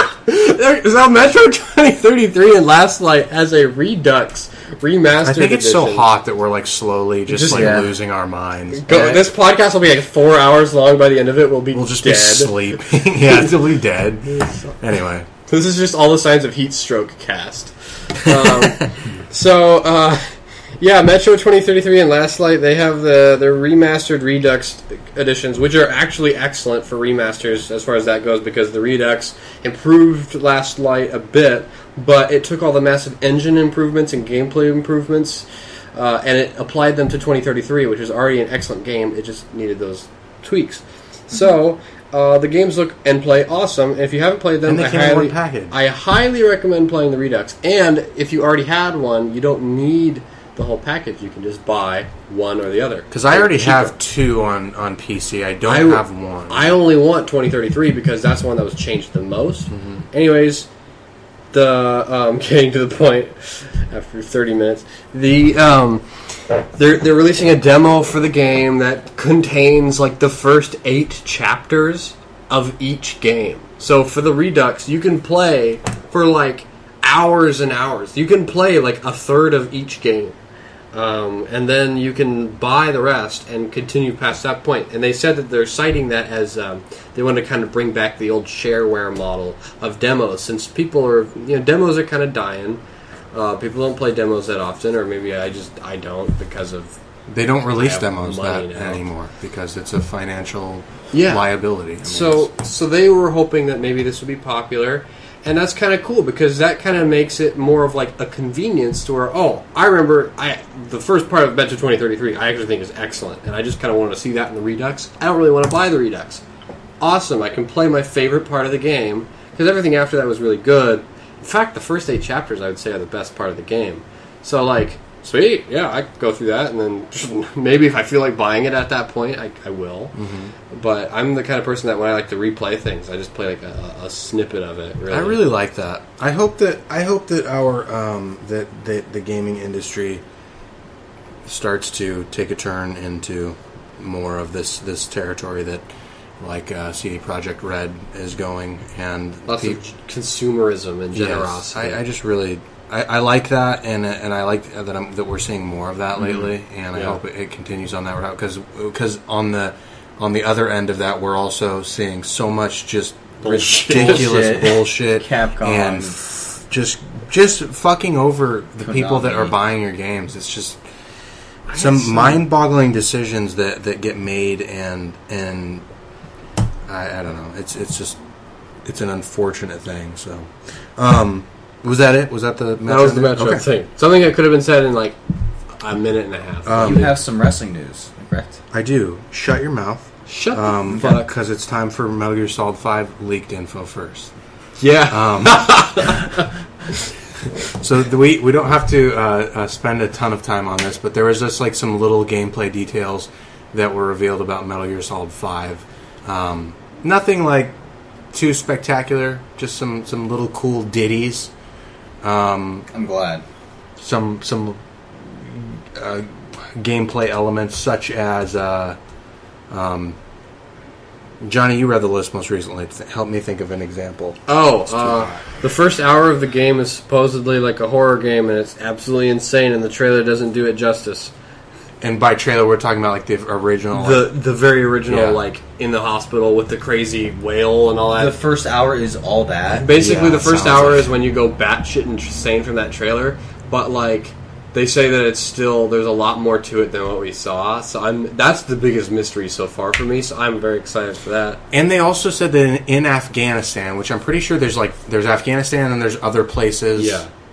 [SPEAKER 3] So Metro twenty thirty-three and Last Light has a Redux remastered.
[SPEAKER 1] I think it's so
[SPEAKER 3] edition.
[SPEAKER 1] hot that we're like slowly just,
[SPEAKER 3] Just-
[SPEAKER 1] like
[SPEAKER 2] yeah.
[SPEAKER 1] losing our minds.
[SPEAKER 3] Go,
[SPEAKER 2] Yeah.
[SPEAKER 3] This podcast will be like four hours long. By the end of it, we'll be
[SPEAKER 1] We'll just
[SPEAKER 3] dead.
[SPEAKER 1] be sleeping. Yeah, it'll be dead. Anyway,
[SPEAKER 3] This is just all the signs of heat stroke cast. Um, so, uh, yeah, Metro twenty thirty-three and Last Light, they have the, the remastered Redux editions, which are actually excellent for remasters as far as that goes, because the Redux improved Last Light a bit, but it took all the massive engine improvements and gameplay improvements, uh, and it applied them to twenty thirty-three, which is already an excellent game. It just needed those tweaks. So... Uh, the games look and play awesome. And if you haven't played them,
[SPEAKER 1] And they
[SPEAKER 3] I
[SPEAKER 1] came in
[SPEAKER 3] highly,
[SPEAKER 1] one package.
[SPEAKER 3] I highly recommend playing the Redux. And if you already had one, you don't need the whole package. You can just buy one or the other.
[SPEAKER 1] because I already
[SPEAKER 3] Cheaper.
[SPEAKER 1] have two on, on P C. I don't
[SPEAKER 3] I-
[SPEAKER 1] have one.
[SPEAKER 3] I only want twenty thirty-three because that's the one that was changed the most.
[SPEAKER 1] Mm-hmm.
[SPEAKER 3] Anyways, the um, getting to the point after thirty minutes, the um, they're they're releasing a demo for the game that contains like the first eight chapters of each game. So for the Redux, you can play for like hours and hours. You can play like a third of each game. Um, and then you can buy the rest and continue past that point. And they said that they're citing that as um, they want to kind of bring back the old shareware model of demos, since people are, you know, demos are kind of dying. Uh, people don't play demos that often, or maybe I just I don't because of
[SPEAKER 1] They don't release
[SPEAKER 3] have
[SPEAKER 1] demos that
[SPEAKER 3] money now.
[SPEAKER 1] anymore because it's a financial
[SPEAKER 3] Yeah.
[SPEAKER 1] liability. I mean,
[SPEAKER 3] So,
[SPEAKER 1] it's-
[SPEAKER 3] so they were hoping that maybe this would be popular, and that's kind of cool because that kind of makes it more of like a convenience to where, oh, I remember I the first part of Metro twenty thirty-three I actually think is excellent, and I just kind of wanted to see that in the Redux. I don't really want to buy the Redux. Awesome, I can play my favorite part of the game because everything after that was really good. In fact, the first eight chapters I would say are the best part of the game. So like, sweet, yeah, I could go through that, and then maybe if I feel like buying it at that point, I, I will. Mm-hmm. But I'm the kind of person that when I like to replay things, I just play like a, a snippet of it. Really.
[SPEAKER 1] I really like that. I hope that I hope that our um, that, that the gaming industry starts to take a turn into more of this this territory that like uh, C D Projekt Red is going, and
[SPEAKER 3] lots
[SPEAKER 1] pe-
[SPEAKER 3] of consumerism and
[SPEAKER 1] yes,
[SPEAKER 3] generosity.
[SPEAKER 1] I, I just really. I, I like that, and and I like that I'm, that we're seeing more of that lately, and I
[SPEAKER 3] Yeah.
[SPEAKER 1] hope it, it continues on that route because on the on the other end of that, we're also seeing so much just
[SPEAKER 3] Bullshit.
[SPEAKER 1] ridiculous
[SPEAKER 2] Bullshit.
[SPEAKER 1] bullshit,
[SPEAKER 2] Capcom.
[SPEAKER 1] and just just fucking over the people that
[SPEAKER 2] Konami.
[SPEAKER 1] are buying your games. It's just some mind-boggling decisions that, that get made, and and I, I don't know. It's it's just it's an unfortunate thing. So. Um, Was that it? Was that the Metro?
[SPEAKER 3] that was the
[SPEAKER 1] news?
[SPEAKER 3] Metro
[SPEAKER 1] Okay.
[SPEAKER 3] thing. Something that could have been said in like a minute and a half.
[SPEAKER 1] Um,
[SPEAKER 2] You have some wrestling news, correct?
[SPEAKER 1] I do. Shut your mouth.
[SPEAKER 3] Shut
[SPEAKER 1] Um,
[SPEAKER 3] the fuck.
[SPEAKER 1] because it's time for Metal Gear Solid five leaked info first.
[SPEAKER 3] Yeah.
[SPEAKER 1] Um, so the, we we don't have to uh, uh, spend a ton of time on this, but there was just like some little gameplay details that were revealed about Metal Gear Solid five. Um, nothing like too spectacular. Just some some little cool ditties. Um,
[SPEAKER 2] I'm glad.
[SPEAKER 1] some some uh, gameplay elements such as uh, um, Johnny, you read the list most recently. Th- help me think of an example.
[SPEAKER 3] Oh,
[SPEAKER 1] too
[SPEAKER 3] uh,
[SPEAKER 1] hard.
[SPEAKER 3] the first hour of the game is supposedly like a horror game, and it's absolutely insane, and the trailer doesn't do it justice.
[SPEAKER 1] And by trailer, we're talking about like the original.
[SPEAKER 3] The the very original,
[SPEAKER 1] Yeah.
[SPEAKER 3] like in the hospital with the crazy whale and all that.
[SPEAKER 2] The first hour is all that.
[SPEAKER 3] Basically,
[SPEAKER 1] Yeah,
[SPEAKER 3] the first
[SPEAKER 1] sounds
[SPEAKER 3] hour
[SPEAKER 1] like-
[SPEAKER 3] is when you go batshit insane from that trailer, but like they say that it's still there's a lot more to it than what we saw. So I'm that's the biggest mystery so far for me. So I'm very excited for that.
[SPEAKER 1] and they also said that in, in Afghanistan, which I'm pretty sure there's like there's Afghanistan and there's other places.
[SPEAKER 3] Yeah.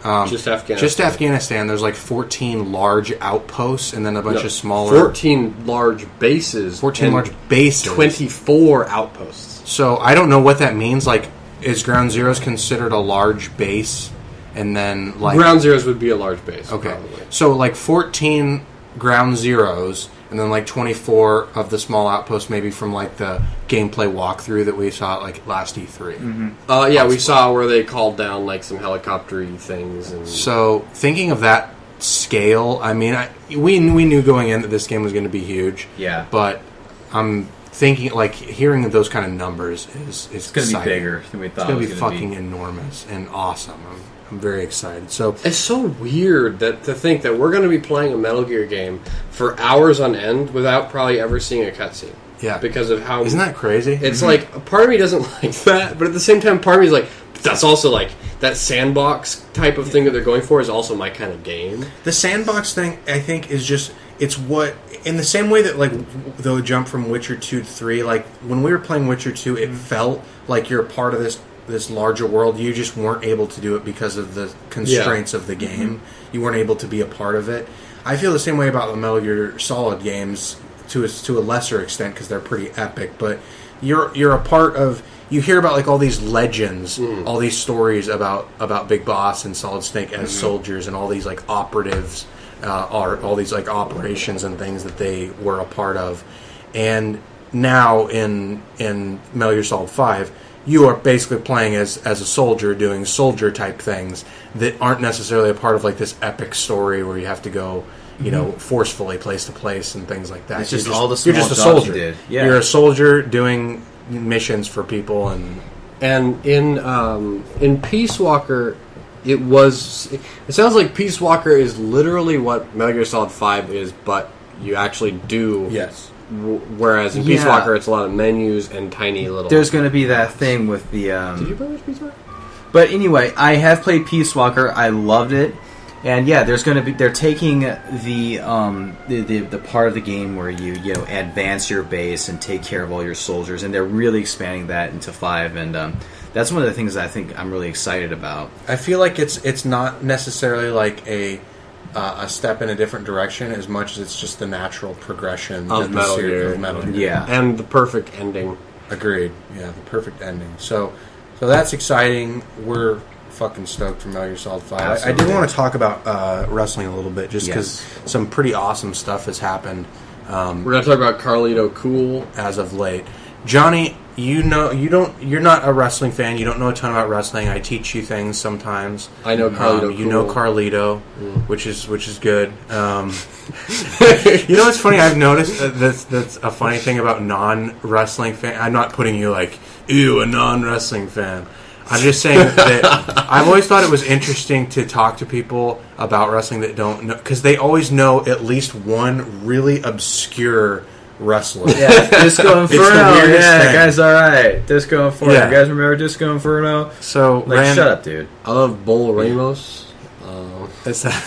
[SPEAKER 1] Um,
[SPEAKER 3] Just Afghanistan.
[SPEAKER 1] Just Afghanistan. There's like fourteen large outposts and then a bunch
[SPEAKER 3] No,
[SPEAKER 1] of smaller.
[SPEAKER 3] fourteen large bases.
[SPEAKER 1] fourteen
[SPEAKER 3] and
[SPEAKER 1] large bases.
[SPEAKER 3] twenty-four outposts.
[SPEAKER 1] So I don't know what that means. Like, is Ground Zeroes considered a large base? And then, like.
[SPEAKER 3] Ground Zeroes would be a large base.
[SPEAKER 1] Okay.
[SPEAKER 3] Probably.
[SPEAKER 1] So, like, fourteen Ground Zeroes, and then, like, twenty-four of the small outposts, maybe from, like, the gameplay walkthrough that we saw at, like, last E three.
[SPEAKER 2] Mm-hmm.
[SPEAKER 3] Uh, yeah, we saw where they called down, like, some helicopter-y things. And
[SPEAKER 1] So, thinking of that scale, I mean, I, we, we knew going in that this game was going to be huge.
[SPEAKER 2] Yeah.
[SPEAKER 1] But I'm thinking, like, hearing those kind of numbers is, is
[SPEAKER 2] It's going to be
[SPEAKER 1] exciting.
[SPEAKER 2] bigger than we
[SPEAKER 1] It's
[SPEAKER 2] thought
[SPEAKER 1] going
[SPEAKER 2] it
[SPEAKER 1] to
[SPEAKER 2] was
[SPEAKER 1] be
[SPEAKER 2] going to
[SPEAKER 1] fucking
[SPEAKER 2] be.
[SPEAKER 1] enormous and awesome. I'm, I'm very excited. So,
[SPEAKER 3] It's so weird that to think that we're going to be playing a Metal Gear game for hours on end without probably ever seeing a cutscene.
[SPEAKER 1] yeah.
[SPEAKER 3] Because of how...
[SPEAKER 1] Isn't that crazy?
[SPEAKER 3] It's like, a part of me doesn't like that, but at the same time, part of me is like, that's also like, that sandbox type of thing that they're going for is also my kind of game.
[SPEAKER 1] The sandbox thing, I think, is just it's what in the same way that like the jump from Witcher two to three. Like when we were playing Witcher two, it felt like you're a part of this this larger world. You just weren't able to do it because of the constraints of the game. You weren't able to be a part of it. I feel the same way about the Metal Gear Solid games to a, to a lesser extent because they're pretty epic. But you're you're a part of. You hear about like all these legends,
[SPEAKER 3] Mm.
[SPEAKER 1] all these stories about, about Big Boss and Solid Snake as
[SPEAKER 3] Mm-hmm.
[SPEAKER 1] soldiers, and all these like operatives, uh, are all these like operations and things that they were a part of. And now in in Metal Gear Solid Five, you are basically playing as as a soldier doing soldier type things that aren't necessarily a part of like this epic story where you have to go, you know, forcefully place to place and things like that.
[SPEAKER 2] It's
[SPEAKER 1] You're
[SPEAKER 2] just all the
[SPEAKER 1] you're
[SPEAKER 2] small
[SPEAKER 1] just a
[SPEAKER 2] jobs you
[SPEAKER 1] soldier.
[SPEAKER 2] did. Yeah.
[SPEAKER 1] You're a soldier doing missions for people, and
[SPEAKER 3] And in um, in Peace Walker, it was. It sounds like Peace Walker is literally what Metal Gear Solid Five is, but you actually do.
[SPEAKER 1] yes,
[SPEAKER 3] W- whereas in Peace
[SPEAKER 2] Yeah.
[SPEAKER 3] Walker, it's a lot of menus and tiny little.
[SPEAKER 2] There's going to be that thing with the... Um,
[SPEAKER 3] Did you play Peace Walker?
[SPEAKER 2] But anyway, I have played Peace Walker. I loved it, and yeah, there's going to be. They're taking the um the, the the part of the game where you you know advance your base and take care of all your soldiers, and they're really expanding that into five, and um, that's one of the things that I think I'm really excited about.
[SPEAKER 1] I feel like it's it's not necessarily like a uh, a step in a different direction as much as it's just the natural progression
[SPEAKER 3] Of
[SPEAKER 1] that the
[SPEAKER 3] Metal
[SPEAKER 1] series-
[SPEAKER 3] Gear.
[SPEAKER 1] of Metal Gear.
[SPEAKER 2] Yeah.
[SPEAKER 3] And the perfect ending.
[SPEAKER 1] Agreed. Yeah, the perfect ending. So, so that's exciting. We're fucking stoked for Metal Gear Solid Five. I, I did
[SPEAKER 2] Absolutely.
[SPEAKER 1] want to talk about uh, wrestling a little bit, just because
[SPEAKER 2] Yes.
[SPEAKER 1] some pretty awesome stuff has happened um,
[SPEAKER 3] We're gonna talk about Carlito Cool.
[SPEAKER 1] as of late. Johnny, you know, you don't. You're not a wrestling fan. You don't know a ton about wrestling. I teach you things sometimes.
[SPEAKER 3] I know Carlito
[SPEAKER 1] Um, you
[SPEAKER 3] Cool.
[SPEAKER 1] know Carlito, which is which is good. Um, you know what's funny? I've noticed that that's, that's a funny thing about non-wrestling fan. I'm not putting you like, ew, a non-wrestling fan. I'm just saying that I've always thought it was interesting to talk to people about wrestling that don't know, because they always know at least one really obscure wrestler.
[SPEAKER 2] Yeah, Disco
[SPEAKER 1] It's the
[SPEAKER 2] Inferno.
[SPEAKER 1] weirdest
[SPEAKER 2] Yeah,
[SPEAKER 1] thing.
[SPEAKER 2] that guy's all right. Disco Inferno.
[SPEAKER 1] Yeah.
[SPEAKER 2] You guys remember Disco Inferno?
[SPEAKER 1] So,
[SPEAKER 2] Like,
[SPEAKER 1] Rand,
[SPEAKER 2] shut up, dude.
[SPEAKER 3] I love Bull Ramos. Um,
[SPEAKER 1] Is that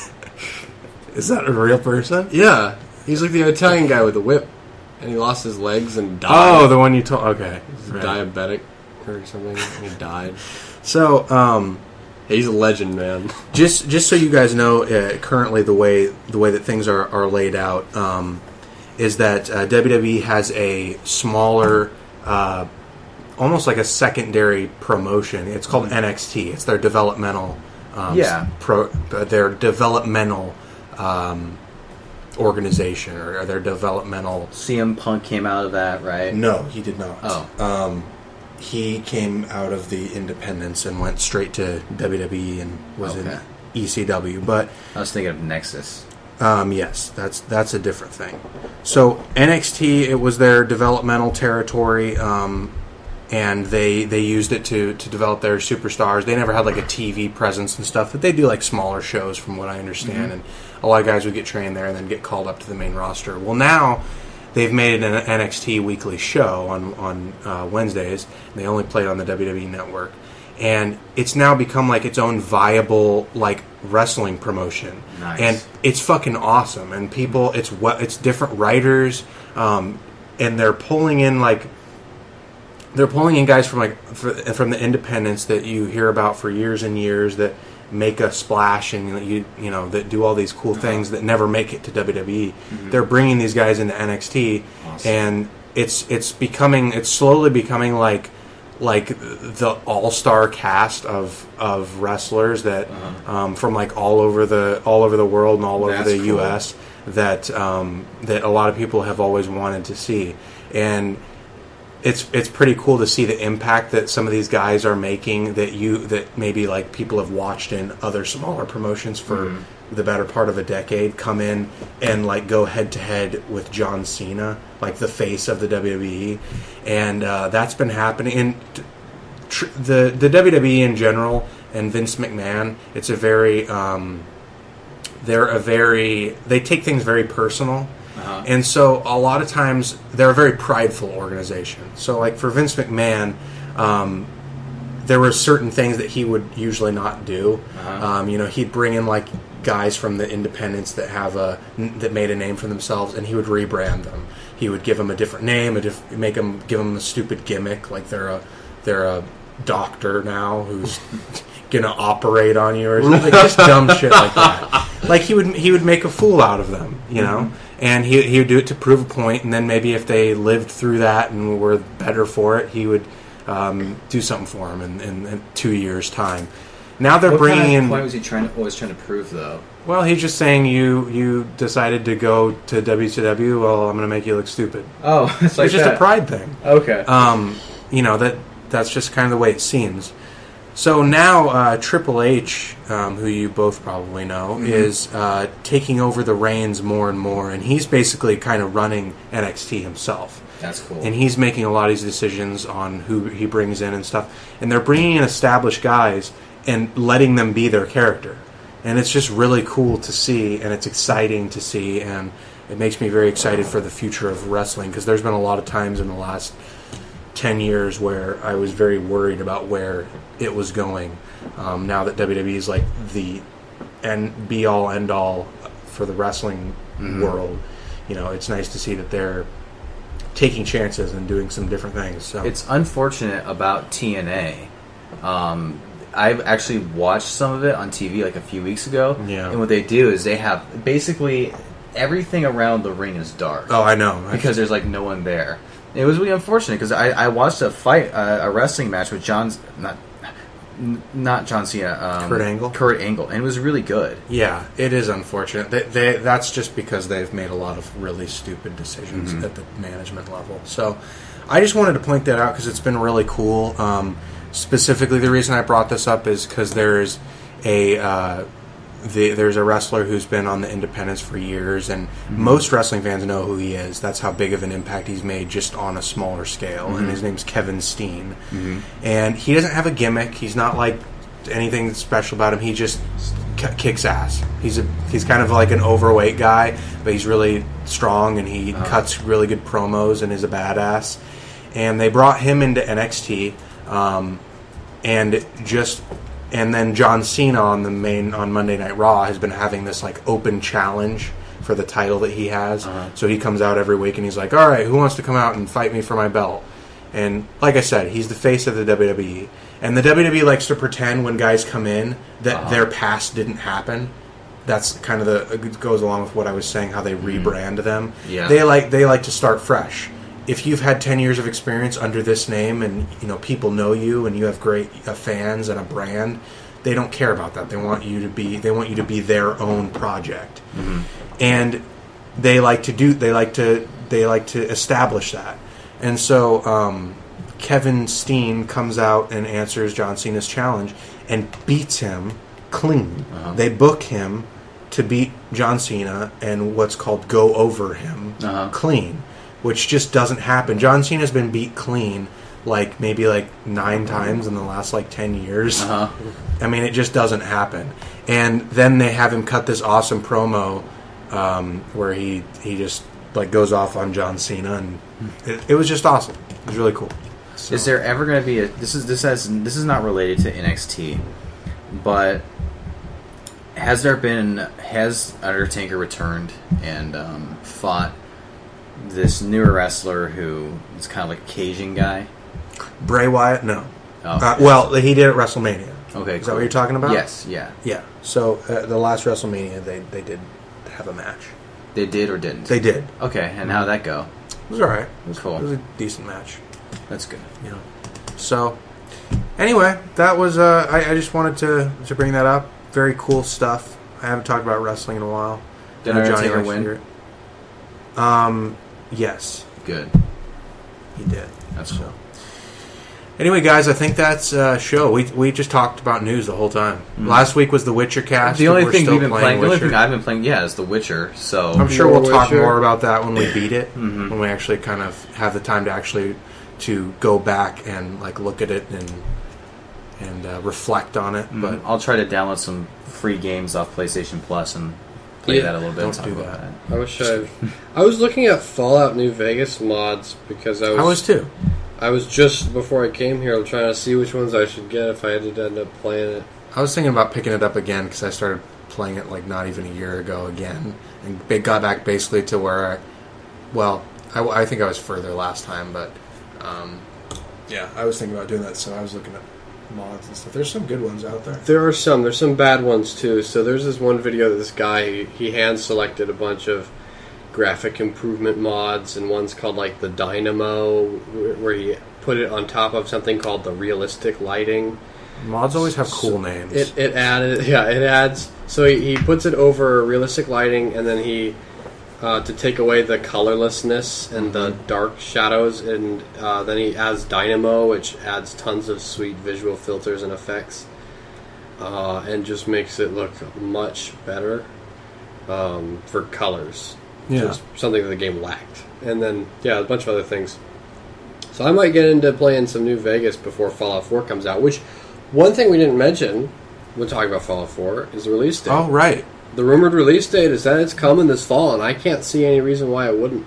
[SPEAKER 1] is that a real person?
[SPEAKER 3] yeah, he's like the Italian guy with the whip, and he lost his legs and died.
[SPEAKER 1] Oh, the one you told. Okay,
[SPEAKER 3] He's
[SPEAKER 1] right.
[SPEAKER 3] diabetic or something, and he died.
[SPEAKER 1] So, um,
[SPEAKER 3] He's a legend, man.
[SPEAKER 1] just just so you guys know, uh, currently the way the way that things are, are laid out um, is that uh, W W E has a smaller, uh, almost like a secondary promotion. It's called N X T. It's their developmental, um,
[SPEAKER 2] Yeah.
[SPEAKER 1] pro, uh, their developmental um, organization or, or their developmental.
[SPEAKER 2] C M Punk came out of that, right?
[SPEAKER 1] No, he did not.
[SPEAKER 2] Oh.
[SPEAKER 1] Um, he came out of the independents and went straight to W W E and was
[SPEAKER 2] Okay.
[SPEAKER 1] in E C W. But
[SPEAKER 2] I was thinking of Nexus.
[SPEAKER 1] um, yes, that's that's a different thing. So N X T, it was their developmental territory, um, and they they used it to to develop their superstars. They never had like a T V presence and stuff. But they do like smaller shows, from what I understand, and a lot of guys would get trained there and then get called up to the main roster. Well, now they've made an N X T weekly show on on uh, Wednesdays. And they only play it on the W W E network, and it's now become like its own viable like wrestling promotion.
[SPEAKER 2] Nice.
[SPEAKER 1] And it's fucking awesome. And people, it's what it's different writers, um, and they're pulling in like they're pulling in guys from like for, from the independents that you hear about for years and years that make a splash and you you know that do all these cool things that never make it to W W E. Mm-hmm. They're bringing these guys into N X T, awesome. and it's it's becoming it's slowly becoming like like the all-star cast of of wrestlers that uh-huh. um, from like all over the all over the world and all over That's the cool. U S that um, that a lot of people have always wanted to see, and it's it's pretty cool to see the impact that some of these guys are making that you that maybe like people have watched in other smaller promotions for mm-hmm. the better part of a decade come in and like go head to head with John Cena, like the face of the W W E, and uh, that's been happening. And tr- the the W W E in general and Vince McMahon, it's a very um, they're a very they take things very personal. Uh-huh. And so a lot of times they're a very prideful organization. So like for Vince McMahon, um, there were certain things that he would usually not do. Uh-huh. Um, you know, he'd bring in like guys from the independents that have a that made a name for themselves, and he would rebrand them. He would give them a different name, a diff- make them give them a stupid gimmick, like they're a they're a doctor now who's gonna operate on you, or like just dumb shit like that. Like he would he would make a fool out of them, you know. Mm-hmm. And he he would do it to prove a point, and then maybe if they lived through that and were better for it, he would um, do something for them in, in, in two years' time. Now they're
[SPEAKER 2] what
[SPEAKER 1] bringing
[SPEAKER 2] kind of
[SPEAKER 1] in.
[SPEAKER 2] What was he trying to, always trying to prove, though?
[SPEAKER 1] Well, he's just saying you you decided to go to W C W. Well, I'm going to make you look stupid.
[SPEAKER 2] Oh, it's like
[SPEAKER 1] it's just
[SPEAKER 2] that.
[SPEAKER 1] a pride thing.
[SPEAKER 2] Okay.
[SPEAKER 1] Um, you know that that's just kind of the way it seems. So now uh, Triple H, um, who you both probably know, mm-hmm. is uh, taking over the reins more and more, and he's basically kind of running N X T himself.
[SPEAKER 2] That's cool.
[SPEAKER 1] And he's making a lot of these decisions on who he brings in and stuff. And they're bringing in established guys and letting them be their character. And it's just really cool to see, and it's exciting to see, and it makes me very excited for the future of wrestling, because there's been a lot of times in the last ten years where I was very worried about where it was going. Um, now that W W E is like the end, be all end all for the wrestling mm-hmm. world, you know, it's nice to see that they're taking chances and doing some different things. So
[SPEAKER 2] it's unfortunate about T N A. Um, I've actually watched some of it on T V like a few weeks ago,
[SPEAKER 1] yeah.
[SPEAKER 2] and what they do is they have basically everything around the ring is dark.
[SPEAKER 1] Oh, I know,
[SPEAKER 2] because there's like no one there. It was really unfortunate because I, I watched a fight, uh, a wrestling match with John's not not John Cena, um,
[SPEAKER 1] Kurt Angle.
[SPEAKER 2] Kurt Angle, and it was really good.
[SPEAKER 1] Yeah, it is unfortunate. They, they, that's just because they've made a lot of really stupid decisions mm-hmm. at the management level. So I just wanted to point that out because it's been really cool. Um, specifically, the reason I brought this up is because there's a uh, the, there's a wrestler who's been on the independents for years, and mm-hmm. most wrestling fans know who he is. That's how big of an impact he's made just on a smaller scale, mm-hmm. and his name's Kevin Steen. Mm-hmm. And he doesn't have a gimmick. He's not like anything special about him. He just k- kicks ass. He's a he's kind of like an overweight guy, but he's really strong, and he uh-huh. cuts really good promos and is a badass. And they brought him into N X T, um, and just... And then John Cena on the main on Monday Night Raw has been having this like open challenge for the title that he has. Uh-huh. So he comes out every week and he's like, "All right, who wants to come out and fight me for my belt?" And like I said, he's the face of the W W E. And the W W E likes to pretend when guys come in that uh-huh. their past didn't happen. That's kind of the it goes along with what I was saying, how they mm-hmm. rebrand them.
[SPEAKER 2] Yeah.
[SPEAKER 1] They like they like to start fresh. If you've had ten years of experience under this name, and you know people know you, and you have great uh, fans and a brand, they don't care about that. They want you to be they want you to be their own project, mm-hmm. and they like to do they like to they like to establish that. And so um, Kevin Steen comes out and answers John Cena's challenge and beats him clean. Uh-huh. They book him to beat John Cena and what's called go over him uh-huh. clean. Which just doesn't happen. John Cena's been beat clean like maybe like nine times in the last like ten years. Uh-huh. I mean, it just doesn't happen. And then they have him cut this awesome promo um, where he he just like goes off on John Cena, and it, it was just awesome. It was really cool. So.
[SPEAKER 2] Is there ever going to be a this is this has this is not related to N X T, but has there been has Undertaker returned and um, fought this newer wrestler who is kind of like a Cajun guy?
[SPEAKER 1] Bray Wyatt? No.
[SPEAKER 2] Oh,
[SPEAKER 1] uh, well, he did at WrestleMania.
[SPEAKER 2] Okay,
[SPEAKER 1] Is that what you're talking about?
[SPEAKER 2] Yes, yeah.
[SPEAKER 1] Yeah. So uh, the last WrestleMania, they they did have a match.
[SPEAKER 2] They did or didn't?
[SPEAKER 1] They did.
[SPEAKER 2] Okay, and how'd that go?
[SPEAKER 1] It was all right. It was
[SPEAKER 2] Cool.
[SPEAKER 1] It was a decent match.
[SPEAKER 2] That's good.
[SPEAKER 1] You know. So anyway, that was. Uh, I, I just wanted to to bring that up. Very cool stuff. I haven't talked about wrestling in a while.
[SPEAKER 2] Did
[SPEAKER 1] Uh,
[SPEAKER 2] Undertaker
[SPEAKER 1] likes to
[SPEAKER 2] win?
[SPEAKER 1] hear it. Um. Yes,
[SPEAKER 2] Good.
[SPEAKER 1] he did.
[SPEAKER 2] That's cool.
[SPEAKER 1] Anyway, guys, I think that's uh, show. We we just talked about news the whole time.
[SPEAKER 2] Mm.
[SPEAKER 1] Last week was the Witcher cast.
[SPEAKER 2] The only
[SPEAKER 1] We're
[SPEAKER 2] thing
[SPEAKER 1] still
[SPEAKER 2] we've been playing, the only
[SPEAKER 1] Witcher.
[SPEAKER 2] thing I've been playing, yeah, is The Witcher. So
[SPEAKER 1] I'm sure
[SPEAKER 3] More
[SPEAKER 1] we'll talk
[SPEAKER 3] Witcher.
[SPEAKER 1] more about that when we beat it,
[SPEAKER 2] Mhm.
[SPEAKER 1] when we actually kind of have the time to actually to go back and like look at it and and uh, reflect on it.
[SPEAKER 2] but
[SPEAKER 1] But
[SPEAKER 2] I'll try to download some free games off PlayStation Plus and play
[SPEAKER 3] Yeah,
[SPEAKER 2] that a little bit. and
[SPEAKER 1] don't
[SPEAKER 2] talk
[SPEAKER 1] do
[SPEAKER 2] about
[SPEAKER 1] that.
[SPEAKER 3] I wish I. I was looking at Fallout New Vegas mods because I was.
[SPEAKER 1] I was too.
[SPEAKER 3] I was just before I came here. I'm trying to see which ones I should get if I had to end up playing it.
[SPEAKER 1] I was thinking about picking it up again because I started playing it like not even a year ago again, and it got back basically to where I, well, I, I think I was further last time, but um, yeah, I was thinking about doing that, so I was looking at mods and stuff. There's some good ones out there.
[SPEAKER 3] There are some. There's some bad ones too. So there's this one video that this guy he, he hand selected a bunch of graphic improvement mods, and one's called like the Dynamo, wh- where he put it on top of something called the realistic lighting.
[SPEAKER 1] Mods always have cool names.
[SPEAKER 3] It it added yeah it adds so he, he puts it over realistic lighting, and then he uh, to take away the colorlessness and the dark shadows, and uh, then he adds Dynamo, which adds tons of sweet visual filters and effects, uh, and just makes it look much better um, for colors.
[SPEAKER 1] Yeah.
[SPEAKER 3] Just something that the game lacked, and then yeah, a bunch of other things. So I might get into playing some New Vegas before Fallout four comes out. Which one thing we didn't mention when talking about Fallout four is the release date.
[SPEAKER 1] Oh, right.
[SPEAKER 3] The rumored release date is that it's coming this fall, and I can't see any reason why it wouldn't.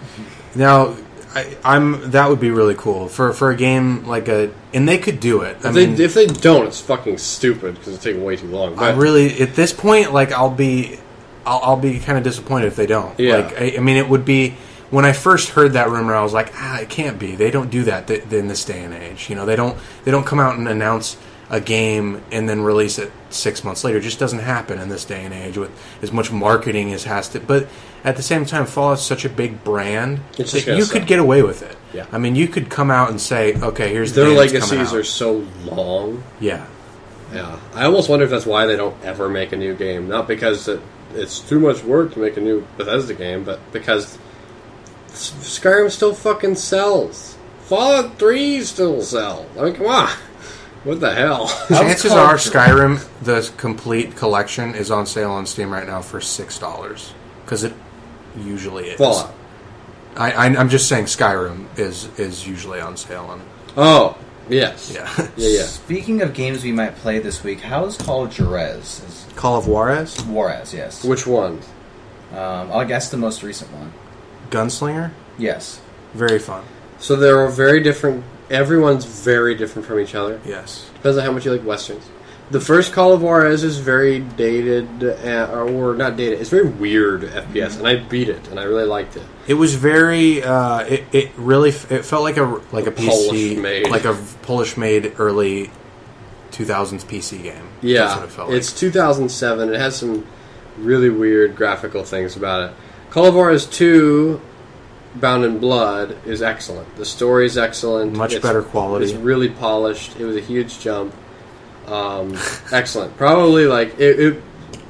[SPEAKER 1] Now, I, I'm that would be really cool for for a game like a, and they could do it. I
[SPEAKER 3] If,
[SPEAKER 1] mean,
[SPEAKER 3] they, if they don't, it's fucking stupid because it's taking way too long.
[SPEAKER 1] I
[SPEAKER 3] But
[SPEAKER 1] really at this point, like I'll be, I'll, I'll be kind of disappointed if they don't.
[SPEAKER 3] Yeah.
[SPEAKER 1] Like I, I mean, it would be when I first heard that rumor, I was like, ah, it can't be. They don't do that th- in this day and age. You know, they don't they don't come out and announce a game and then release it six months later. It just doesn't happen in this day and age with as much marketing as has to. But at the same time, Fallout's such a big brand
[SPEAKER 3] It's just
[SPEAKER 1] that
[SPEAKER 3] gonna
[SPEAKER 1] you
[SPEAKER 3] sell.
[SPEAKER 1] could get away with it.
[SPEAKER 3] Yeah.
[SPEAKER 1] I mean, you could come out and say, okay, here's the
[SPEAKER 3] their
[SPEAKER 1] game that's coming
[SPEAKER 3] legacies
[SPEAKER 1] out.
[SPEAKER 3] are so long.
[SPEAKER 1] Yeah.
[SPEAKER 3] Yeah, I almost wonder if that's why they don't ever make a new game. Not because it, it's too much work to make a new Bethesda game, but because S- Skyrim still fucking sells. Fallout three still sells. I mean, come on. What the hell?
[SPEAKER 1] Chances are Skyrim, the complete collection, is on sale on Steam right now for six dollars. Because it usually is.
[SPEAKER 3] Fallout.
[SPEAKER 1] I, I, I'm just saying Skyrim is, is usually on sale. On,
[SPEAKER 3] Oh, yes.
[SPEAKER 1] yeah.
[SPEAKER 3] Yeah, yeah.
[SPEAKER 2] Speaking of games we might play this week, how is Call of Juarez? Is
[SPEAKER 1] Call of Juarez?
[SPEAKER 2] Juarez, yes.
[SPEAKER 3] Which one?
[SPEAKER 2] Um, I guess the most recent one.
[SPEAKER 1] Gunslinger?
[SPEAKER 2] Yes.
[SPEAKER 1] Very fun.
[SPEAKER 3] So there are very different... Everyone's very different from each other.
[SPEAKER 1] Yes.
[SPEAKER 3] Depends on how much you like Westerns. The first Call of Juarez is very dated, uh, or not dated. It's very weird F P S, and I beat it, and I really liked it.
[SPEAKER 1] It was very. Uh, it, it really. f- It felt like a like a P C,
[SPEAKER 3] Polish-made.
[SPEAKER 1] like a Polish-made early two thousands P C game.
[SPEAKER 3] Yeah,
[SPEAKER 1] That's what it felt like.
[SPEAKER 3] it's two thousand seven. It has some really weird graphical things about it. Call of Juarez two, Bound in Blood, is excellent. The story's excellent.
[SPEAKER 1] Much
[SPEAKER 3] It's-
[SPEAKER 1] better quality.
[SPEAKER 3] It's really polished. It was a huge jump. Um, excellent. Probably like it, it.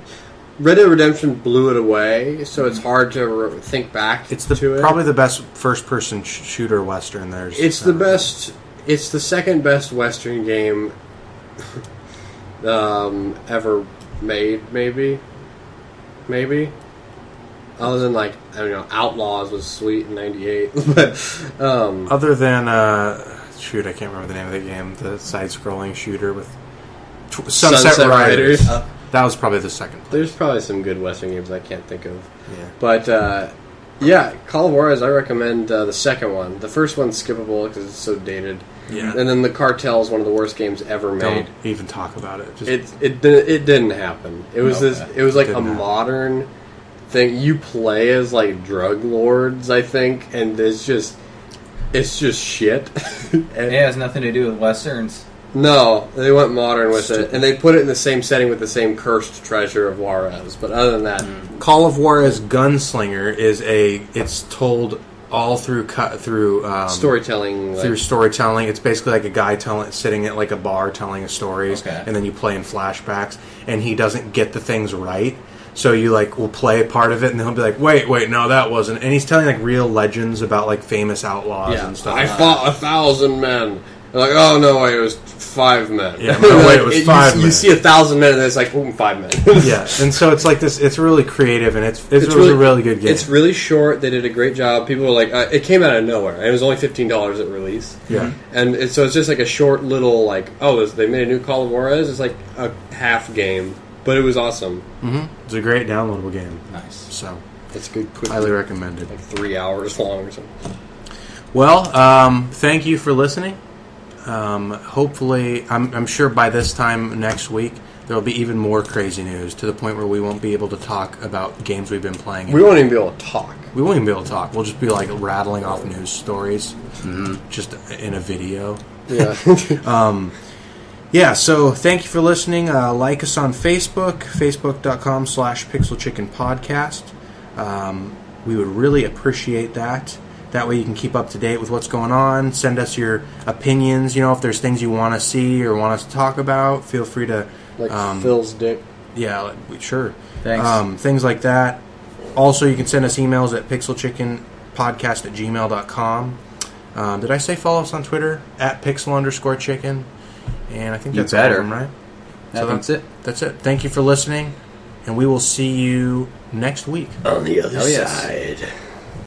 [SPEAKER 3] Red Dead Redemption blew it away, so it's hard to re- think back.
[SPEAKER 1] It's the
[SPEAKER 3] to it.
[SPEAKER 1] probably the best first-person sh- shooter Western. There's.
[SPEAKER 3] It's the
[SPEAKER 1] uh,
[SPEAKER 3] best. It's the second best Western game um, ever made. Maybe, maybe. Other than like I don't know, Outlaws was sweet in ninety-eight, but um,
[SPEAKER 1] Other than uh, shoot, I can't remember the name of the game. The side-scrolling shooter with tw- Sunset,
[SPEAKER 3] Sunset
[SPEAKER 1] Riders.
[SPEAKER 3] Riders.
[SPEAKER 2] Uh,
[SPEAKER 1] That was probably the second.
[SPEAKER 3] there's probably some good Western games I can't think of.
[SPEAKER 1] Yeah.
[SPEAKER 3] But uh, yeah, Call of Juarez. I recommend uh, the second one. The first one's skippable because it's so dated.
[SPEAKER 1] Yeah.
[SPEAKER 3] And then the Cartel is one of the worst games ever made.
[SPEAKER 1] Don't even talk about it. Just,
[SPEAKER 3] It it di- it didn't happen. It was
[SPEAKER 2] Okay.
[SPEAKER 3] this. It was like a
[SPEAKER 1] Didn't happen.
[SPEAKER 3] modern thing. You play as like drug lords, I think, and it's just it's just shit. And-
[SPEAKER 2] Yeah, it has nothing to do with Westerns.
[SPEAKER 3] No, they went modern with it, and they put it in the same setting with the same cursed treasure of Juarez. But other than that, mm.
[SPEAKER 1] Call of Juarez Gunslinger is a. It's told all through cut through um,
[SPEAKER 3] storytelling.
[SPEAKER 1] Through
[SPEAKER 3] like,
[SPEAKER 1] storytelling, it's basically like a guy telling, sitting at like a bar telling his stories,
[SPEAKER 2] okay.
[SPEAKER 1] and then you play in flashbacks, and he doesn't get the things right. So you like will play a part of it, and then he'll be like, "Wait, wait, no, that wasn't." And he's telling like real legends about like famous outlaws
[SPEAKER 3] yeah.
[SPEAKER 1] and stuff.
[SPEAKER 3] I
[SPEAKER 1] like
[SPEAKER 3] fought
[SPEAKER 1] that.
[SPEAKER 3] a thousand men. They're like, oh no, wait, it was five men.
[SPEAKER 1] Yeah, no, wait, it was five
[SPEAKER 3] you,
[SPEAKER 1] men.
[SPEAKER 3] You see a thousand men, and it's like, boom, five men.
[SPEAKER 1] Yeah, and so it's like this. It's really creative, and it's it's,
[SPEAKER 3] It's
[SPEAKER 1] really,
[SPEAKER 3] really-
[SPEAKER 1] a really good game.
[SPEAKER 3] It's really short. They did a great job. People were like, uh, it came out of nowhere, and it was only fifteen dollars at release.
[SPEAKER 1] yeah.
[SPEAKER 3] And it, so it's just like a short little like, oh, this, they made a new Call of Juarez. It's like a half game, but it was awesome.
[SPEAKER 1] Mm-hmm. It's a great downloadable game.
[SPEAKER 2] Nice.
[SPEAKER 1] So
[SPEAKER 3] It's good, quick,
[SPEAKER 1] highly recommended.
[SPEAKER 3] like three hours long or something.
[SPEAKER 1] Well, um, thank you for listening. Um, hopefully, I'm, I'm sure by this time next week there will be even more crazy news to the point where we won't be able to talk about games we've been playing.
[SPEAKER 3] We won't even be able to talk.
[SPEAKER 1] We won't even be able to talk. We'll just be like rattling off news stories,
[SPEAKER 2] Mm-hmm.
[SPEAKER 1] just in a video.
[SPEAKER 3] Yeah.
[SPEAKER 1] Um, yeah, so thank you for listening. Uh, like us on Facebook, facebook.com slash Pixel Chicken Podcast. Um, we would really appreciate that. That way you can keep up to date with what's going on. Send us your opinions. You know, if there's things you want to see or want us to talk about, feel free to...
[SPEAKER 3] like
[SPEAKER 1] um,
[SPEAKER 3] Phil's dick.
[SPEAKER 1] Yeah, like, we- sure.
[SPEAKER 2] Thanks.
[SPEAKER 1] Um, things like that. Also, you can send us emails at pixelchickenpodcast at gmail dot com. Um, did I say follow us on Twitter? At pixel underscore chicken. And I think
[SPEAKER 2] You
[SPEAKER 1] that's all of
[SPEAKER 2] better.
[SPEAKER 1] them, right?
[SPEAKER 2] I
[SPEAKER 1] So
[SPEAKER 2] think that's it.
[SPEAKER 1] That's it. Thank you for listening, and we will see you next week.
[SPEAKER 3] On the other
[SPEAKER 2] Oh, yes.
[SPEAKER 3] side.